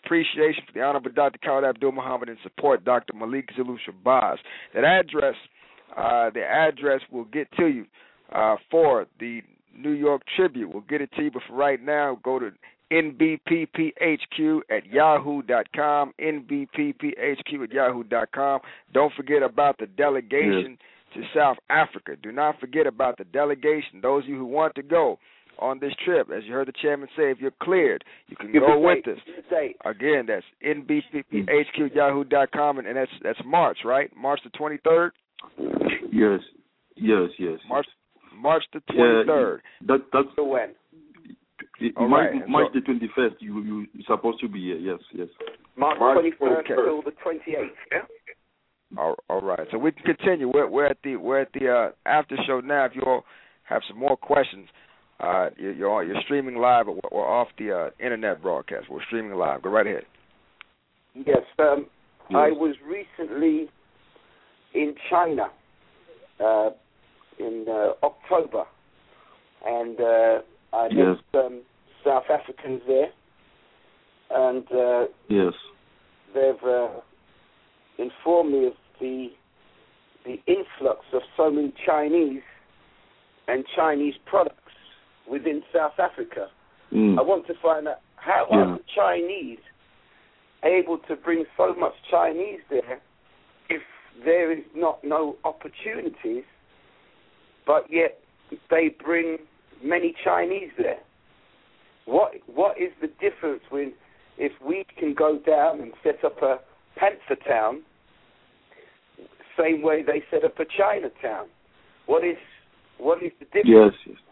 appreciation for the Honorable Doctor Khalid Abdul Muhammad and support Doctor Malik Zulu Shabazz. That address, uh, the address will get to you uh, for the New York Tribute. We'll get it to you, but for right now, go to N B P P H Q at yahoo dot com, N B P P H Q at yahoo dot com. Don't forget about the delegation yeah. to South Africa. Do not forget about the delegation. Those of you who want to go on this trip, as you heard the chairman say, if you're cleared, you can go with us. Again, that's N B P P H Q at yahoo dot com, and that's that's March, right? March the twenty-third? Yes, yes, yes. March March the twenty-third. Yeah, that, that's the when? All March, right. March so, the twenty-first, you, you, you're supposed to be here, yes, yes. March twenty-first until the twenty-eighth, yeah? All, all right, so we can continue. We're, we're at the we're at the uh, after show now. If you all have some more questions, uh, you're, you're, you're streaming live, but we're off the uh, internet broadcast. We're streaming live. Go right ahead. Yes, um, yes. I was recently in China uh, in uh, October, and uh, I met yes. some South Africans there, and uh, yes, they've uh, informed me of the the influx of so many Chinese and Chinese products within South Africa. Mm. I want to find out how yeah. are the Chinese able to bring so much Chinese there if there is not no opportunities, but yet they bring many Chinese there. What what is the difference when if we can go down and set up a Panther Town, same way they set up a Chinatown? What is what is the difference? Yes, yes.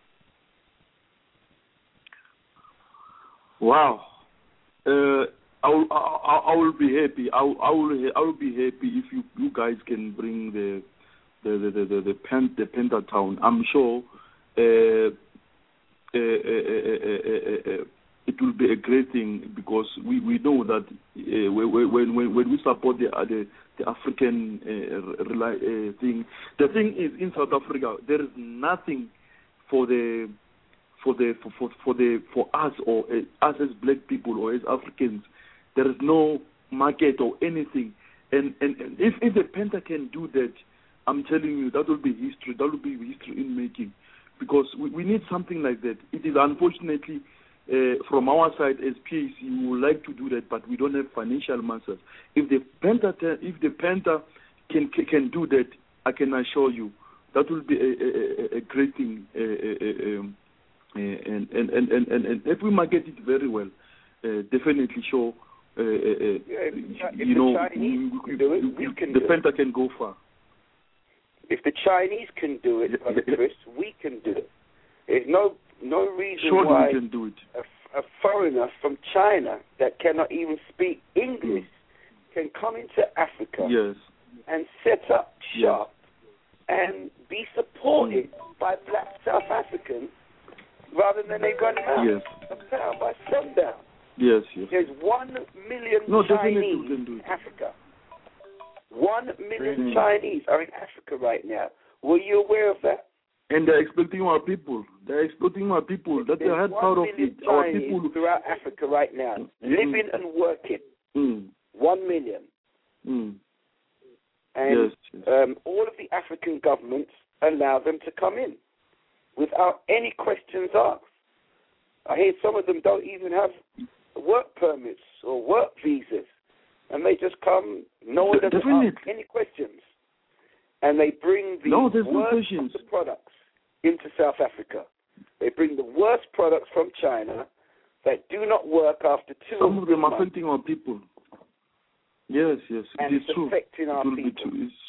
Wow. Uh, I will, I, I will be happy. I will, I will I will be happy if you, you guys can bring the the the the the, the, Pen, the Panther Town. I'm sure. Uh, uh, uh, uh, uh, uh, it will be a great thing because we, we know that uh, when, when when we support the uh, the, the African uh, uh, thing, the thing is in South Africa there is nothing for the for the for for, for the for us or uh, us as black people or as Africans. There is no market or anything, and and, and if if the Panther can do that, I'm telling you that will be history. That will be history in making. Because we, we need something like that. It is unfortunately, uh, from our side as P A C, we would like to do that, but we don't have financial muscles. If the Panther, if the Panther can can do that, I can assure you that will be a, a, a great thing. Uh, uh, um, uh, and, and, and, and, and if we market it very well, uh, definitely show. Uh, uh, yeah, if, if you know, Chinese we, do it, we can the do Panther it. can go far. If the Chinese can do it, Brother Chris, we can do it. There's no no reason sure why we can do it. A, a foreigner from China that cannot even speak English mm. can come into Africa yes. and set up shop yes. and be supported mm. by black South Africans rather than they run out yes. of town by sundown. Yes, yes. There's one million no, Chinese can do it. in Africa. One million mm. Chinese are in Africa right now. Were you aware of that? And they're exploiting our people. They're exploiting our people. That they had proud of it. Our people throughout Africa right now, mm. living and working. Mm. One million. Mm. And yes, yes. Um, all of the African governments allow them to come in without any questions asked. I hear some of them don't even have work permits or work visas. And they just come, no one doesn't ask any questions. And they bring the no, worst no of the products into South Africa. They bring the worst products from China that do not work after two Some of them months. are affecting our people. Yes, yes, and it is it's true. affecting our it will people. Be true. It's,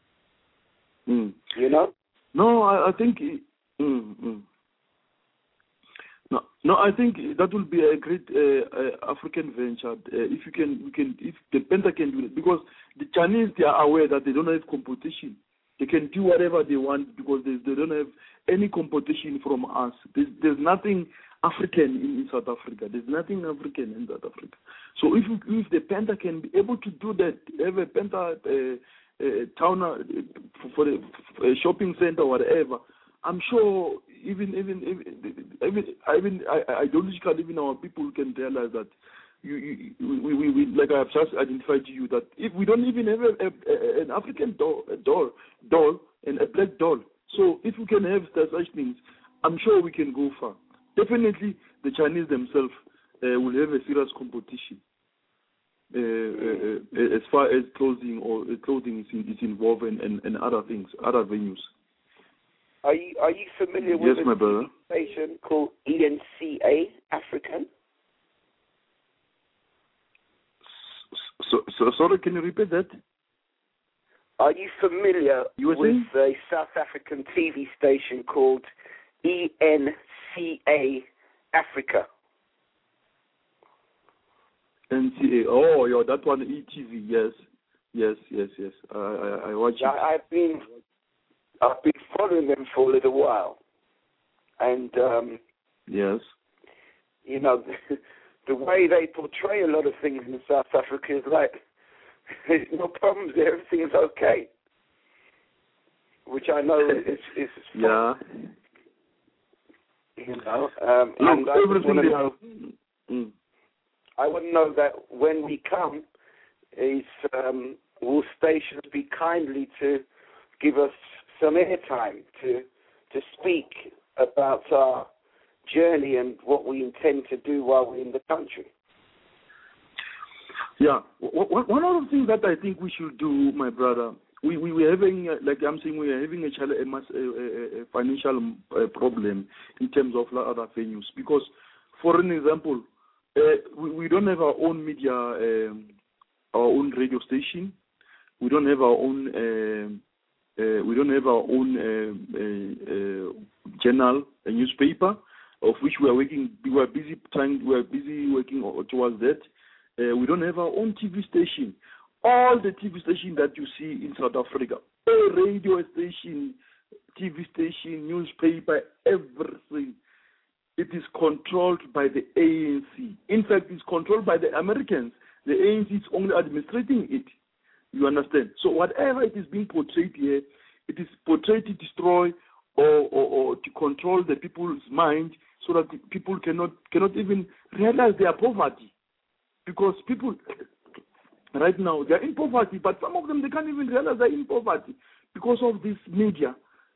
mm. You know? No, I, I think... It, mm, mm. No, no, I think that will be a great uh, uh, African venture. Uh, if you can, we can, if the Panther can do it, because the Chinese, they are aware that they don't have competition. They can do whatever they want because they, they don't have any competition from us. There's, there's nothing African in, in South Africa. There's nothing African in South Africa. So if if the Panther can be able to do that, have a Panther uh, uh, town uh, for, for a shopping center or whatever, I'm sure even even even even, even ideologically, even our people can realize that you, you, we, we, we, like I have just identified to you, that if we don't even have a, a, a, an African doll, a doll, doll, and a black doll, so if we can have such things, I'm sure we can go far. Definitely, the Chinese themselves uh, will have a serious competition uh, uh, uh, as far as clothing or uh, clothing is, is involved and, and, and other things, other venues. Are you are you familiar with yes, my brother. a station called E N C A African? So, so sorry, can you repeat that? Are you familiar you with saying? a South African T V station called E N C A Africa? N C A. Oh, yeah, that one, E T V. Yes, yes, yes, yes. I I, I watch yeah, it. I've been I've been following them for a little while, and um, yes, you know, the, the way they portray a lot of things in South Africa is like there's no problems there, everything's okay, which I know is is yeah. You know, um, Look, and I everything want to they know. Mm. I want to know that when we come, is um, will stations be kindly to give us some airtime to to speak about our journey and what we intend to do while we're in the country. Yeah, one of the things that I think we should do, my brother, we we we're having, like I'm saying, we are having a, challenge, a, mass, a, a, a financial uh, problem in terms of other venues. Because, for an example, uh, we, we don't have our own media, um, our own radio station. We don't have our own. Um, uh, we don't have our own uh, uh, uh, journal, a newspaper, of which we are working. We are busy trying. We are busy working towards that. Uh, we don't have our own T V station. All the T V stations that you see in South Africa, a radio station, T V station, newspaper, everything, it is controlled by the A N C. In fact, it's controlled by the Americans. The A N C is only administrating it. You understand? So whatever it is being portrayed here, it is portrayed to destroy or, or, or to control the people's mind so that the people cannot cannot even realize their poverty. Because people right now, they're in poverty, but some of them, they can't even realize they're in poverty because of this media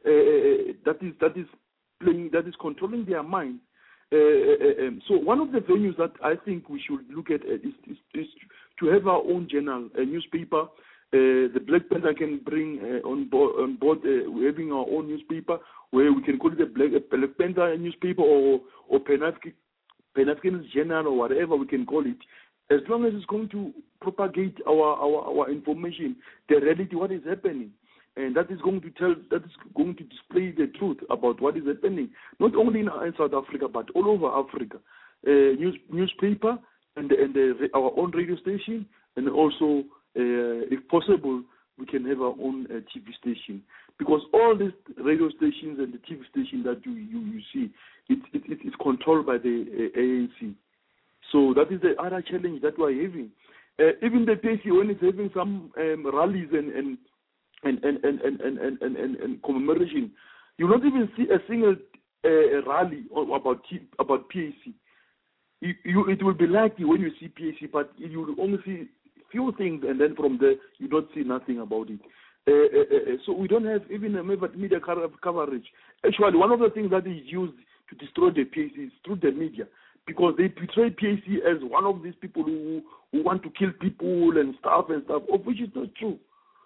uh, that is that is playing, that is controlling their mind. Uh, uh, um, so one of the venues that I think we should look at is, is, is to have our own journal, a newspaper. Uh, the Black Panther can bring uh, on board, on board uh, we're having our own newspaper where we can call it a Black, a Black Panther newspaper or, or Pan-African Journal or whatever we can call it. As long as it's going to propagate our, our, our information, the reality, what is happening, and that is going to tell, that is going to display the truth about what is happening, not only in, in South Africa but all over Africa. Uh, news, newspaper and and uh, our own radio station, and also, uh, if possible, we can have our own uh, T V station, because all these radio stations and the T V stations that you you, you see, it, it it is controlled by the uh, A N C. So that is the other challenge that we are having. Uh, even the P A C, when it's having some um, rallies and and and and and and and, and, and, and commemoration, you not even see a single uh, rally about T, about P A C. You, you, it will be likely when you see P A C, but you will only see few things, and then from there you don't see nothing about it. Uh, uh, uh, so we don't have even a media coverage. Actually, one of the things that is used to destroy the P A C is through the media, because they portray P A C as one of these people who, who want to kill people and stuff and stuff, of which is not true.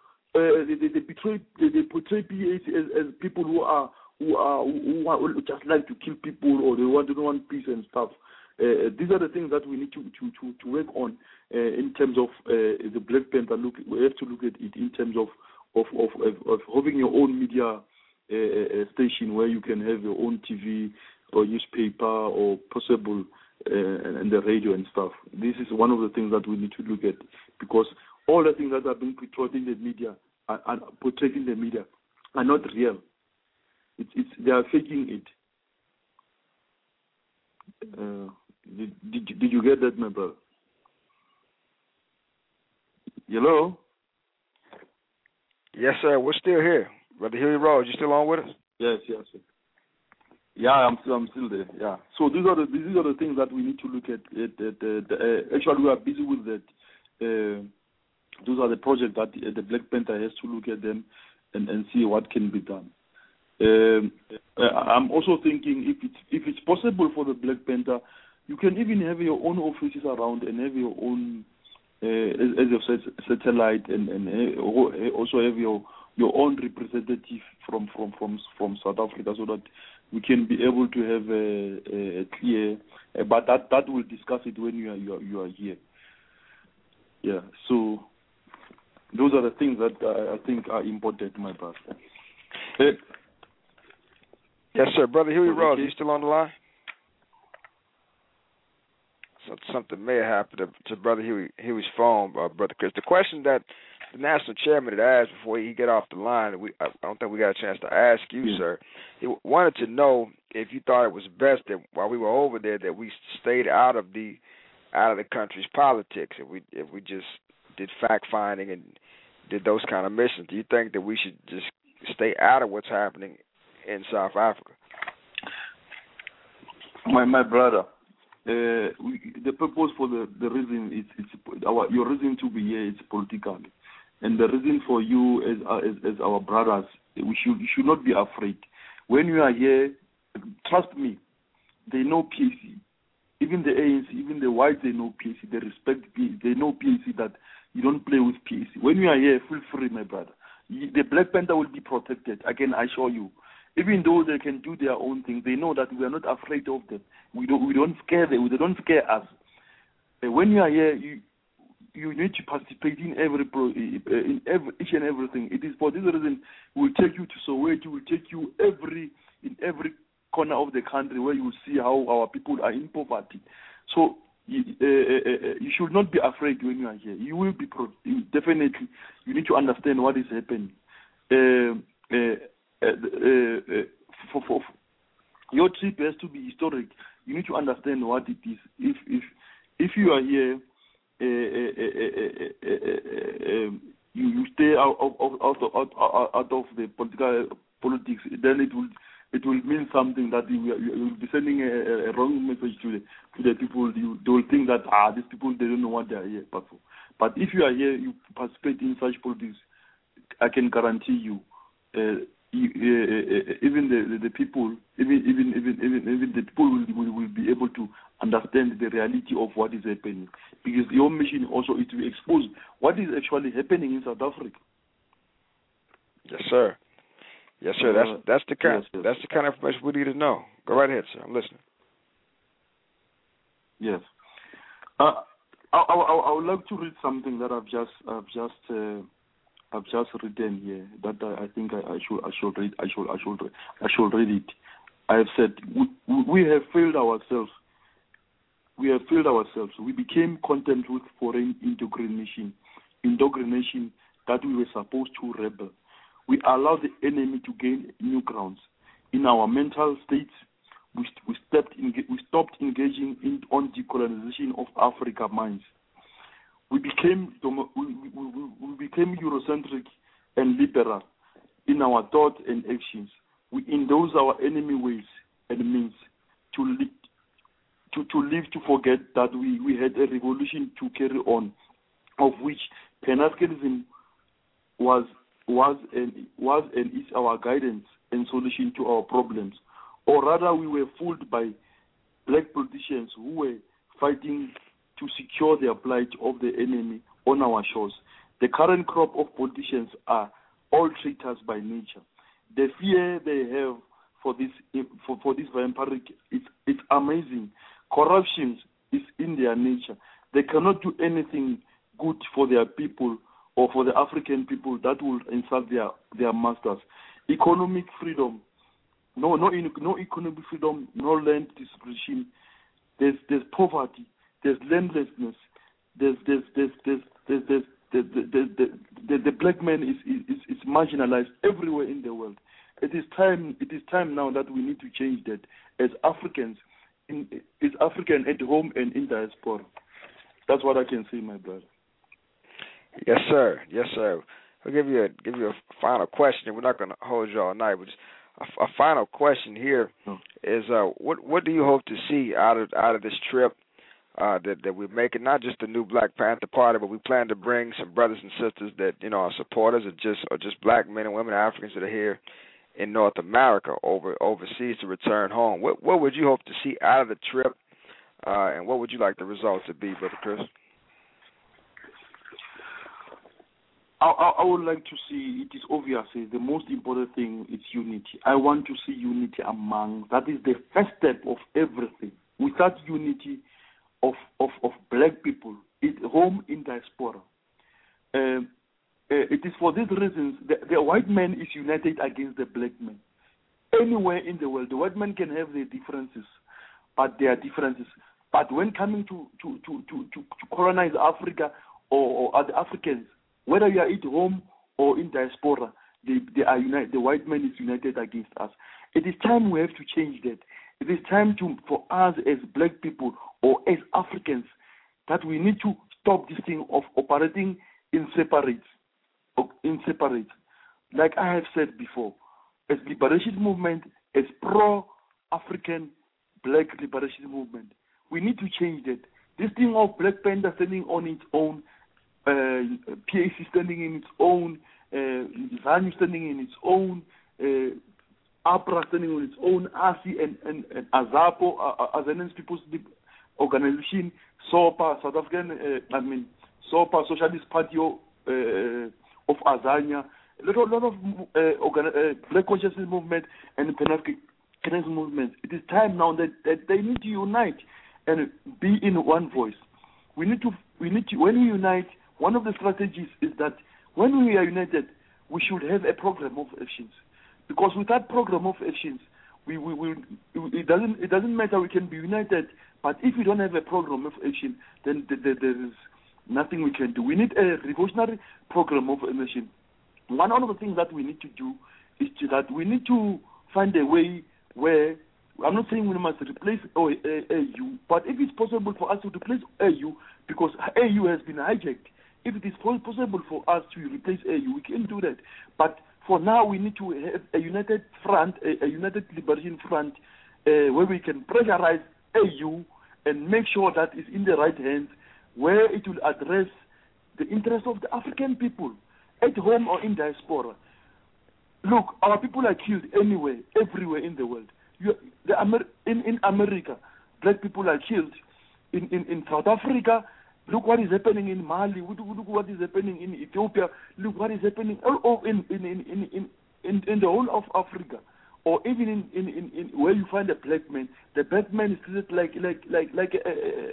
Uh, they, they, they, portray, they, they portray P A C as, as people who are who are who, who just like to kill people, or they want to want peace and stuff. Uh, these are the things that we need to to, to, to work on uh, in terms of uh, the Black Panther. Look, we have to look at it in terms of of of, of, of having your own media uh, station where you can have your own T V or newspaper or possible uh, and the radio and stuff. This is one of the things that we need to look at, because all the things that are being portrayed in the media are, are portrayed in the media are not real. It's, it's they are faking it. Uh, did, did did you get that, my brother? Hello? Yes, sir. We're still here. Brother Huey Rose, you still on with us? Yes, yes, sir. Yeah, I'm still, I'm still there. Yeah. So these are the these are the things that we need to look at. at, at uh, the, uh, actually, we are busy with that. Uh, those are the projects that the, the Black Panther has to look at them and, and see what can be done. Um, uh, I'm also thinking if it's if it's possible for the Black Panther, you can even have your own offices around and have your own uh, as, as you said, satellite and and uh, also have your your own representative from from from from South Africa, so that we can be able to have a, a clear. Uh, but that that we'll discuss it when you are you are, you are here. Yeah. So those are the things that uh, I think are important, my brother. Uh, yes, sir, brother Huey Rose. You still on the line? So something may have happened to, to brother Huey Huey's phone, uh, brother Chris. The question that the national chairman had asked before he get off the line, we, I don't think we got a chance to ask you, yeah. sir. He wanted to know if you thought it was best that while we were over there that we stayed out of the out of the country's politics. If we if we just did fact finding and did those kind of missions, do you think that we should just stay out of what's happening in South Africa? My my brother, uh, we, the purpose for the the reason it's it's our your reason to be here is political. And the reason for you as, uh, as as our brothers, we should you should not be afraid. When you are here, trust me, they know P A C. Even the A N C, even the whites, they know P A C. They respect P A C. They know P A C that you don't play with P A C. When you are here, feel free, my brother. The Black Panther will be protected. I can assure you. Even though they can do their own thing, they know that we are not afraid of them. We don't we don't scare them. They don't scare us. When you are here, you. You need to participate in every pro, in every each and everything. It is for this reason we'll take you to Soweto. We'll take you every in every corner of the country where you will see how our people are in poverty. So you, uh, uh, you should not be afraid when you are here. You will be pro- you definitely. You need to understand what is happening. Uh, uh, uh, uh, uh, for, for, your trip has to be historic. You need to understand what it is. If if if you are here. Uh, uh, uh, uh, uh, uh, um, you, you stay out of out, out, out, out of the political politics, then it will it will mean something that you will be sending a, a wrong message to the to the people. You, they will think that ah these people they don't know what they are here for. But if you are here, you participate in such politics, I can guarantee you. Uh, You, uh, uh, even the, the, the people, even even even even, even the people will, will will be able to understand the reality of what is happening, because your mission also is to expose what is actually happening in South Africa. Yes, sir. Yes, sir. That's that's the kind yes, yes. that's the kind of information we need to know. Go right ahead, sir. I'm listening. Yes. Uh, I, I I would like to read something that I've just I've just. Uh, I've just written here that I, I think I, I should I should read I should I should I should read it. I have said we, we have failed ourselves. We have failed ourselves. We became content with foreign indoctrination, indoctrination that we were supposed to rebel. We allowed the enemy to gain new grounds. In our mental states, we we stepped in, we stopped engaging in on decolonization of Africa minds. We became we, we, we became Eurocentric and liberal in our thoughts and actions. We endorse our enemy ways and means to live, to, to live to forget that we, we had a revolution to carry on, of which Pan-Africanism was was and was and is our guidance and solution to our problems. Or rather, we were fooled by black politicians who were fighting to secure the plight of the enemy on our shores. The current crop of politicians are all traitors by nature. The fear they have for this for, for this vampiric, it's, it's amazing. Corruption is in their nature. They cannot do anything good for their people or for the African people that will insult their, their masters. Economic freedom, no no no economic freedom, no land distribution. There's there's poverty. There's landlessness. There's there's there's there's there's, there's the, the, the, the, the black man is, is is marginalized everywhere in the world. It is time. It is time now that we need to change that as Africans, in as African at home and in diaspora. That's what I can say, my brother. Yes, sir. Yes, sir. I'll give you a give you a final question. We're not going to hold you all night. But just, a, a final question here is, uh, what what do you hope to see out of out of this trip uh, that that we're making? Not just the new Black Panther Party, but we plan to bring some brothers and sisters that you know are supporters, or just or just black men and women, Africans that are here in North America, over overseas to return home. What what would you hope to see out of the trip, uh, and what would you like the results to be, Brother Chris? I, I, I would like to see, it is obvious, the most important thing is unity. I want to see unity among, that is the first step of everything. Without unity of, of, of black people, at home in diaspora. Uh, uh, it is for these reasons that the white man is united against the black man. Anywhere in the world, the white man can have their differences, but there are differences. But when coming to, to, to, to, to, to colonize Africa or, or other Africans, whether you are at home or in diaspora, they, they are united. The white man is united against us. It is time we have to change that. It is time to, for us as black people or as Africans, that we need to stop this thing of operating in separate. In separate. Like I have said before, as liberation movement, as pro-African black liberation movement, we need to change that. This thing of Black Panther standing on its own, Uh, P A C standing in its own, uh, ZANU standing in its own, uh, APRA standing on its own, A S I and, and, and AZAPO, uh, Azanian People's Organization, SOPA, South African, uh, I mean, SOPA, Socialist Party uh, of Azania, a lot, a lot of uh, organ- uh, Black Consciousness Movement and Pan-African movement. It is time now that, that they need to unite and be in one voice. We need to, we need to, when we unite, one of the strategies is that when we are united, we should have a program of actions. Because with that program of actions, we, we, we it doesn't it doesn't matter. We can be united, but if we don't have a program of action, then th- th- there is nothing we can do. We need a revolutionary program of action. One of the things that we need to do is to, that we need to find a way where, I'm not saying we must replace A U, but if it's possible for us to replace A U, because A U has been hijacked, if it is possible for us to replace A U, we can do that. But for now, we need to have a united front, a, a united liberation front, uh, where we can pressurize A U and make sure that it's in the right hands, where it will address the interests of the African people, at home or in diaspora. Look, our people are killed anywhere, everywhere in the world. You, the Amer- in, in America, black people are killed. In, in, in South Africa, look what is happening in Mali. Look, look what is happening in Ethiopia. Look what is happening all over in in, in, in, in, in the whole of Africa, or even in, in, in, in where you find a black man. The black man is treated like like like like a,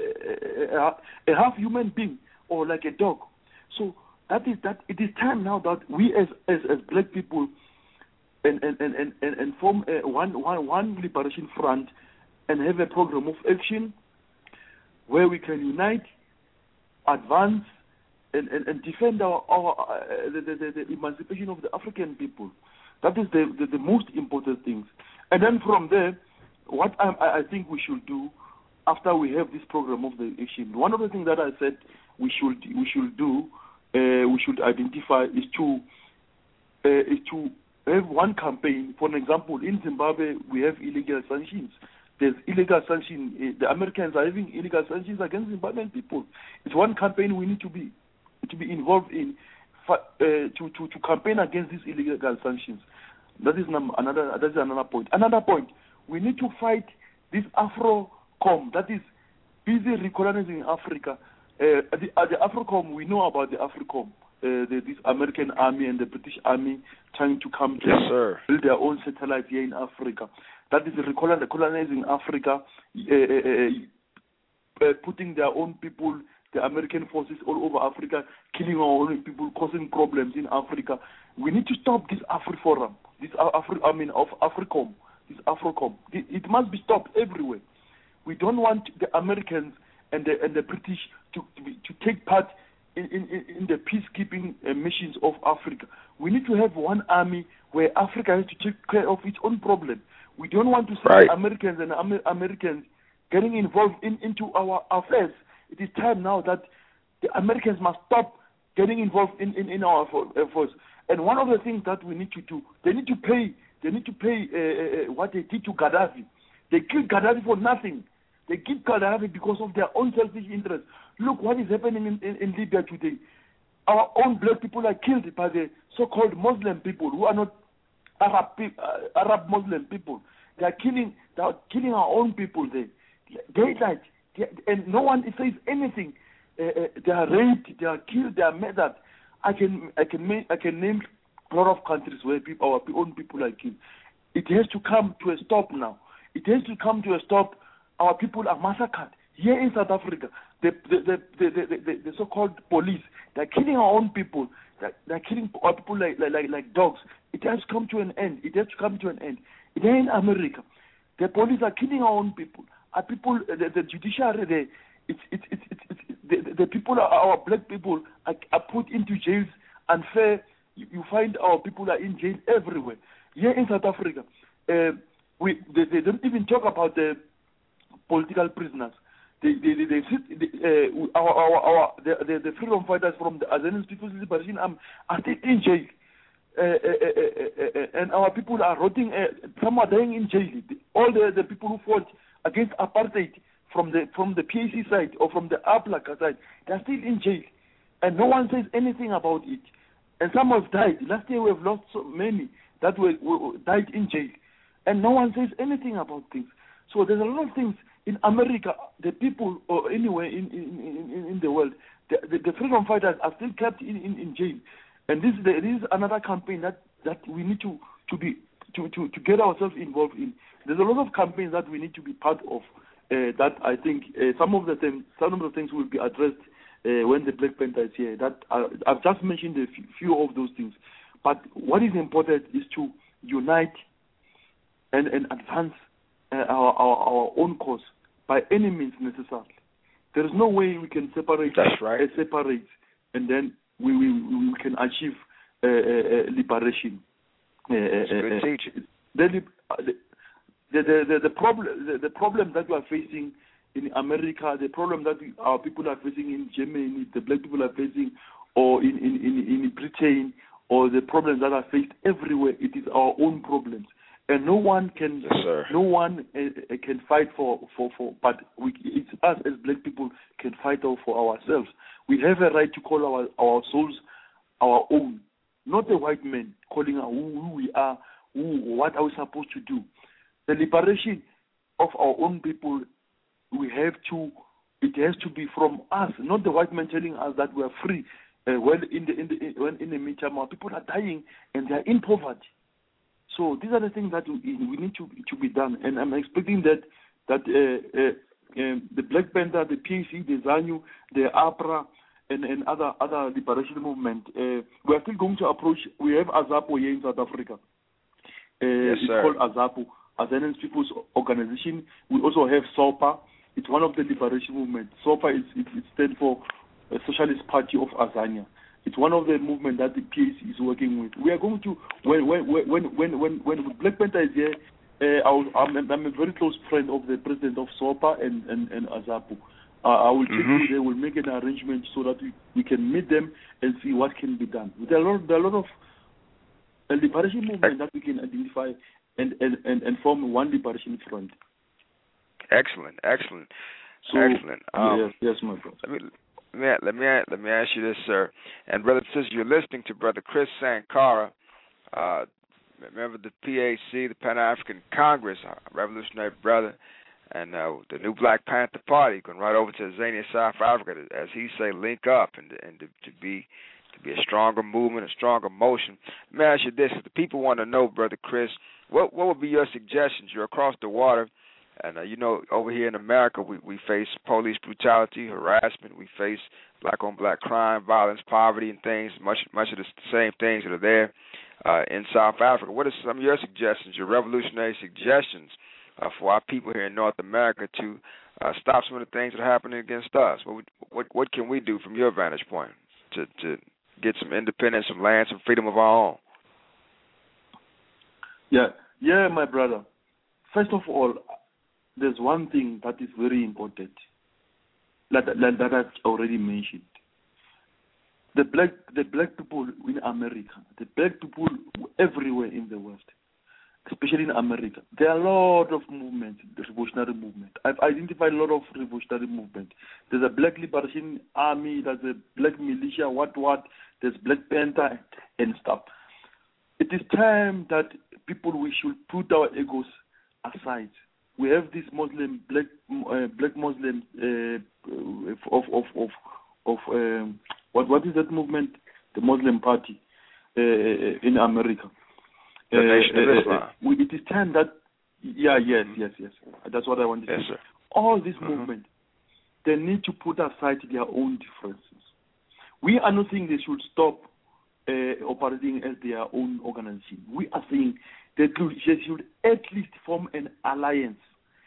a, a, a half human being or like a dog. So that is that. It is time now that we as as, as black people and and, and, and, and form a one, one, one liberation front and have a program of action where we can unite, advance, and, and, and defend our, our uh, the, the, the emancipation of the African people. That is the, the, the most important things. And then from there, what I, I think we should do after we have this program of the action, one of the things that I said we should we should do, uh, we should identify is to uh, is to have one campaign. For example, in Zimbabwe, we have illegal sanctions. There's illegal sanctions. The Americans are having illegal sanctions against Zimbabwean people. It's one campaign we need to be to be involved in, uh, to, to to campaign against these illegal sanctions. That is number, another. That is another point. Another point. We need to fight this AfroCom that is busy recolonizing Africa. Uh, the, uh, the AfroCom, we know about the AfroCom. Uh, the, this American army and the British army trying to come to yes, build their own satellite here in Africa. That is colonizing Africa, uh, uh, uh, putting their own people, the American forces all over Africa, killing our own people, causing problems in Africa. We need to stop this AfriForum, this Afri- I mean of AfriCom, this AfroCom. It, it must be stopped everywhere. We don't want the Americans and the and the British to to, be, to take part In, in, in the peacekeeping uh, missions of Africa. We need to have one army where Africa has to take care of its own problem. We don't want to see right. the Americans and Amer- Americans getting involved in, into our affairs. It is time now that the Americans must stop getting involved in, in, in our affairs. And one of the things that we need to do, they need to pay. They need to pay uh, uh, what they did to Gaddafi. They killed Gaddafi for nothing. They killed Gaddafi because of their own selfish interests. Look what is happening in, in, in Libya today. Our own black people are killed by the so-called Muslim people who are not Arab uh, Arab Muslim people. They are killing. They are killing our own people there. They like, and no one says anything. Uh, uh, they are raped. They are killed. They are murdered. I can I can make, I can name a lot of countries where people, our own people are killed. It has to come to a stop now. It has to come to a stop. Our people are massacred here in South Africa. The the the the, the, the, the so-called police, they're killing our own people. They're, they're killing our people like, like like dogs. It has to come to an end. It has to come to an end. Here in America, the police are killing our own people. Our people, the, the judiciary, the it's it's it's it's, it's the, the people, our black people, are, are put into jails unfair. You, you find our people are in jail everywhere. Here in South Africa, uh, we they, they don't even talk about the political prisoners. They they they, they sit, they, uh, our our our the, the, the freedom fighters from the Azanian People's Liberation Army are still in jail. Uh, uh, uh, uh, uh, and our people are rotting. Uh, some are dying in jail. All the, the people who fought against apartheid from the from the P A C side or from the A P L A C side, they are still in jail, and no one says anything about it. And some have died. Last year we have lost so many that were, were died in jail, and no one says anything about things. So there's a lot of things in America. The people, or anywhere in in, in, in the world, the, the, the freedom fighters are still kept in, in, in jail. And this is, the, this is another campaign that, that we need to, to be to, to, to get ourselves involved in. There's a lot of campaigns that we need to be part of. Uh, that I think uh, some of the things some of the things will be addressed uh, when the Black Panther is here. That uh, I've just mentioned a few of those things. But what is important is to unite and, and advance uh, our, our our own cause by any means necessary. There is no way we can separate. That's right. Uh, separate and then. We, we we can achieve uh, uh, liberation. Uh, That's good uh, teaching. The, the, the, the, the problem the, the problem that we are facing in America, the problem that we, our people are facing in Germany, the black people are facing, or in, in, in, in Britain, or the problems that are faced everywhere, it is our own problems, and no one can yes, sir. no one uh, can fight for for, for but we, it's us as black people can fight for ourselves. We have a right to call our, our souls our own, not a white man calling our, who, who we are, who, what are we supposed to do. The liberation of our own people, we have to, it has to be from us, not the white man telling us that we are free. Uh, when in the in the in, when in the meantime, our people are dying and they are in poverty. So these are the things that we, we need to to be done, and I'm expecting that that uh, uh, uh, the Black Panther, the P A C, the ZANU, the A P R A, and, and other other liberation movement, uh, we are still going to approach. We have AZAPO here in South Africa. Uh, yes, it's sir. called AZAPO, Azanian People's Organization. We also have SOPA. It's one of the liberation movements. SOPA is it, it stands for the Socialist Party of Azania. It's one of the movements that the P A C is working with. We are going to when when when when when, when Black Panther is here. Uh, I'm, I'm a very close friend of the president of SOPA and and, and AZAPO. Uh, I will take mm-hmm. you there. We'll make an arrangement so that we, we can meet them and see what can be done. There are a lot, there are a lot of uh, liberation movement that we can identify and, and, and, and form one liberation front. Excellent, excellent, so, excellent. Um, yes, yes, my brother. Let me let me let me let me ask you this, sir. And brother, since you're listening to Brother Chris Sankara, uh, member of the P A C, the Pan African Congress, our revolutionary brother. And uh, the new Black Panther Party going right over to Azania, South Africa, to, as he say, link up and and to, to be to be a stronger movement, a stronger motion. Let me ask you this: if the people want to know, Brother Chris, what what would be your suggestions? You're across the water, and uh, you know, over here in America, we, we face police brutality, harassment. We face black-on-black crime, violence, poverty, and things. Much much of the same things that are there uh, in South Africa. What are some of your suggestions? Your revolutionary suggestions? Uh, for our people here in North America to uh, stop some of the things that are happening against us? What, what what can we do from your vantage point to, to get some independence, some land, some freedom of our own? Yeah, yeah, my brother. First of all, there's one thing that is very important that, that, that I've already mentioned. the black the black people in America, the black people everywhere in the West, especially in America, there are a lot of movements, the revolutionary movement. I've identified a lot of revolutionary movement. There's a Black Liberation Army, there's a Black Militia, what what, there's Black Panther and stuff. It is time that people, we should put our egos aside. We have this Muslim, black uh, black Muslim uh, of of of of um, what what is that movement? The Muslim Party uh, in America. The Nation of Islam. Uh, uh, it is time that, yeah, yes, yes, yes. That's what I wanted yes, to say. Sir. All this mm-hmm. movement, they need to put aside their own differences. We are not saying they should stop uh, operating as their own organization. We are saying that they should at least form an alliance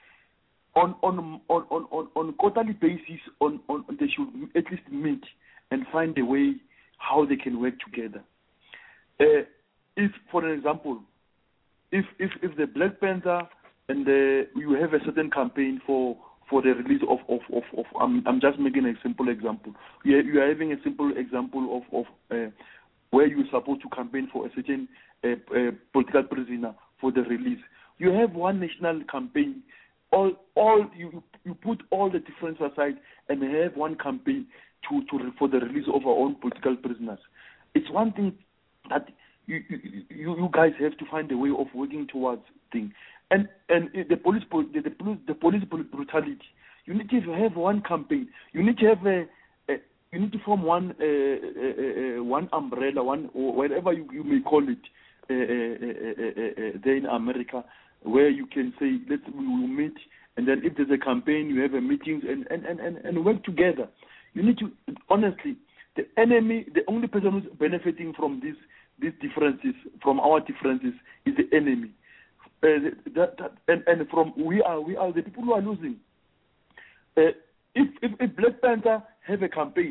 on on on on on, on quarterly basis. On, on they should at least meet and find a way how they can work together. Uh, If, for an example, if if if the Black Panther and the, you have a certain campaign for, for the release of of of, of I'm I'm just making a simple example. You are, you are having a simple example of of uh, where you are supposed to campaign for a certain uh, uh, political prisoner for the release. You have one national campaign. All all you you put all the differences aside and have one campaign to to for the release of our own political prisoners. It's one thing that You, you you guys have to find a way of working towards things. And and the police the, the police the police brutality. You need to have one campaign. You need to have a, a you need to form one uh, uh, uh, one umbrella, one or whatever you, you may call it uh, uh, uh, uh, there in America, where you can say let's we will meet, and then if there's a campaign, you have a meetings and and, and, and, and work together. You need to honestly the enemy, the only person who's benefiting from this. These differences, from our differences, is the enemy. Uh, that, that, and, and from we are, we are the people who are losing. Uh, if, if if Black Panther have a campaign,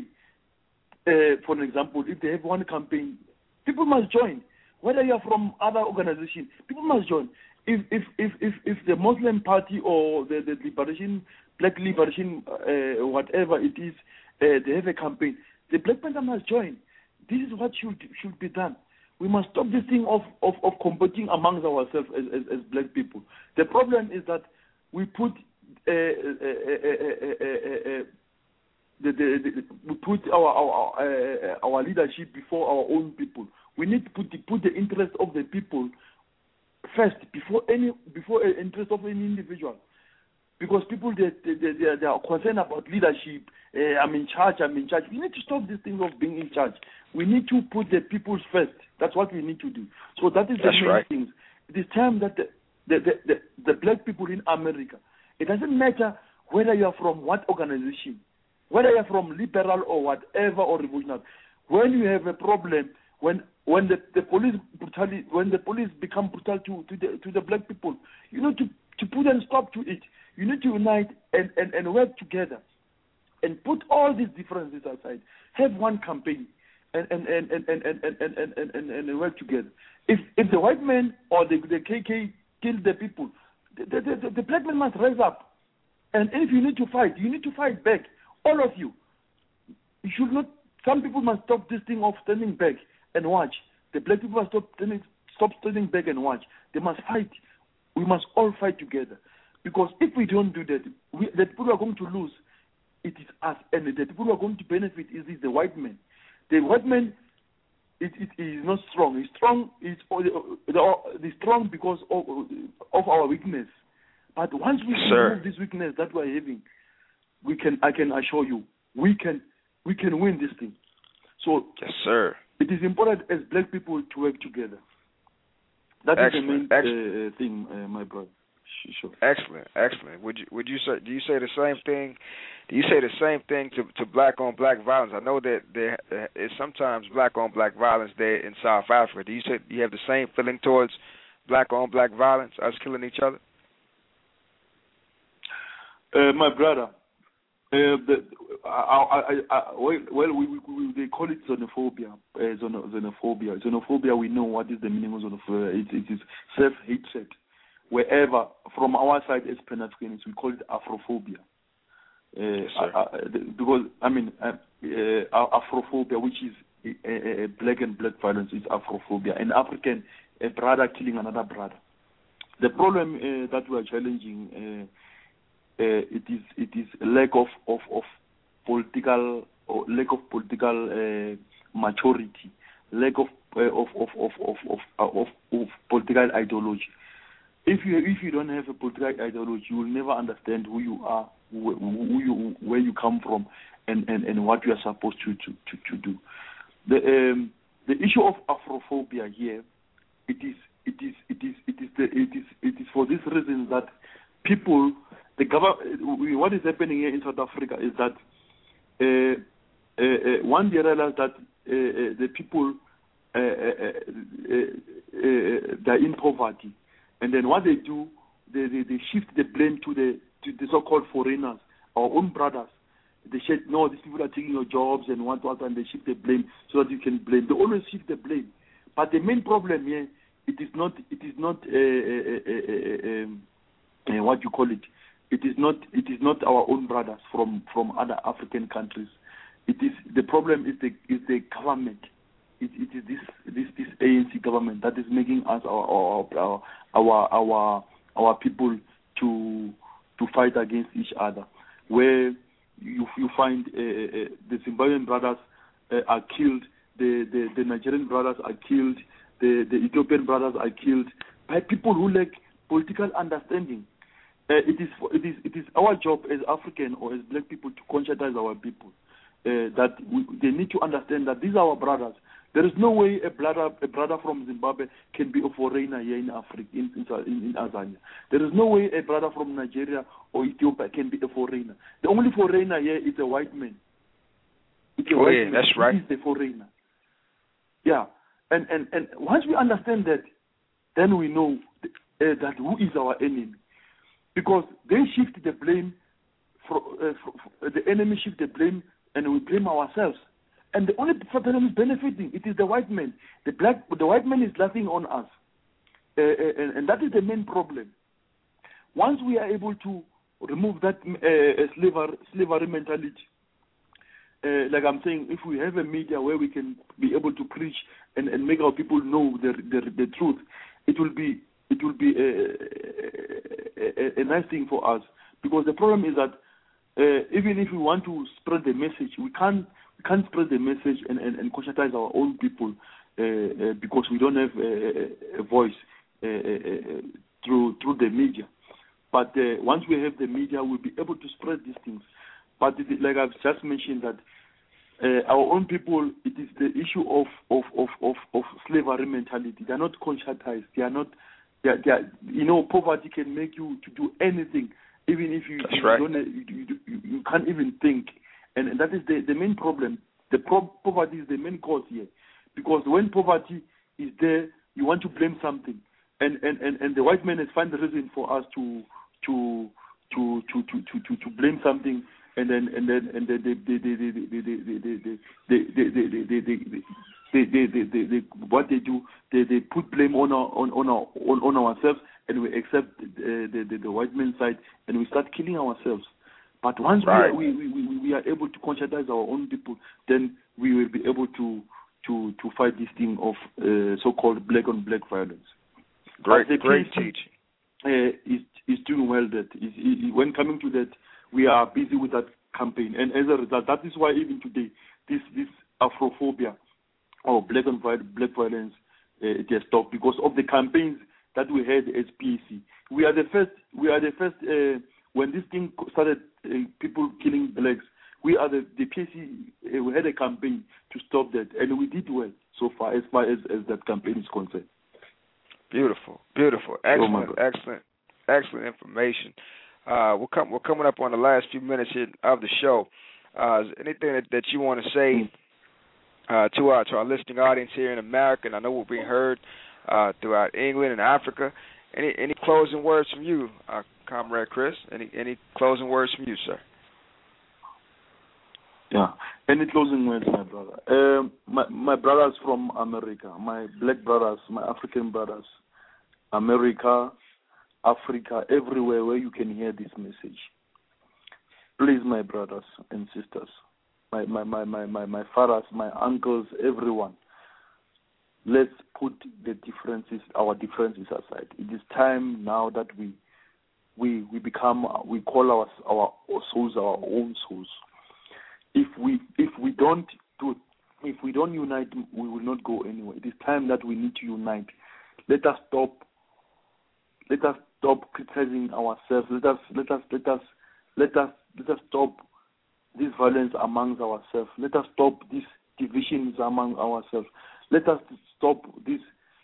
uh, for an example, if they have one campaign, people must join. Whether you are from other organizations, people must join. If if if if, if the Muslim Party or the, the Liberation, Black Liberation, uh, whatever it is, uh, they have a campaign, the Black Panther must join. This is what should should be done. We must stop this thing of, of, of competing amongst ourselves as, as, as black people. The problem is that we put uh, uh, uh, uh, uh, uh, the, the, the, we put our our, uh, our leadership before our own people. We need to put the, put the interest of the people first before any before the interest of any individual. Because people they they, they, they are concerned about leadership. Uh, I'm in charge. I'm in charge. We need to stop this thing of being in charge. We need to put the people first. That's what we need to do. So that is the That's main right. thing. It is time that the the, the the the black people in America. It doesn't matter whether you are from what organization, whether you are from liberal or whatever or revolutionary. When you have a problem, when when the, the police brutality, when the police become brutal to to the to the black people, you need to to put a stop to it. You need to unite and, and, and work together and put all these differences aside. Have one campaign and and, and, and, and, and, and, and, and, and work together. If if the white man or the, the K K kill the people, the, the, the, the black man must rise up. And if you need to fight, you need to fight back. All of you. You should not, some people must stop this thing of standing back and watch. The black people must stop standing, stop standing back and watch. They must fight. We must all fight together. Because if we don't do that, we, the people who are going to lose, it is us. And the people who are going to benefit is, is the white man. The white man it, it, it is not strong. He's strong. It's the strong because of, of our weakness. But once we Sir. remove this weakness that we're having, we can. I can assure you, we can. We can win this thing. So yes, sir. It is important as black people to work together. That excellent. is the main uh, thing, uh, my brother. Sure. Excellent, excellent. Would you would you say do you say the same thing? Do you say the same thing to to black on black violence? I know that there is sometimes black on black violence there in South Africa. Do you say you have the same feeling towards black on black violence, us killing each other? Uh, my brother, uh, the, I, I, I, well, well we, we, they call it xenophobia. Uh, xenophobia. Xenophobia. We know what is the meaning of xenophobia. It, it is self-hatred. Wherever, from our side as Pan-Africans, we call it Afrophobia. Uh, yes, uh, because, I mean, uh, uh, Afrophobia, which is uh, uh, black and black violence is Afrophobia, an African a brother killing another brother. The problem uh, that we are challenging, uh, uh, it is it is lack of of, of political or lack of political uh, maturity, lack of, uh, of, of, of, of, of, of, of political ideology. If you if you don't have a political ideology, you will never understand who you are, who, who you, where you come from, and, and, and what you are supposed to to, to, to do. The um, the issue of Afrophobia here, it is it is it is it is the, it is it is for this reason that people, the government, what is happening here in South Africa is that uh, uh, uh, one they realize that uh, uh, the people uh, uh, uh, uh, they're in poverty. And then what they do, they, they, they shift the blame to the to the so-called foreigners, our own brothers. They say, no, these people are taking your jobs and what, what, and they shift the blame so that you can blame. They always shift the blame. But the main problem here, it is not, it is not, uh, uh, uh, uh, uh, what you call it. It is not, it is not our own brothers from, from other African countries. It is the problem is the is the government. It, it is this this this A N C government that is making us our our our our, our people to to fight against each other. Where you you find uh, uh, the Zimbabwean brothers uh, are killed, the, the the Nigerian brothers are killed, the the Ethiopian brothers are killed by people who lack political understanding. Uh, it is it is it is our job as African or as black people to conscientize our people uh, that we, they need to understand that these are our brothers. There is no way a brother, a brother from Zimbabwe can be a foreigner here in Africa, in, in, in Azania. There is no way a brother from Nigeria or Ethiopia can be a foreigner. The only foreigner here is a white man. It's a oh, white yeah, man. that's right. He is the foreigner. Yeah, and, and, and once we understand that, then we know uh, that who is our enemy. Because they shift the blame, for, uh, for, for, the enemy shift the blame, and we blame ourselves. And the only person who is benefiting, it is the white man. The black, the white man is laughing on us, uh, and, and that is the main problem. Once we are able to remove that uh, slavery, slavery mentality, uh, like I'm saying, if we have a media where we can be able to preach and, and make our people know the, the the truth, it will be it will be a, a, a, a nice thing for us. Because the problem is that uh, even if we want to spread the message, we can't. We can't spread the message and, and, and conscientize our own people uh, uh, because we don't have a, a voice uh, uh, through through the media. But uh, once we have the media, we'll be able to spread these things. But it, like I've just mentioned, that uh, our own people, it is the issue of of, of, of, of slavery mentality. They are not conscientized. They are not. They are, they are, you know, poverty can make you to do anything, even if you, you, right. don't, you, you, you can't even think. And that is the, the main problem. The pro- poverty is the main cause here. Because when poverty is there, you want to blame something. And and, and, and the white man has found the reason for us to to to to to, to, to, to blame something, and then and then and then they they they they they they they they they they they they what they do, they they put blame on our on, on our on, on ourselves, and we accept the, the the white man's side, and we start killing ourselves. But once right. we, are, we, we, we are able to conscientize our own people, then we will be able to to, to fight this thing of uh, so-called black-on-black violence. Great, great P A C, teaching. Uh, is is doing well. That is, is, when coming to that, we are busy with that campaign, and as a result, that is why even today, this this Afrophobia or black-on-black black violence uh, it has stopped because of the campaigns that we had as P A C. We are the first. We are the first. Uh, when this thing started. Uh, people killing blacks, we are the, the P A C, uh, we had a campaign to stop that, and we did well so far as far as, as that campaign is concerned. Beautiful, beautiful, excellent, oh excellent, excellent information. Uh, we're, com- we're coming up on the last few minutes here of the show. Uh, is there anything that, that you want to say uh, to our to our listening audience here in America? And I know we're being heard uh, throughout England and Africa. Any any closing words from you, uh, Comrade Chris? Any any closing words from you, sir? Yeah. Any closing words, my brother? Um, my my brothers from America, my black brothers, my African brothers, America, Africa, everywhere where you can hear this message. Please, my brothers and sisters, my, my, my, my, my, my fathers, my uncles, everyone. Let's put the differences, our differences aside. It is time now that we we we become, we call our our souls our own souls. If we if we don't do, if we don't unite, we will not go anywhere. It is time that we need to unite. Let us stop. Let us stop criticizing ourselves. Let us let us let us let us let us stop this violence amongst ourselves. Let us stop these divisions among ourselves. Let us stop this.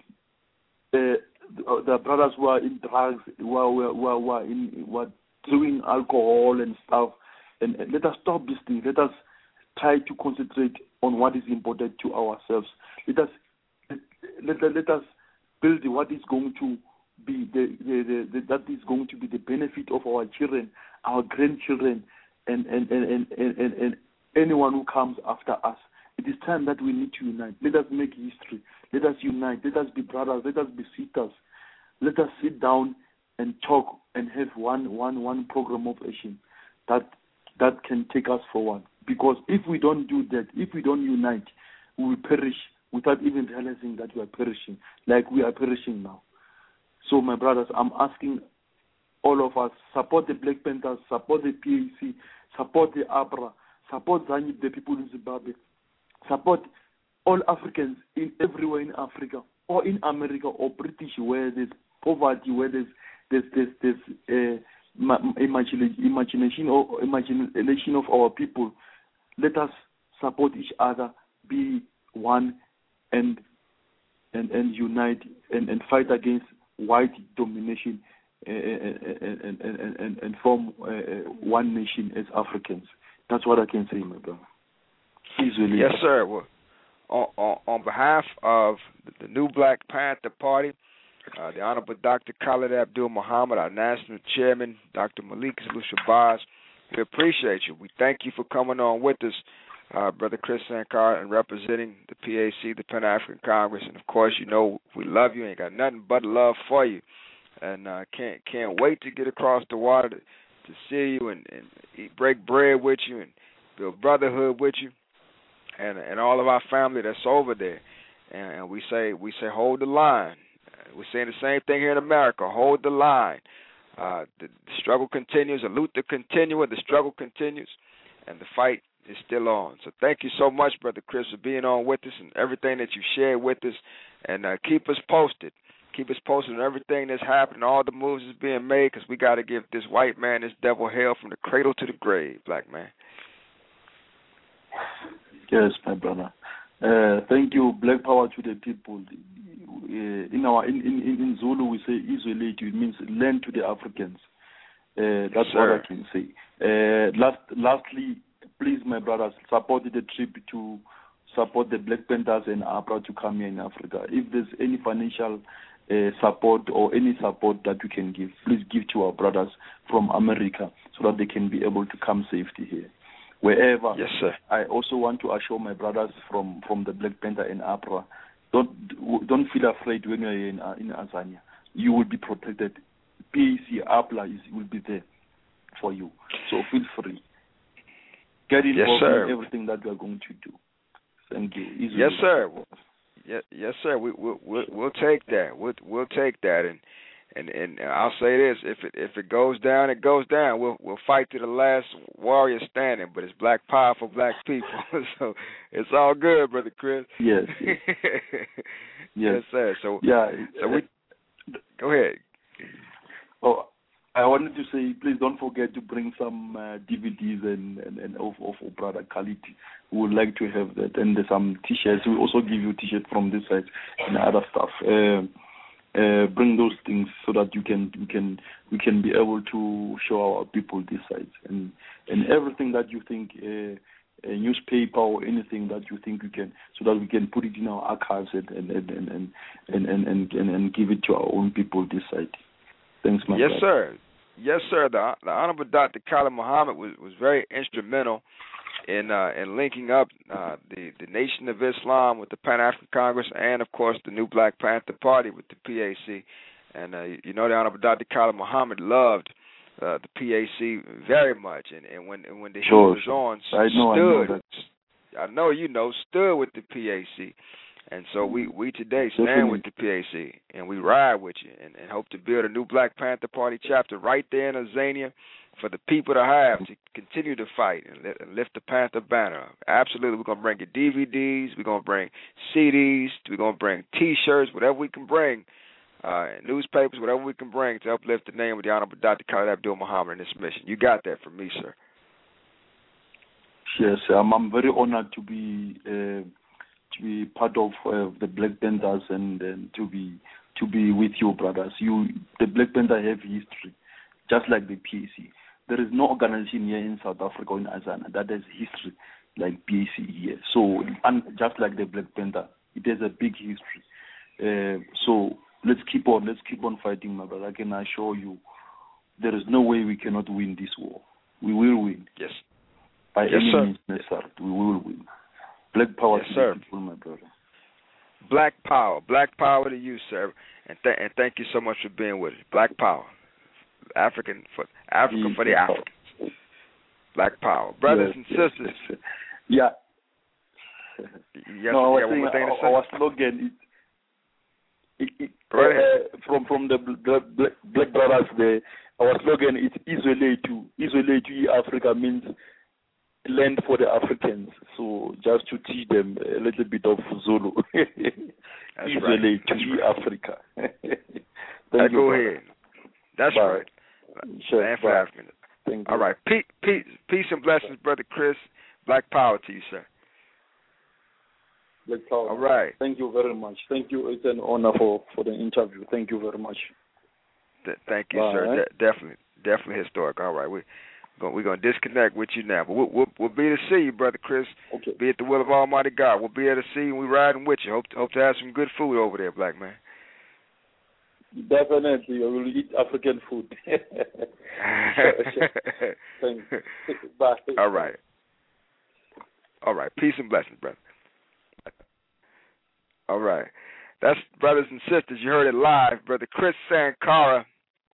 Uh, the, the brothers who are in drugs, who are, who are, who are, in, who are doing alcohol and stuff, and, and let us stop this thing. Let us try to concentrate on what is important to ourselves. Let us let, let, let us build what is going to be the, the, the, the that is going to be the benefit of our children, our grandchildren, and and, and, and, and, and, and anyone who comes after us. It is time that we need to unite. Let us make history. Let us unite. Let us be brothers. Let us be sisters. Let us sit down and talk and have one, one, one program of action that that can take us forward. Because if we don't do that, if we don't unite, we will perish without even realizing that we are perishing, like we are perishing now. So, my brothers, I'm asking all of us, support the Black Panthers, support the P A C, support the APRA, support ZANU, the people in Zimbabwe, support all Africans in everywhere in Africa or in America or British, where there's poverty, where there's there's there's, there's uh, imagination, imagination or imagination of our people. Let us support each other, be one, and and and unite and, and fight against white domination uh, and, and, and, and, and form uh, one nation as Africans. That's what I can say, my brother. Easily. Yes, sir. Well, on, on, on behalf of the new Black Panther Party, uh, the Honorable Doctor Khalid Abdul Muhammad, our national chairman, Doctor Malik Zulu Shabazz, we appreciate you. We thank you for coming on with us, uh, Brother Chris Sankar, and representing the P A C, the Pan-African Congress. And, of course, you know we love you. Ain't got nothing but love for you. And uh, can't can't wait to get across the water to, to see you and, and eat, break bread with you and build brotherhood with you. And and all of our family that's over there, and, and we say we say hold the line. We're saying the same thing here in America. Hold the line. Uh, the, the struggle continues. A Luther continua. The struggle continues, and the fight is still on. So thank you so much, Brother Chris, for being on with us and everything that you shared with us. And uh, keep us posted. Keep us posted on everything that's happening, all the moves that's being made, because we got to give this white man, this devil, hell from the cradle to the grave, black man. Yes, my brother. Uh, thank you. Black power to the people. Uh, in our in, in, in Zulu we say Izweleti. It means land to the Africans. Uh, that's yes, what I can say. Uh, last, lastly, please, my brothers, support the trip to support the Black Panthers and APRA to come here in Africa. If there's any financial uh, support or any support that we can give, please give to our brothers from America so that they can be able to come safely here. Wherever, yes, sir. I also want to assure my brothers from, from the Black Panther and APRA, don't don't feel afraid when you're in uh, in Azania. You will be protected. P A C, APRA is, will be there for you. So feel free. Get involved yes, sir. in everything that we are going to do. Thank you. Easily. Yes, sir. Yes, yes, sir. We we'll, we'll, we'll take that. We'll we'll take that, and and and I'll say this: if it if it goes down, it goes down. We'll we'll fight to the last warrior standing. But it's black power for black people, so it's all good, Brother Chris. Yes. Yes, yes. yes sir. So yeah. So we go ahead. Oh, I wanted to say, please don't forget to bring some uh, D V Ds and and, and of of Brother Khalid. We would like to have that, and some T-shirts. We also give you T-shirts from this side and other stuff. Uh, Uh, bring those things so that you can we can we can be able to show our people this side, and and everything that you think uh, a newspaper or anything that you think we can, so that we can put it in our archives and and and and and, and, and, and, and give it to our own people this side. Thanks, my yes, brother. sir. Yes, sir. The, the Honorable Doctor Khalid Muhammad was, was very instrumental in uh, in linking up uh, the, the Nation of Islam with the Pan-African Congress and, of course, the new Black Panther Party with the P A C. And uh, you know the Honorable Doctor Khalid Muhammad loved uh, the P A C very much, and, and when and when the sure, heat was sure. on, I know, stood. I know that. I know you know stood with the P A C, and so we we today stand Definitely. with the P A C, and we ride with you, and, and hope to build a new Black Panther Party chapter right there in Azania for the people to have to continue to fight and, li- and lift the Panther banner. Absolutely, we're gonna bring you D V Ds, we're gonna bring C Ds, we're gonna bring T-shirts, whatever we can bring, uh, newspapers, whatever we can bring to uplift the name of the Honorable Doctor Khalid Abdul Muhammad in this mission. You got that from me, sir. Yes, um, I'm very honored to be uh, to be part of uh, the Black Panthers and, and to be to be with you, brothers. You, the Black Panther have history, just like the P A C. There is no organization here in South Africa or in Azania that has history like P A C here. So, and just like the Black Panther, it has a big history. Uh, so let's keep on, let's keep on fighting, my brother. I can assure you, there is no way we cannot win this war. We will win. Yes. By yes, any sir. means necessary, we will win. Black power yes, to sir. the people, my brother. Black power, black power to you, sir, and th- and thank you so much for being with us. Black power. African for Africa for the Africans. Black power, brothers yes, and yes, sisters. Yes. Yeah. Yes, no, I was yeah, saying one more thing to say? our, our slogan is it, it, right uh, from from the Black, Black Brothers. The our slogan is Izwele to Izwele to Africa means land for the Africans. So just to teach them a little bit of Zulu. That's Izwele right. to That's Africa. right. you, Go brother. ahead. That's Bye. right. Sure. Land for Africans. Thank All you. right. Peace, peace, peace and blessings, Brother Chris. Black power to you, sir. Black power. All right. Thank you very much. Thank you. It's an honor for, for the interview. Thank you very much. Th- thank you, Bye. sir. De- definitely, definitely historic. All right, we we're gonna disconnect with you now, but we'll, we'll, we'll be to see you, Brother Chris. Okay. Be at the will of Almighty God. We'll be able to see you. And we riding with you. Hope to, hope to have some good food over there, black man. Definitely, I will eat African food. sure, sure. Thank you. Bye. All right. All right. Peace and blessings, brother. All right. That's brothers and sisters. You heard it live, Brother Chris Sankara.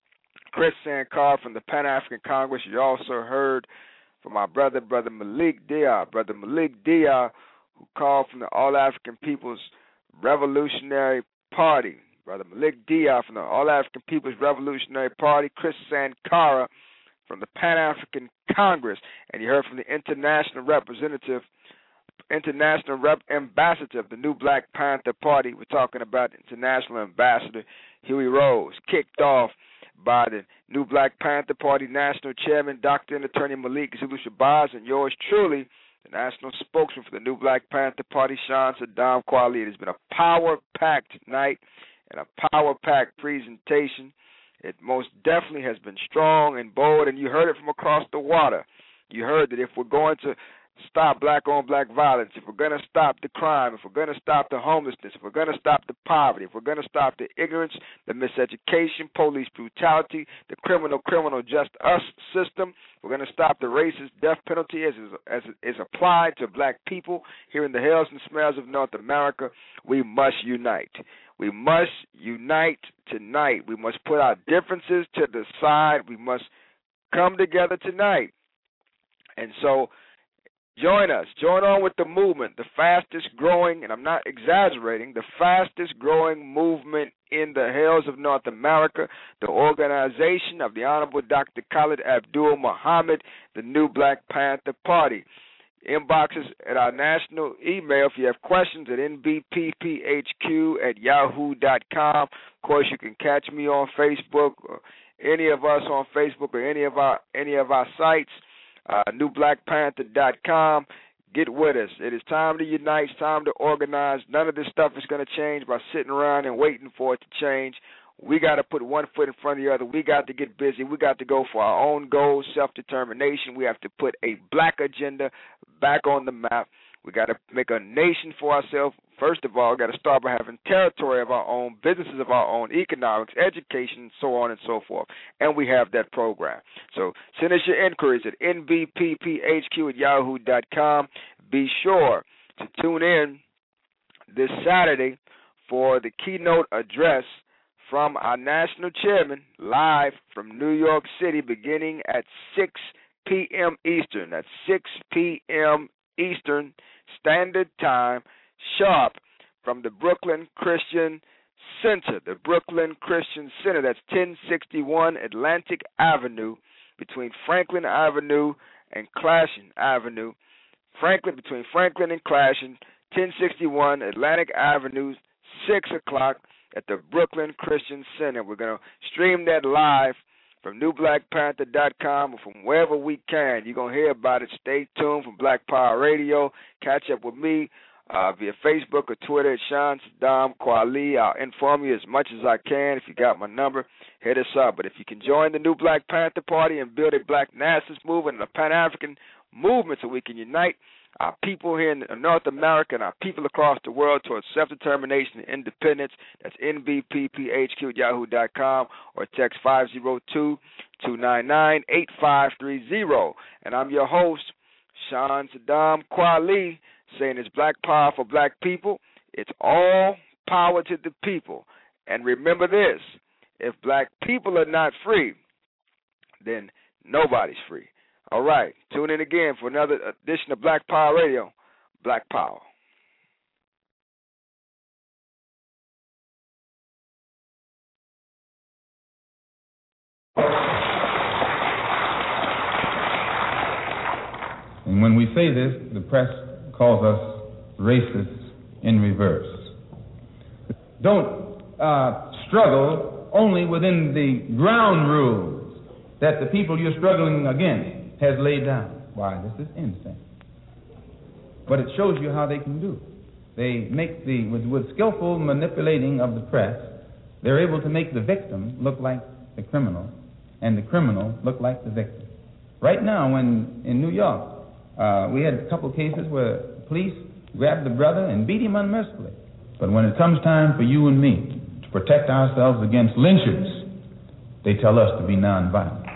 Chris Sankara from the Pan-African Congress. You also heard from my brother, Brother Malik Diab. Brother Malik Diab, who called from the All-African People's Revolutionary Party. Brother Malik Diab from the All-African People's Revolutionary Party. Chris Sankara from the Pan-African Congress. And you heard from the International Representative, International Rep Ambassador of the new Black Panther Party. We're talking about International Ambassador Huey Rose, kicked off by the new Black Panther Party National Chairman, Doctor and Attorney Malik Zulu Shabazz, and yours truly, the National Spokesman for the new Black Panther Party, Sean Saddam Kweli. It has been a power-packed night and a power-packed presentation. It most definitely has been strong and bold, and you heard it from across the water. You heard that if we're going to stop black-on-black violence, if we're going to stop the crime, if we're going to stop the homelessness, if we're going to stop the poverty, if we're going to stop the ignorance, the miseducation, police brutality, the criminal, criminal just us system, we're going to stop the racist death penalty as is, as is applied to black people here in the hells and smells of North America, we must unite. We must unite tonight. We must put our differences to the side. We must come together tonight. And so, join us. Join on with the movement, the fastest growing, and I'm not exaggerating, the fastest growing movement in the hells of North America, the organization of the Honorable Doctor Khalid Abdul Muhammad, the new Black Panther Party. Inboxes at our national email if you have questions at n b p p h q at yahoo dot com. Of course, you can catch me on Facebook, or any of us on Facebook, or any of our any of our sites. Uh, new black panther dot com. Get with us. It is time to unite. It's time to organize. None of this stuff is going to change by sitting around and waiting for it to change. We got to put one foot in front of the other. We got to get busy. We got to go for our own goals, self-determination. We have to put a black agenda back on the map. We got to make a nation for ourselves. First of all, we got to start by having territory of our own, businesses of our own, economics, education, so on and so forth. And we have that program. So send us your inquiries at n b p p h q at yahoo dot com. Be sure to tune in this Saturday for the keynote address from our national chairman, live from New York City, beginning at six p.m. Eastern. That's six p.m. Eastern Standard Time, sharp, from the Brooklyn Christian Center. The Brooklyn Christian Center, that's ten sixty-one Atlantic Avenue, between Franklin Avenue and Clashing Avenue. Franklin, between Franklin and Clashing, ten sixty-one Atlantic Avenue, six o'clock at the Brooklyn Christian Center. We're going to stream that live from new black panther dot com or from wherever we can. You're going to hear about it. Stay tuned for Black Power Radio. Catch up with me uh, via Facebook or Twitter at Sean Saddam Kweli. I'll inform you as much as I can. If you got my number, hit us up. But if you can join the new Black Panther Party and build a black nationalist movement and a Pan-African movement so we can unite our people here in North America and our people across the world towards self-determination and independence. That's N B P P H Q at yahoo dot com or text five oh two, two nine nine, eight five three zero. And I'm your host, Sean Saddam Kweli, saying it's black power for black people. It's all power to the people. And remember this, if black people are not free, then nobody's free. All right, tune in again for another edition of Black Power Radio, Black Power. And when we say this, the press calls us racists in reverse. Don't uh, struggle only within the ground rules that the people you're struggling against has laid down. Why, this is insane. But it shows you how they can do. They make the, with, with skillful manipulating of the press, they're able to make the victim look like the criminal and the criminal look like the victim. Right now, when in New York, uh, we had a couple cases where police grabbed the brother and beat him unmercifully. But when it comes time for you and me to protect ourselves against lynchers, they tell us to be nonviolent.